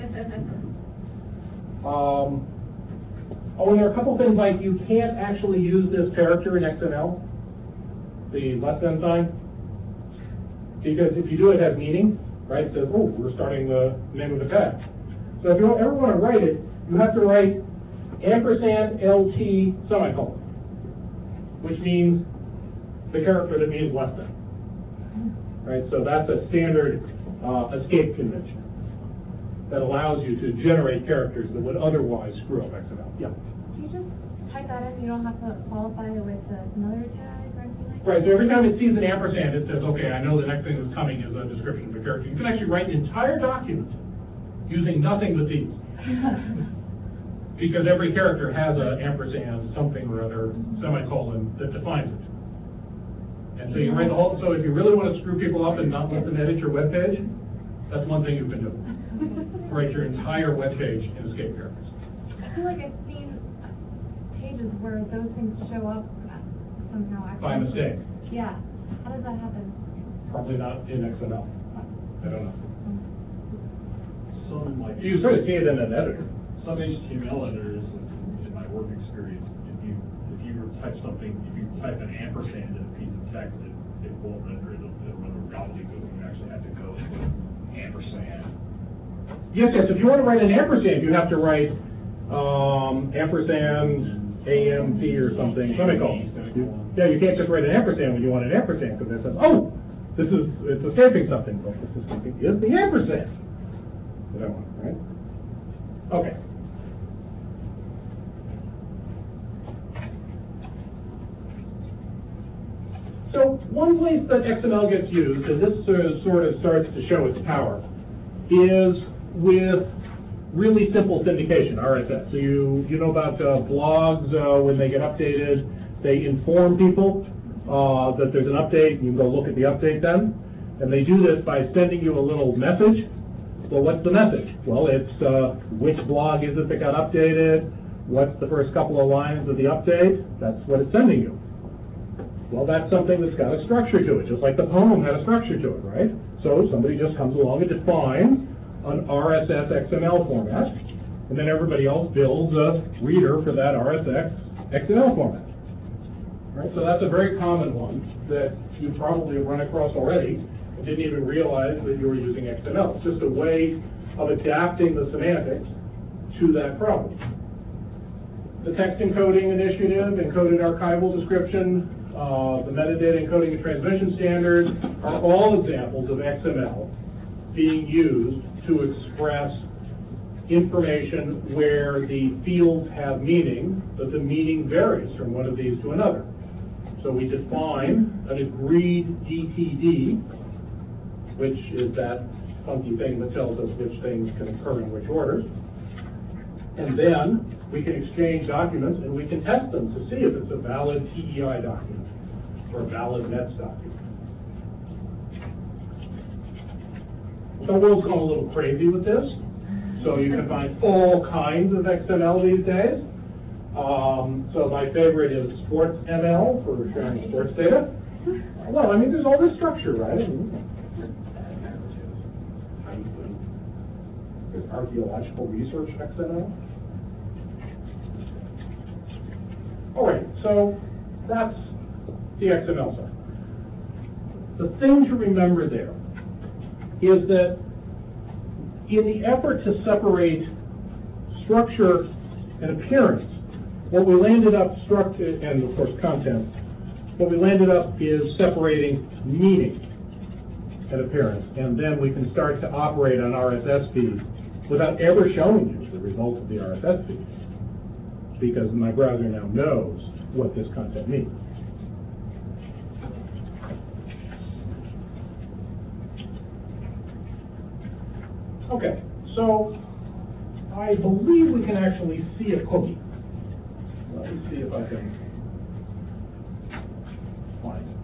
Um, oh, and there are a couple things like you can't actually use this character in X M L, the less than sign, because if you do it, it has meaning. Right, it says, oh, we're starting the name of the tag. So if you don't ever want to write it, you have to write ampersand L T semicolon, which means the character that means less than. Right, so that's a standard uh, escape convention. that allows you to generate characters that would otherwise screw up X M L. Yeah. Do you just type that in, you don't have to qualify it with another tag or anything like that? Right, so every time it sees an ampersand, it says, okay, I know the next thing that's coming is a description of a character. You can actually write an entire document using nothing but these. Because every character has an ampersand, something or other, semicolon, that defines it. And so you write the whole, so if you really want to screw people up and not let them edit your web page, that's one thing you can do. Write your entire web page in escape characters. I feel like I've seen pages where those things show up somehow. By mistake. Yeah. How does that happen? Probably not in X M L. I don't know. Some like. You sort of see it in an editor. Some H T M L editors, in my work experience, if you if you type something, if you type an ampersand in a piece of text, it, it won't render it. It'll, it'll run a gobbledygook. You actually have to go ampersand. Yes, yes. If you want to write an ampersand, you have to write um, ampersand A M P or something. Semicolon. Yeah, you can't just write an ampersand when you want an ampersand because it says, oh, this is it's escaping something. But this escaping is the ampersand that I want, right? Okay. So one place that X M L gets used, and this sort of, sort of starts to show its power, is with really simple syndication, R S S. So you, you know about uh, blogs, uh, when they get updated, they inform people uh, that there's an update, and you can go look at the update then. And they do this by sending you a little message. Well, what's the message? Well, it's uh, which blog is it that got updated, what's the first couple of lines of the update, that's what it's sending you. Well, that's something that's got a structure to it, just like the poem had a structure to it, right? So somebody just comes along and defines an R S S X M L format, and then everybody else builds a reader for that R S S X M L format. Right? So that's a very common one that you probably have run across already and didn't even realize that you were using X M L. It's just a way of adapting the semantics to that problem. The text encoding initiative, encoded archival description, Uh, the metadata encoding and transmission standards are all examples of X M L being used to express information where the fields have meaning, but the meaning varies from one of these to another. So we define an agreed D T D, which is that funky thing that tells us which things can occur in which orders. And then we can exchange documents and we can test them to see if it's a valid T E I document or a valid N E T S document. The world's gone a little crazy with this, so you can find all kinds of X M L these days. Um, so my favorite is sports M L for sharing sports data. Well, I mean, there's all this structure, right? There's archaeological research X M L. All right, so that's the X M L side. The thing to remember there is that in the effort to separate structure and appearance, what we landed up, structure and of course content, what we landed up is separating meaning and appearance, and then we can start to operate on R S S feeds without ever showing you the result of the R S S feed, because my browser now knows what this content means. Okay, so I believe we can actually see a cookie. Let me see if I can find it.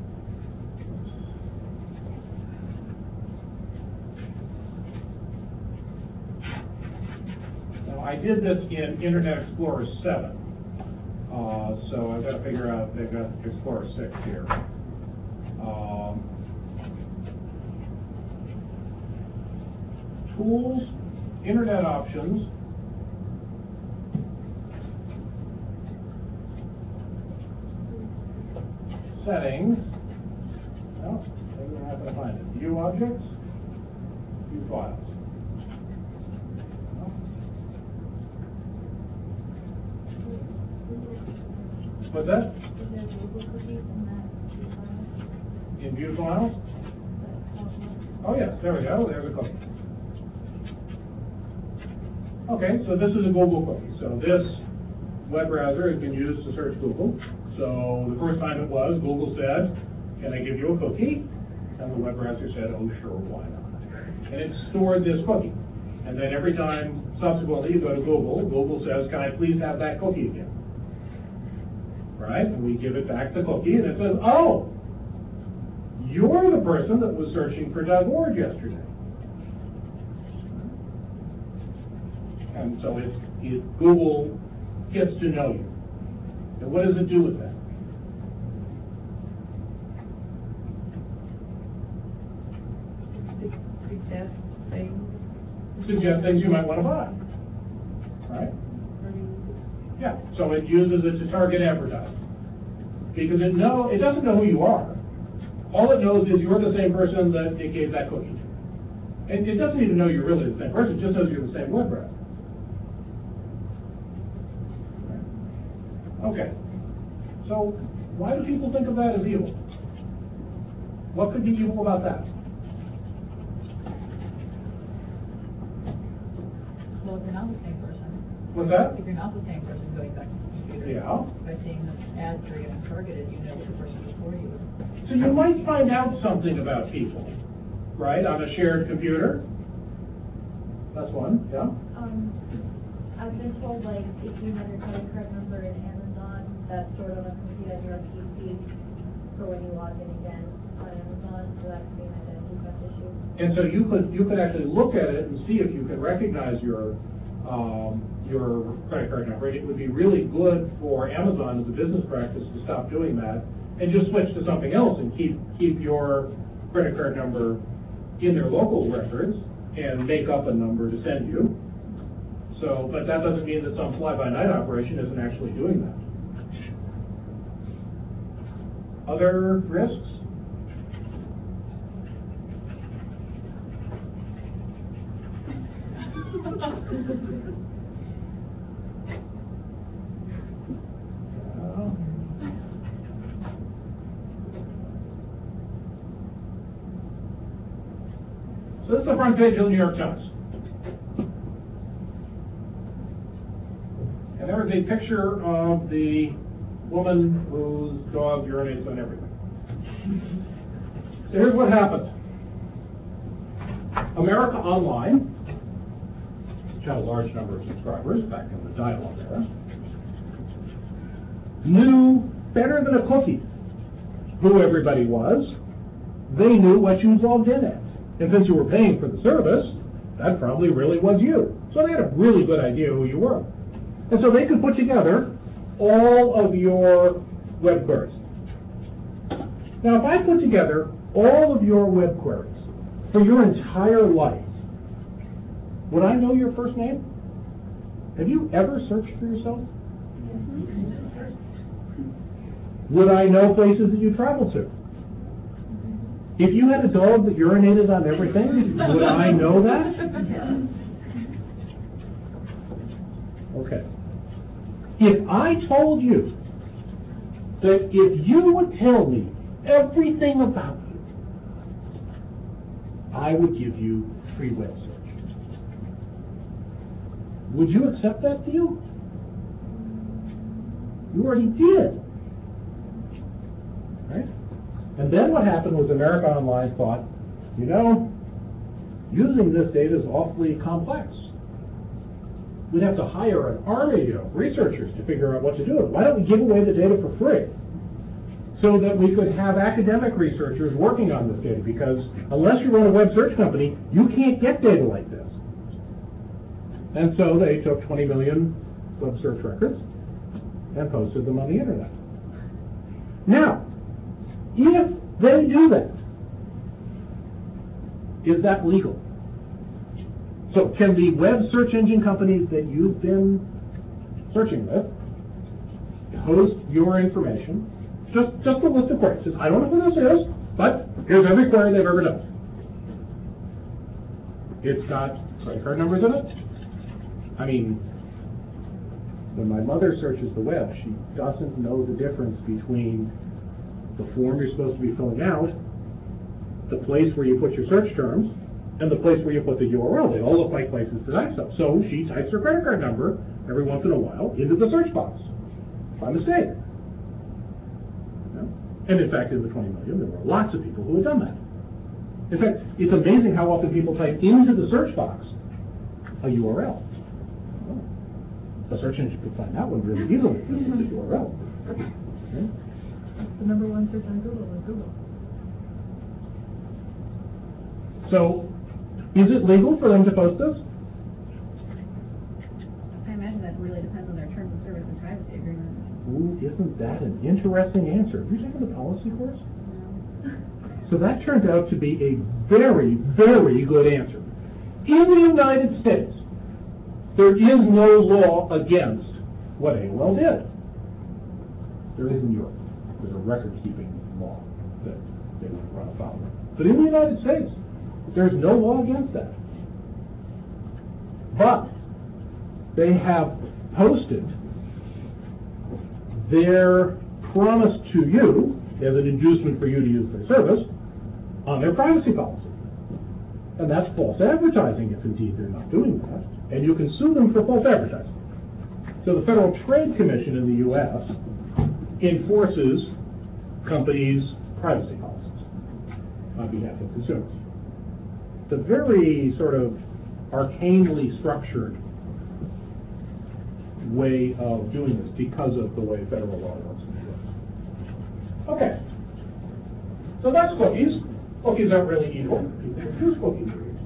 Now, I did this in Internet Explorer seven, uh, so I've got to figure out, they've got Explorer six here. Um, Tools, Internet Options, Settings, no, maybe I'm not going to find it. View Objects, View Files. No. What's that? In View Files? Oh yes, there we go, there's a cookie. Okay, so this is a Google cookie. So this web browser has been used to search Google. So the first time it was, Google said, can I give you a cookie? And the web browser said, oh, sure, why not? And it stored this cookie. And then every time subsequently you go to Google, Google says, can I please have that cookie again? Right? And we give it back the cookie, and it says, oh, you're the person that was searching for Doug Ward yesterday. And so it, it, Google gets to know you. And what does it do with that? Suggest things. Suggest things you might want to buy. Right? Yeah, so it uses it to target advertising. Because it know it doesn't know who you are. All it knows is you're the same person that it gave that cookie to. And it doesn't even know you're really the same person, it just knows you're the same web browser. Okay. So why do people think of that as evil? What could be evil about that? Well, if you're not the same person, What's that? if you're not the same person going back to the computer, Yeah. by seeing the ads that are getting targeted, you know that the person before you. So you might find out something about people, right, on a shared computer. That's one, yeah. Um, I've been told, like, if you have your credit card number in Amazon, that's stored on a computer on your P C for when you log in again on Amazon, so that could be an identity theft issue. And so you could you could actually look at it and see if you can recognize your um, your credit card number. It would be really good for Amazon as a business practice to stop doing that and just switch to something else and keep keep your credit card number in their local records and make up a number to send you. So, but that doesn't mean that some fly-by-night operation isn't actually doing that. Other risks? So this is the front page of the New York Times. And there is a picture of the woman whose dog urinates on everything. So here's what happened. America Online, which had a large number of subscribers back in the dial-up era, knew better than a cookie who everybody was. They knew what you logged in at. And since you were paying for the service, that probably really was you. So they had a really good idea who you were. And so they could put together all of your web queries. Now, if I put together all of your web queries for your entire life, would I know your first name? Have you ever searched for yourself? Would I know places that you traveled to? If you had a dog that urinated on everything, would I know that? Okay. If I told you that if you would tell me everything about you, I would give you free web search, would you accept that deal? You already did. Right? And then what happened was America Online thought, you know, using this data is awfully complex. We'd have to hire an army of researchers to figure out what to do with it. Why don't we give away the data for free? So that we could have academic researchers working on this data, because unless you run a web search company, you can't get data like this. And so they took twenty million web search records and posted them on the internet. Now, if they do that, is that legal? So can the web search engine companies that you've been searching with host your information? Just, just a list of queries. I don't know who this is, but here's every query they've ever done. It's got credit card numbers in it. I mean, when my mother searches the web, she doesn't know the difference between the form you're supposed to be filling out, the place where you put your search terms, and the place where you put the U R L. They all look like places to type stuff. So she types her credit card number every once in a while into the search box by mistake. And in fact, in the twenty million, there were lots of people who had done that. In fact, it's amazing how often people type into the search box a U R L. Oh. The search engine could find that one really easily. It's a U R L. Okay. That's the number one search on Google is Google. So, is it legal for them to post this? I imagine that really depends on their terms of service and privacy agreement. Ooh, isn't that an interesting answer? Have you taken the policy course? So that turns out to be a very, very good answer. In the United States, there is no law against what A O L did. There is in Europe. There's a record-keeping law that they would run afoul of. But in the United States, there's no law against that. But they have posted their promise to you as an inducement for you to use their service on their privacy policy. And that's false advertising if indeed they're not doing that. And you can sue them for false advertising. So the Federal Trade Commission in the U S enforces companies' privacy policies on behalf of consumers. It's a very sort of arcanely structured way of doing this because of the way federal law works in the U S. Okay. So that's cookies. Cookies aren't really evil. People use cookies for evil.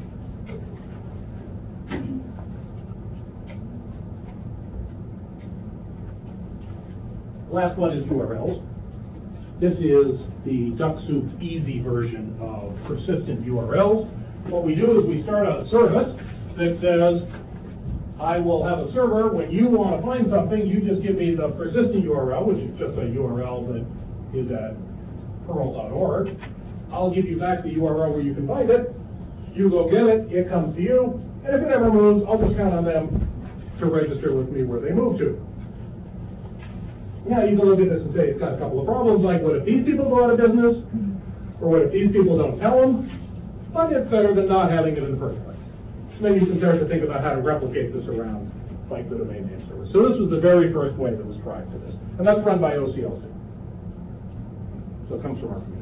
Last one is U R Ls. This is the DuckSoup easy version of persistent U R Ls. What we do is we start out a service that says, I will have a server, when you want to find something, you just give me the persistent U R L, which is just a U R L that is at perl dot org. I'll give you back the U R L where you can find it. You go get it, it comes to you, and if it ever moves, I'll just count on them to register with me where they move to. Now you can look at this and say it's got a couple of problems, like what if these people go out of business? Or what if these people don't tell them? But it's better than not having it in the first place. Maybe you can start to think about how to replicate this around like the domain name service. So this was the very first way that was tried for this. And that's run by O C L C. So it comes from our community.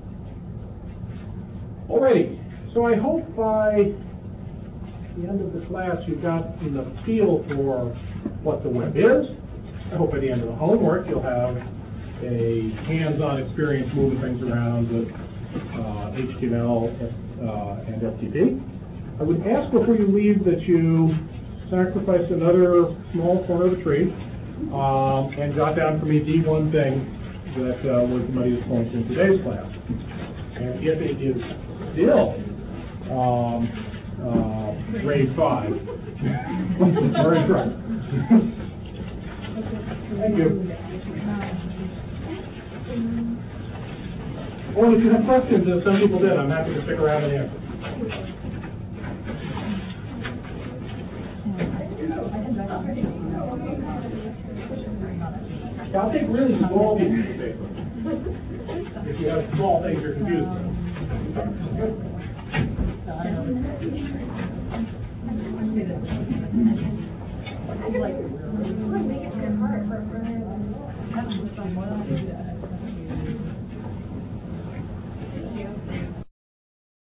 Alrighty, so I hope by the end of the class you got in the feel for what the web is. I hope by the end of the homework you'll have a hands-on experience moving things around with uh, H T M L uh, and F T P. I would ask before you leave that you sacrifice another small corner of the tree um, and jot down for me the one thing that uh, was the mightiest point in today's class. And if it is still um, uh, grade five, very correct. Thank you. Or if you have questions, as some people did, I'm happy to stick around and answer. Yeah, I'll take really small pieces of paper. If you have small things you're confused with.